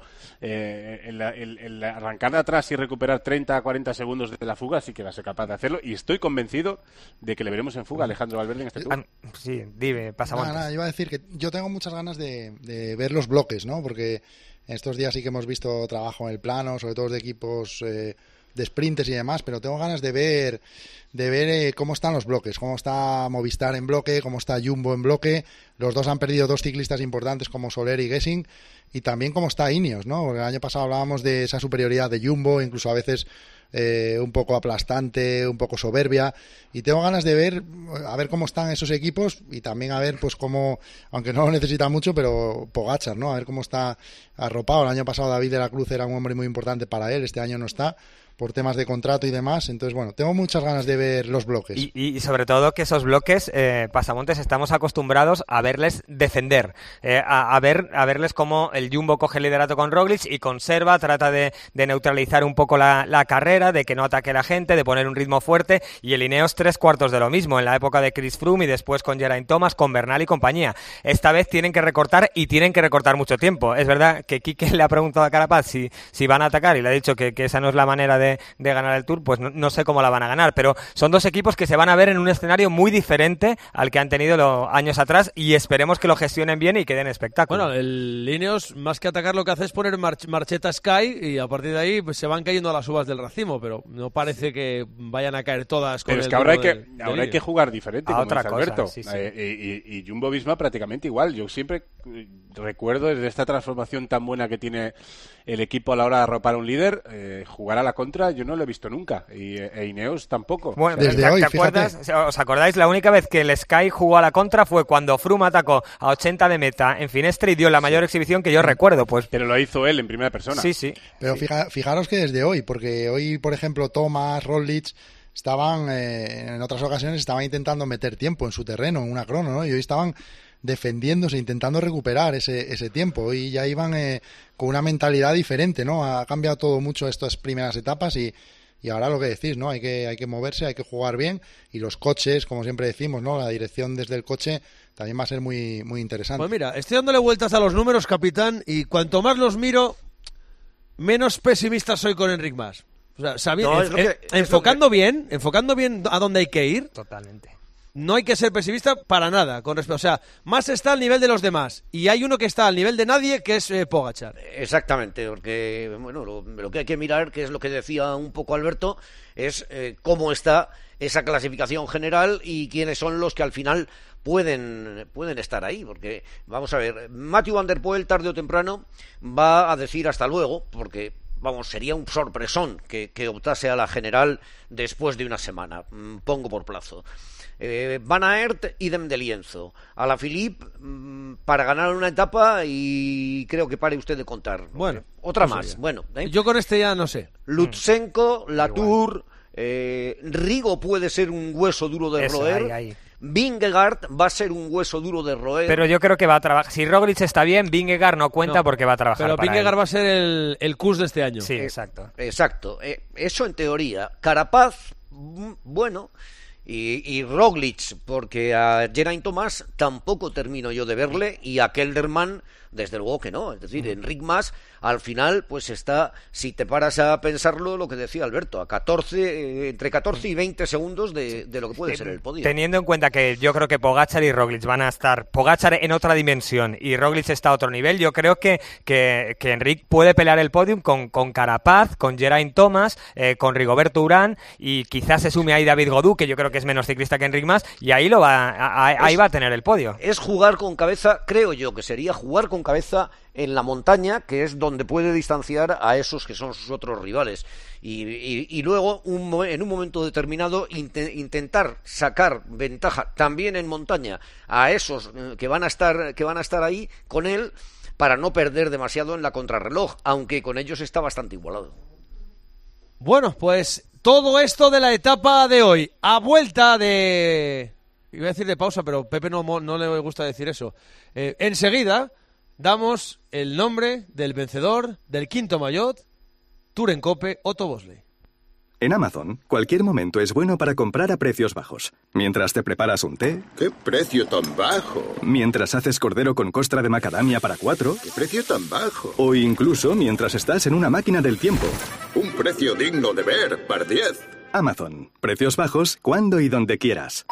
eh, el, el, el arrancar de atrás y recuperar treinta a cuarenta segundos de la fuga sí que va a ser capaz de hacerlo, y estoy convencido de que le veremos en fuga a Alejandro Valverde en este tour. Sí, dime, pasamos. Nada, nada, iba a decir que yo tengo muchas ganas de, de ver los bloques, ¿no? Porque en estos días sí que hemos visto trabajo en el plano, sobre todo de equipos eh, de sprinters y demás, pero tengo ganas de ver de ver eh, cómo están los bloques, cómo está Movistar en bloque, cómo está Jumbo en bloque. Los dos han perdido dos ciclistas importantes como Soler y Gesing, y también cómo está Ineos, ¿no? Porque el año pasado hablábamos de esa superioridad de Jumbo, incluso a veces eh, un poco aplastante, un poco soberbia, y tengo ganas de ver a ver cómo están esos equipos, y también a ver pues cómo, aunque no lo necesita mucho, pero Pogačar, ¿no? A ver cómo está arropado. El año pasado David de la Cruz era un hombre muy importante para él, este año no está por temas de contrato y demás. Entonces, bueno, tengo muchas ganas de ver los bloques. Y, y, y sobre todo que esos bloques, eh, Pasamontes, estamos acostumbrados a verles defender, eh, a, a ver a verles cómo el Jumbo coge el liderato con Roglic y conserva, trata de, de neutralizar un poco la, la carrera, de que no ataque la gente, de poner un ritmo fuerte, y el Ineos tres cuartos de lo mismo, en la época de Chris Froome y después con Geraint Thomas, con Bernal y compañía. Esta vez tienen que recortar, y tienen que recortar mucho tiempo. Es verdad que Quique le ha preguntado a Carapaz si, si van a atacar, y le ha dicho que, que esa no es la manera de de ganar el Tour, pues no, no sé cómo la van a ganar, pero son dos equipos que se van a ver en un escenario muy diferente al que han tenido los años atrás, y esperemos que lo gestionen bien y que den espectáculo. Bueno, el Ineos, más que atacar, lo que hace es poner march- marcheta Sky, y a partir de ahí pues, se van cayendo a las uvas del racimo, pero no parece que vayan a caer todas con pero el es que ahora hay que, del, del ahora hay que jugar diferente, a como otra dice cosa, Alberto. Sí, sí. Eh, y, y, y Jumbo-Visma prácticamente igual. Yo siempre recuerdo desde esta transformación tan buena que tiene el equipo a la hora de arropar a un líder, eh, jugar a la contra yo no lo he visto nunca, y e Ineos tampoco. Bueno, desde ¿te, hoy, ¿te acuerdas? ¿Os acordáis? La única vez que el Sky jugó a la contra fue cuando Froome atacó a ochenta de meta en Finestre y dio la mayor sí. exhibición que yo recuerdo. Pues pero lo hizo él en primera persona. Sí, sí. Pero sí. Fija, fijaros que desde hoy, porque hoy, por ejemplo, Thomas, Roglic estaban, eh, en otras ocasiones estaban intentando meter tiempo en su terreno, en una crono, ¿no? Y hoy estaban defendiéndose, intentando recuperar ese, ese tiempo, y ya iban eh, con una mentalidad diferente, ¿no? Ha cambiado todo mucho estas primeras etapas, y, y ahora lo que decís, ¿no? Hay que, hay que moverse, hay que jugar bien, y los coches, como siempre decimos, ¿no? La dirección desde el coche también va a ser muy, muy interesante. Pues mira, estoy dándole vueltas a los números, capitán, y cuanto más los miro, menos pesimista soy con Enric Mas. O sea, sabi- no, en, que, en, enfocando que... bien, enfocando bien a dónde hay que ir. Totalmente. No hay que ser pesimista para nada, con respecto, o sea, Mas está al nivel de los demás, y hay uno que está al nivel de nadie, que es eh, Pogačar. Exactamente, porque bueno, lo, lo que hay que mirar, que es lo que decía un poco Alberto, es eh, cómo está esa clasificación general y quiénes son los que al final pueden pueden estar ahí, porque vamos a ver, Mathieu van der Poel tarde o temprano va a decir hasta luego, porque vamos, sería un sorpresón que, que optase a la general después de una semana, pongo por plazo. Eh, Van Aert, idem de lienzo. A la Philippe, mmm, para ganar una etapa, y creo que pare usted de contar. Bueno, otra no más. sería. Bueno, ¿eh? Yo con este ya no sé. Lutsenko, Latour, eh, Rigo puede ser un hueso duro de Eso, roer. ahí, ahí. Vingegaard va a ser un hueso duro de roer. Pero yo creo que va a trabajar. Si Roglic está bien, Vingegaard no cuenta no, porque va a trabajar. Pero para Vingegaard él. va a ser el, el K U S de este año. Sí, eh, exacto. Exacto. Eh, eso en teoría. Carapaz, bueno. Y, y Roglic, porque a Geraint Thomas tampoco termino yo de verle, y a Kelderman desde luego que no. Es decir, Enric Mas al final pues está, si te paras a pensarlo, lo que decía Alberto, a catorce, eh, entre catorce y veinte segundos de, de lo que puede ser el podio. Teniendo en cuenta que yo creo que Pogačar y Roglic van a estar, Pogačar en otra dimensión y Roglic está a otro nivel, yo creo que, que, que Enric puede pelear el podium con, con Carapaz, con Geraint Thomas, eh, con Rigoberto Urán, y quizás se sume ahí David Godú, que yo creo que es menos ciclista que Enric Mas, y ahí lo va a, a, ahí es, va a tener el podio. Es jugar con cabeza, creo yo que sería jugar con cabeza en la montaña, que es donde puede distanciar a esos que son sus otros rivales, y, y, y luego un, en un momento determinado int- intentar sacar ventaja también en montaña a esos que van a estar que van a estar ahí con él, para no perder demasiado en la contrarreloj, aunque con ellos está bastante igualado. Bueno, pues todo esto de la etapa de hoy, a vuelta de... iba a decir de pausa, pero Pepe no, no le gusta decir eso. Eh, enseguida damos el nombre del vencedor del quinto maillot Tour en Cope Otto Bosley. En Amazon, cualquier momento es bueno para comprar a precios bajos. Mientras te preparas un té... ¡Qué precio tan bajo! Mientras haces cordero con costra de macadamia para cuatro... ¡Qué precio tan bajo! O incluso mientras estás en una máquina del tiempo. ¡Un precio digno de ver, par diez! Amazon. Precios bajos cuando y donde quieras.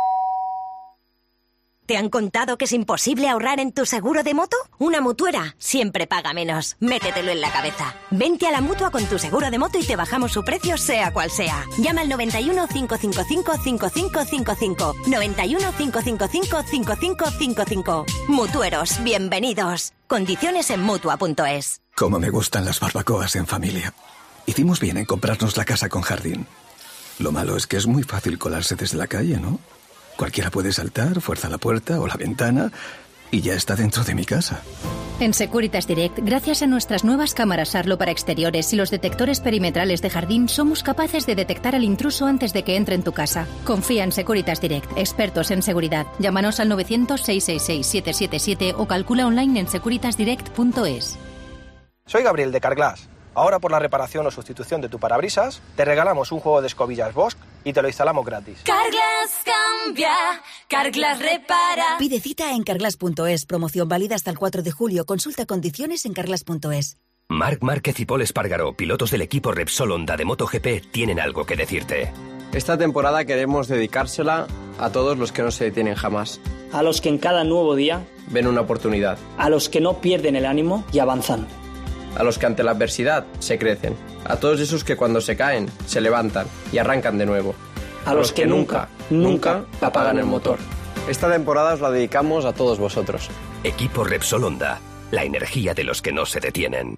¿Te han contado que es imposible ahorrar en tu seguro de moto? Una mutuera siempre paga menos. Métetelo en la cabeza. Vente a la Mutua con tu seguro de moto y te bajamos su precio sea cual sea. Llama al noventa y uno, cinco cinco cinco, cinco cinco cinco cinco. noventa y uno, cinco cinco cinco, cinco cinco cinco cinco. Mutueros, bienvenidos. Condiciones en Mutua punto es. Cómo me gustan las barbacoas en familia. Hicimos bien en comprarnos la casa con jardín. Lo malo es que es muy fácil colarse desde la calle, ¿no? Cualquiera puede saltar, fuerza la puerta o la ventana y ya está dentro de mi casa. En Securitas Direct, gracias a nuestras nuevas cámaras Arlo para exteriores y los detectores perimetrales de jardín, somos capaces de detectar al intruso antes de que entre en tu casa. Confía en Securitas Direct, expertos en seguridad. Llámanos al novecientos, seiscientos sesenta y seis, setecientos setenta y siete o calcula online en securitas direct punto es. Soy Gabriel de Carglass. Ahora por la reparación o sustitución de tu parabrisas, te regalamos un juego de escobillas Bosch y te lo instalamos gratis. Carglass cambia, Carglass repara. Pide cita en carglass punto es. Promoción válida hasta el cuatro de julio. Consulta condiciones en carglass punto es. Marc Márquez y Paul Espargaró, pilotos del equipo Repsol Honda de MotoGP, tienen algo que decirte. Esta temporada queremos dedicársela a todos los que no se detienen jamás. A los que en cada nuevo día ven una oportunidad. A los que no pierden el ánimo y avanzan. A los que ante la adversidad se crecen. A todos esos que cuando se caen, se levantan y arrancan de nuevo. A, a los que, que nunca, nunca apagan el motor. Esta temporada os la dedicamos a todos vosotros. Equipo Repsol Honda, la energía de los que no se detienen.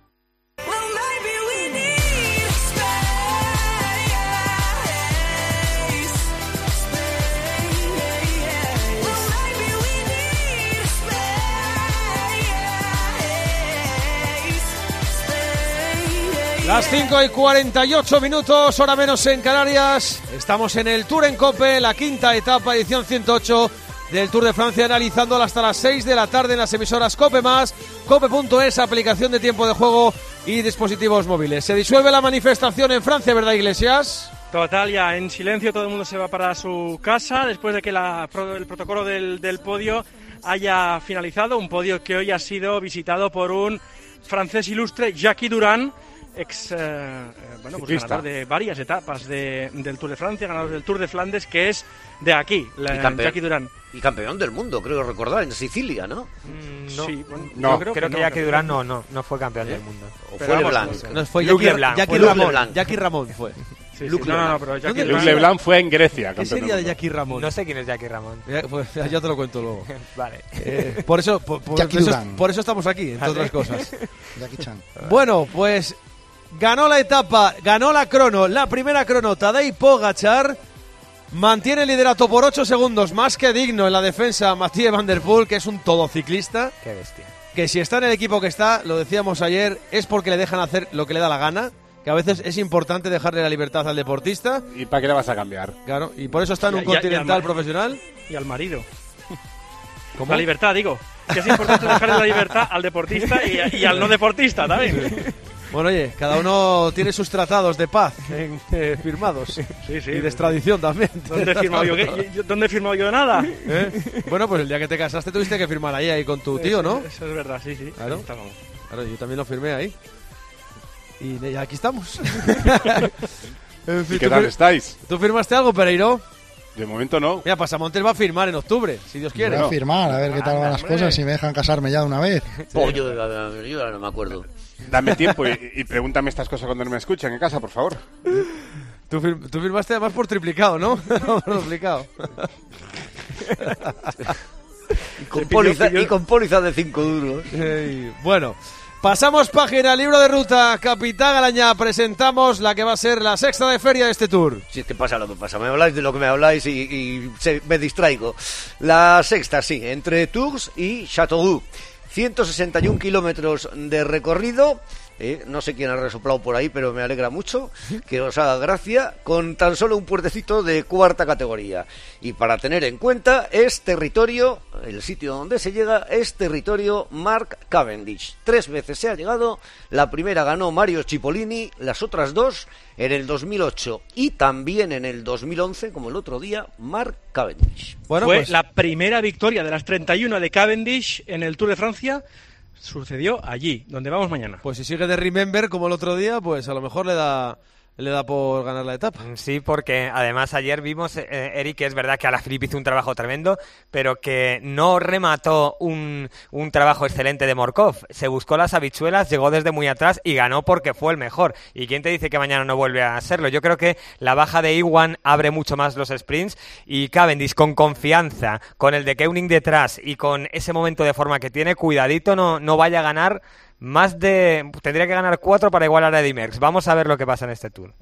Las cinco y cuarenta y ocho minutos, hora menos en Canarias. Estamos en el Tour en Cope, la quinta etapa, edición ciento ocho del Tour de Francia, analizándola hasta las seis de la tarde en las emisoras Cope más, cope punto es, aplicación de tiempo de juego y dispositivos móviles. Se disuelve la manifestación en Francia, ¿verdad, Iglesias? Total, ya en silencio, todo el mundo se va para su casa después de que la, el protocolo del, del podio haya finalizado. Un podio que hoy ha sido visitado por un francés ilustre, Jackie Durán, ex eh, bueno, pues ganador de varias etapas de, del Tour de Francia, ganador del Tour de Flandes, que es de aquí, la, y campeón, Jackie Durán. Y campeón del mundo, creo recordar, en Sicilia, ¿no? Mm, no, sí, bueno, no. creo, creo que, que no, Jackie creo Durán que... no, no, no fue campeón ¿Eh? del mundo. O fue Leblanc. No, fue Luc Jackie, Leblanc. Jackie, Fue Ramón, Leblanc. Jackie Ramón fue. Sí, Luc sí, no, no, pero Jackie Luc Leblanc fue en Grecia. ¿Qué sería de Jackie Ramón? No sé quién es Jackie Ramón. Ya, pues, ya te lo cuento luego. Vale. Eh, por, eso, por, por, Jackie eso, Durán. por eso estamos aquí, entre otras cosas. Jackie Chan. Bueno, pues ganó la etapa, ganó la crono, la primera crono, Tadej Pogačar. Mantiene el liderato por ocho segundos, más que digno en la defensa Mathieu Van Der Poel, que es un todociclista. Qué bestia. Que si está en el equipo que está, lo decíamos ayer, es porque le dejan hacer lo que le da la gana. Que a veces es importante dejarle la libertad al deportista. ¿Y para qué le vas a cambiar? Claro, y por eso está en un y, y, continental y al, profesional. Y al marido. ¿Cómo? La libertad, digo. Que es importante dejarle la libertad al deportista y, y al no deportista también. Sí. Bueno, oye, cada uno tiene sus tratados de paz en, eh, firmados. Sí, sí. Y de extradición también. ¿Dónde he firmado yo? ¿Qué? ¿Dónde he firmado yo nada? ¿Eh? Bueno, pues el día que te casaste tuviste que firmar ahí, ahí con tu tío, ¿no? Eso, eso es verdad, sí, sí. Claro. Claro, yo también lo firmé ahí. Y ya aquí estamos. En fin, ¿qué tal estáis? ¿Tú firmaste algo, Pereiro? De momento no. Mira, Pasamontes va a firmar en octubre, si Dios quiere. Voy a firmar, a ver qué tal van las cosas, si me dejan casarme ya de una vez. Oh, yo, yo, yo no me acuerdo. Dame tiempo y, y pregúntame estas cosas cuando no me escuchan en casa, por favor. Tú, fir tú firmaste además por triplicado, ¿no? No, por duplicado. y, con póliza, y con póliza de cinco duros. Hey, bueno, pasamos página, libro de ruta, Capitán Galañá, presentamos la que va a ser la sexta de feria de este Tour. Si es que pasa lo que pasa, me habláis de lo que me habláis y, y se, me distraigo. La sexta, sí, entre Tours y Châteauroux. ciento sesenta y un kilómetros de recorrido, ¿eh? No sé quién ha resoplado por ahí, pero me alegra mucho que os haga gracia, con tan solo un puertecito de cuarta categoría. Y para tener en cuenta, es territorio, el sitio donde se llega es territorio Mark Cavendish. Tres veces se ha llegado, la primera ganó Mario Cipollini, las otras dos en el dos mil ocho y también en el dos mil once, como el otro día, Mark Cavendish. Bueno, fue pues la primera victoria de las treinta y uno de Cavendish en el Tour de Francia. Sucedió allí, donde vamos mañana. Pues si sigue de Remember como el otro día, pues a lo mejor le da le da por ganar la etapa. Sí, porque además ayer vimos, eh, Eric, que es verdad que Alaphilippe hizo un trabajo tremendo, pero que no remató un, un trabajo excelente de Morkov. Se buscó las habichuelas, llegó desde muy atrás y ganó porque fue el mejor. ¿Y quién te dice que mañana no vuelve a serlo? Yo creo que la baja de Iwan abre mucho más los sprints y Cavendish con confianza, con el de Koenig detrás y con ese momento de forma que tiene, cuidadito no, no vaya a ganar. Más de... Tendría que ganar cuatro para igualar a Eddy Merckx. Vamos a ver lo que pasa en este Tour.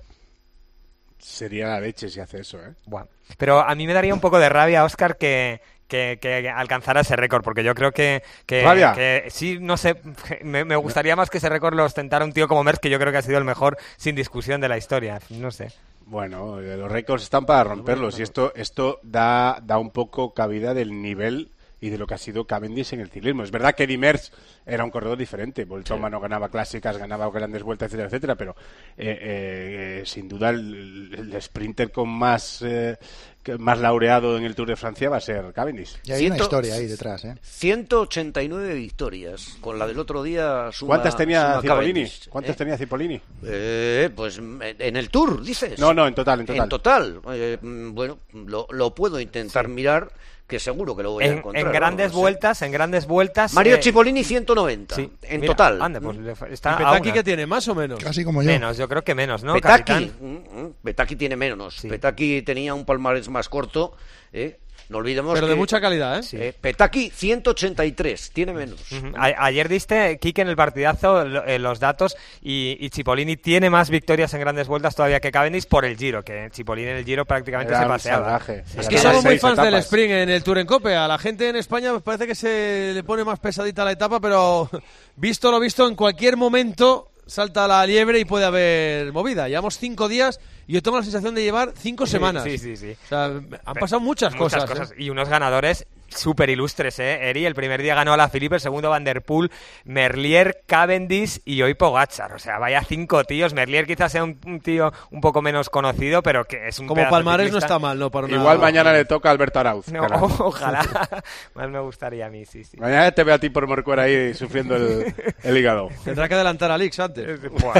Sería la leche si hace eso, ¿eh? Bueno, pero a mí me daría un poco de rabia, Óscar, que, que, que alcanzara ese récord, porque yo creo que... que, ¿Rabia? que sí, no sé, me, me gustaría más que ese récord lo ostentara un tío como Merckx, que yo creo que ha sido el mejor, sin discusión, de la historia. No sé. Bueno, los récords están para romperlos, y esto, esto da, da un poco cabida del nivel y de lo que ha sido Cavendish en el ciclismo. Es verdad que Eddy Merckx era un corredor diferente. Boltoma sí. no ganaba clásicas, ganaba grandes vueltas, etcétera, etcétera, pero eh, eh, sin duda el, el sprinter con más eh, más laureado en el Tour de Francia va a ser Cavendish. Y hay una historia ahí detrás, ¿eh? ciento ochenta y nueve victorias, con la del otro día suma, ¿Cuántas tenía Cipollini? Cavendish, ¿Cuántas eh? tenía Cipollini? Eh, pues en el Tour, dices. No, no, en total, en total. En total. Eh, bueno, lo, lo puedo intentar sí. mirar, que seguro que lo voy en, a encontrar. En grandes ¿no? vueltas, sí. en grandes vueltas... Mario eh, Cipollini ciento noventa, sí. en Mira, total. Anda, pues está ¿Y Petaki qué tiene, más o menos? Casi como yo. Menos, yo creo que menos, ¿no, Petaki, capitán? Petaki tiene menos. Sí. Petaki tenía un palmarés más corto, ¿eh? No olvidemos Pero que, de mucha calidad, ¿eh? Sí. eh Petaki ciento ochenta y tres, tiene menos. Uh-huh. A- ayer diste, Kike, en el partidazo lo, eh, los datos y, y Cipollini tiene más victorias en grandes vueltas todavía que Cavendish por el Giro, que Cipollini en el Giro prácticamente Era se paseaba. Sí, es que somos muy fans etapas. del sprint en el Tour en Cope. A la gente en España pues parece que se le pone más pesadita la etapa, pero visto lo visto, en cualquier momento salta la liebre y puede haber movida. Llevamos cinco días y yo tengo la sensación de llevar cinco semanas. Sí, sí, sí. O sea, han pasado muchas, muchas cosas. cosas. ¿eh? Y unos ganadores súper ilustres, ¿eh? Eri, el primer día ganó Alaphilippe, el segundo Van der Poel, Merlier, Cavendish y hoy Pogačar. O sea, vaya cinco tíos. Merlier quizás sea un, un tío un poco menos conocido, pero que es un Como palmarés no está mal, ¿no? Para una... Igual mañana le toca a Alberto Arauz. No, ojalá. Más me gustaría a mí, sí, sí. Mañana te veo a ti por Morcuera ahí sufriendo el, el hígado. Tendrá que adelantar a Lix antes.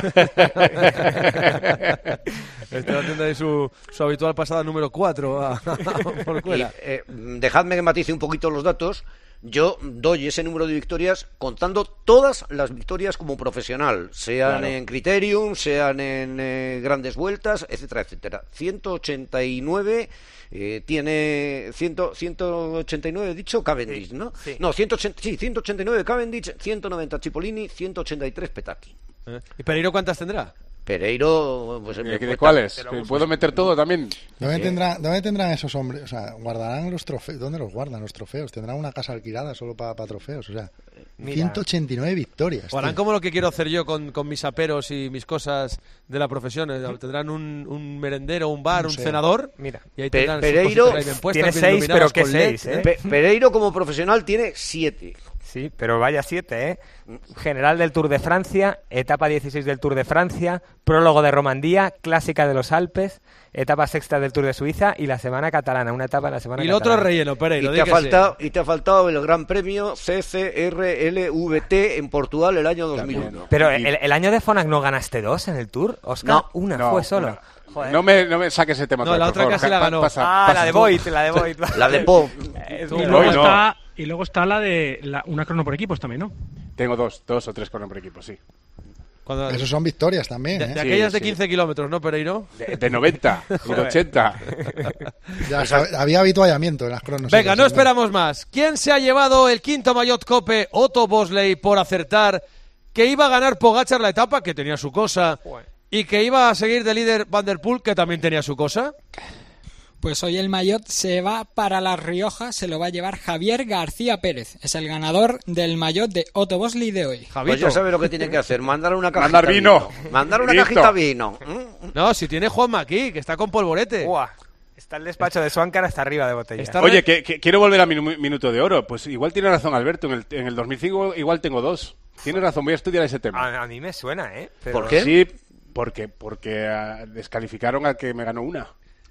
Está haciendo ahí su, su habitual pasada número cuatro a, a Morcuera. Y, eh, dejadme que matice un poquito los datos. Yo doy ese número de victorias contando todas las victorias como profesional, sean claro. en Criterium, sean en eh, grandes vueltas, etcétera, etcétera. ciento ochenta y nueve eh, tiene ciento, ciento ochenta y nueve dicho Cavendish, sí, ¿no? Sí. No, ciento ochenta, sí, ciento ochenta y nueve Cavendish, ciento noventa Cipollini, ciento ochenta y tres Petaki. ¿Eh? ¿Y Pereiro cuántas tendrá? Pereiro, pues, ¿De, ¿de cuáles? ¿Puedo meter todo también? ¿Dónde, sí. tendrá, ¿Dónde tendrán esos hombres? O sea, ¿guardarán los trofeos? ¿Dónde los guardan los trofeos? ¿Tendrán una casa alquilada solo para pa trofeos? O sea, Mira. ciento ochenta y nueve victorias. O harán como lo que quiero hacer yo con, con mis aperos y mis cosas de la profesión. Tendrán un, un merendero, un bar, no un sé. cenador. Mira, y ahí tendrán Pe Pereiro tiene seis, pero ¿qué seis? ¿eh? Pe Pereiro como profesional tiene siete. Sí, pero vaya siete, ¿eh? General del Tour de Francia, etapa dieciséis del Tour de Francia, prólogo de Romandía, clásica de los Alpes, etapa sexta del Tour de Suiza y la semana catalana, una etapa en la semana y catalana. Y el otro relleno, Pereiro. Y te, ha faltado, y te ha faltado el Gran Premio C C R L V T en Portugal el año dos mil uno. Pero el, el año de Fonac no ganaste dos en el Tour, Oscar. No, una no, fue solo. Una. No me, no me saques ese tema. No, la otra favor. casi la ganó. Pasa, ah, pasa la de Voigt, la de Voigt. La de Pop. y, luego está, y luego está la de la, una crono por equipos también, ¿no? Tengo dos, dos o tres crono por equipo, sí. Cuando... Esos son victorias también, de, ¿eh? de aquellas sí, de quince sí. kilómetros, ¿no, Pereiro? De, de noventa y de ochenta. Ya, había habituallamiento en las cronos. Venga, no esperamos más. ¿Quién se ha llevado el quinto Maillot Cope? Otto Bosley, por acertar que iba a ganar Pogačar la etapa, que tenía su cosa, y que iba a seguir de líder Van der Poel, que también tenía su cosa. Pues hoy el maillot se va para La Rioja, se lo va a llevar Javier García Pérez. Es el ganador del maillot de Otto Bosley de hoy. Pues ya sabe lo que tiene que hacer, mandar una cajita Mandar vino. vino. Mandar una Listo. cajita vino. No, si tiene Juanma aquí, que está con polvorete. Buah. Está el despacho de Swancar hasta arriba de botella. Está Oye, re- que, que quiero volver a mi nu- minuto de oro. Pues igual tiene razón Alberto, en el, en el dos mil cinco igual tengo dos. Tiene razón, voy a estudiar ese tema. A, a mí me suena, ¿eh? Pero- ¿Por qué? Sí, porque, porque ah, descalificaron al que me ganó una.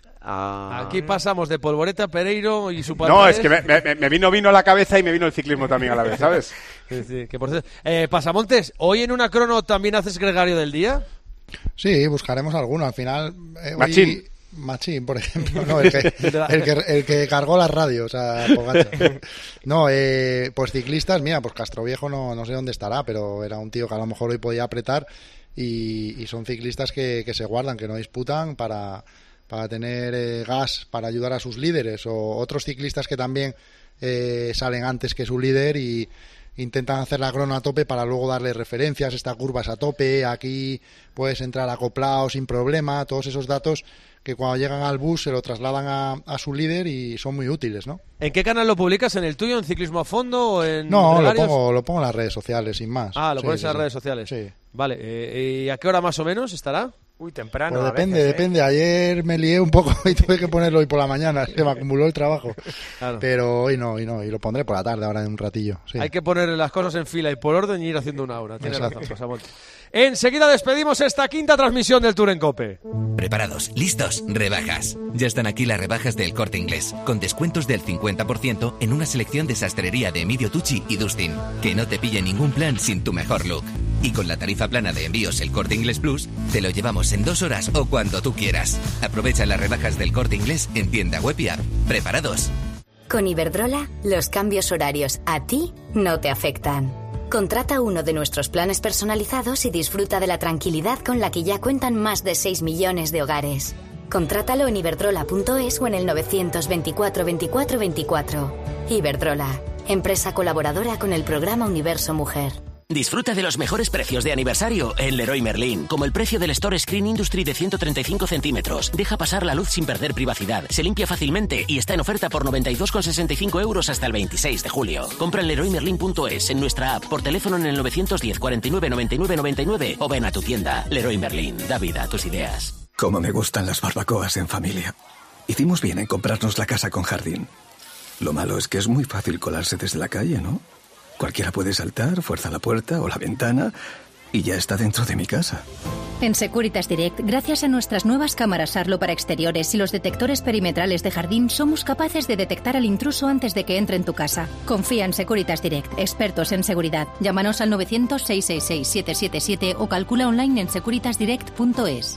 Ah. Aquí pasamos de polvorete a Pereiro y su No, palmarés. es que me, me- me vino vino a la cabeza y me vino el ciclismo también a la vez, ¿sabes? Sí, sí, que por cierto- eh, Pasamontes, ¿hoy en una crono también haces gregario del día? Sí, buscaremos alguno. Al final. eh, hoy- Machín. Machín, por ejemplo, ¿no? el, que, el, que, el que cargó las radios a Pogačar. No, eh, pues ciclistas, mira, pues Castroviejo no, no sé dónde estará, pero era un tío que a lo mejor hoy podía apretar y, y son ciclistas que, que se guardan, que no disputan para, para tener eh, gas para ayudar a sus líderes, o otros ciclistas que también eh, salen antes que su líder y intentan hacer la crono a tope para luego darle referencias, esta curva es a tope, aquí puedes entrar acoplado sin problema, todos esos datos que cuando llegan al bus se lo trasladan a, a su líder y son muy útiles, ¿no? ¿En qué canal lo publicas? ¿En el tuyo, en Ciclismo a Fondo o en No, lo Gregarios? pongo, lo pongo en las redes sociales, sin más. Ah, lo Sí, pones sí, en las sí. redes sociales. Sí. Vale, eh, ¿y a qué hora más o menos estará? Uy, temprano. Pues a depende, veces, ¿eh? depende. Ayer me lié un poco y tuve que ponerlo hoy por la mañana, se me acumuló el trabajo. Claro. Pero hoy no, hoy no, y lo pondré por la tarde, ahora en un ratillo. Sí. Hay que poner las cosas en fila y por orden y ir haciendo una hora. Tienes Exacto. razón, Pasamontes. Enseguida despedimos esta quinta transmisión del Tour en COPE. Preparados, listos, rebajas. Ya están aquí las rebajas del Corte Inglés, con descuentos del cincuenta por ciento en una selección de sastrería de Emilio Tucci y Dustin. Que no te pille ningún plan sin tu mejor look. Y con la tarifa plana de envíos El Corte Inglés Plus, te lo llevamos en dos horas o cuando tú quieras. Aprovecha las rebajas del Corte Inglés en tienda web y app. ¿Preparados? Con Iberdrola, los cambios horarios a ti no te afectan. Contrata uno de nuestros planes personalizados y disfruta de la tranquilidad con la que ya cuentan más de seis millones de hogares. Contrátalo en iberdrola punto es o en el novecientos veinticuatro veinticuatro veinticuatro. Iberdrola, empresa colaboradora con el programa Universo Mujer. Disfruta de los mejores precios de aniversario en Leroy Merlin, como el precio del Store Screen Industry de ciento treinta y cinco centímetros. Deja pasar la luz sin perder privacidad, se limpia fácilmente y está en oferta por noventa y dos con sesenta y cinco euros hasta el veintiséis de julio. Compra en leroy merlin punto es, en nuestra app, por teléfono en el novecientos diez cuarenta y nueve noventa y nueve noventa y nueve o ven a tu tienda. Leroy Merlin, da vida a tus ideas. Cómo me gustan las barbacoas en familia. Hicimos bien en comprarnos la casa con jardín. Lo malo es que es muy fácil colarse desde la calle, ¿no? Cualquiera puede saltar, fuerza la puerta o la ventana y ya está dentro de mi casa. En Securitas Direct, gracias a nuestras nuevas cámaras Arlo para exteriores y los detectores perimetrales de jardín, somos capaces de detectar al intruso antes de que entre en tu casa. Confía en Securitas Direct, expertos en seguridad. Llámanos al novecientos, seiscientos sesenta y seis, setecientos setenta y siete o calcula online en securitas direct punto es.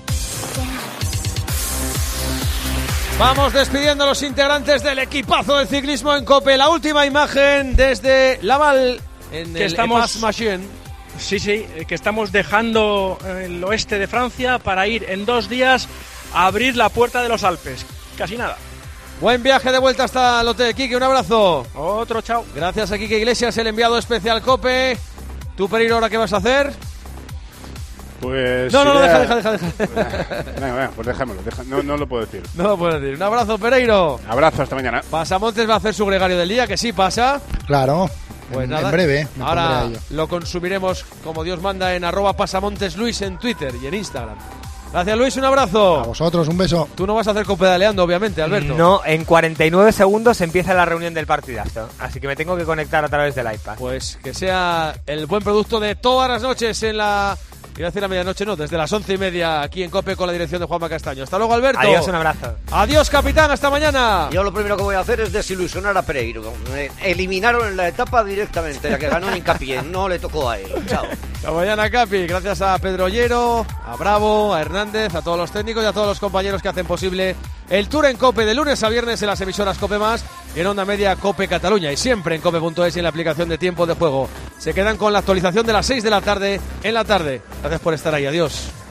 Vamos despidiendo a los integrantes del equipazo del ciclismo en COPE. La última imagen desde Laval en Que el estamos- Epas Machine. Sí, sí, eh, que estamos dejando el oeste de Francia para ir en dos días a abrir la puerta de los Alpes. Casi nada. Buen viaje de vuelta hasta el hotel. Quique, un abrazo. Otro, chao. Gracias a Quique Iglesias, el enviado especial COPE. ¿Tú, Pereiro, ahora qué vas a hacer? Pues... No, no, no, iré deja, a- deja, deja. Venga, venga, pues déjamelo. deja- No, no lo puedo decir. No lo puedo decir. Un abrazo, Pereiro. Abrazo, hasta mañana. Pasamontes va a hacer su gregario del día, que sí pasa. Claro, Pues en, nada, en breve me pondré ahora a ello. lo consumiremos como Dios manda en arroba pasamontesluis en Twitter y en Instagram. Gracias, Luis, un abrazo. A vosotros, un beso. Tú no vas a hacer copedaleando, obviamente, Alberto. No, en cuarenta y nueve segundos empieza la reunión del partidazo. Así que me tengo que conectar a través del iPad. Pues que sea el buen producto de todas las noches en la... Iba a decir la medianoche, no, desde las once y media aquí en COPE con la dirección de Juanma Castaño. Hasta luego, Alberto. Adiós, un abrazo. Adiós, capitán, hasta mañana. Yo lo primero que voy a hacer es desilusionar a Pereiro. Eh, Eliminaron en la etapa directamente, la que ganó en hincapié. No le tocó a él. Chao. Hasta mañana, Capi. Gracias a Pedro Ollero, a Bravo, a Hernández, a todos los técnicos y a todos los compañeros que hacen posible el Tour en COPE de lunes a viernes en las emisoras COPE Más y en Onda Media COPE Cataluña y siempre en cope punto es y en la aplicación de Tiempo de Juego. Se quedan con la actualización de las seis de la tarde en la tarde. Gracias por estar ahí. Adiós.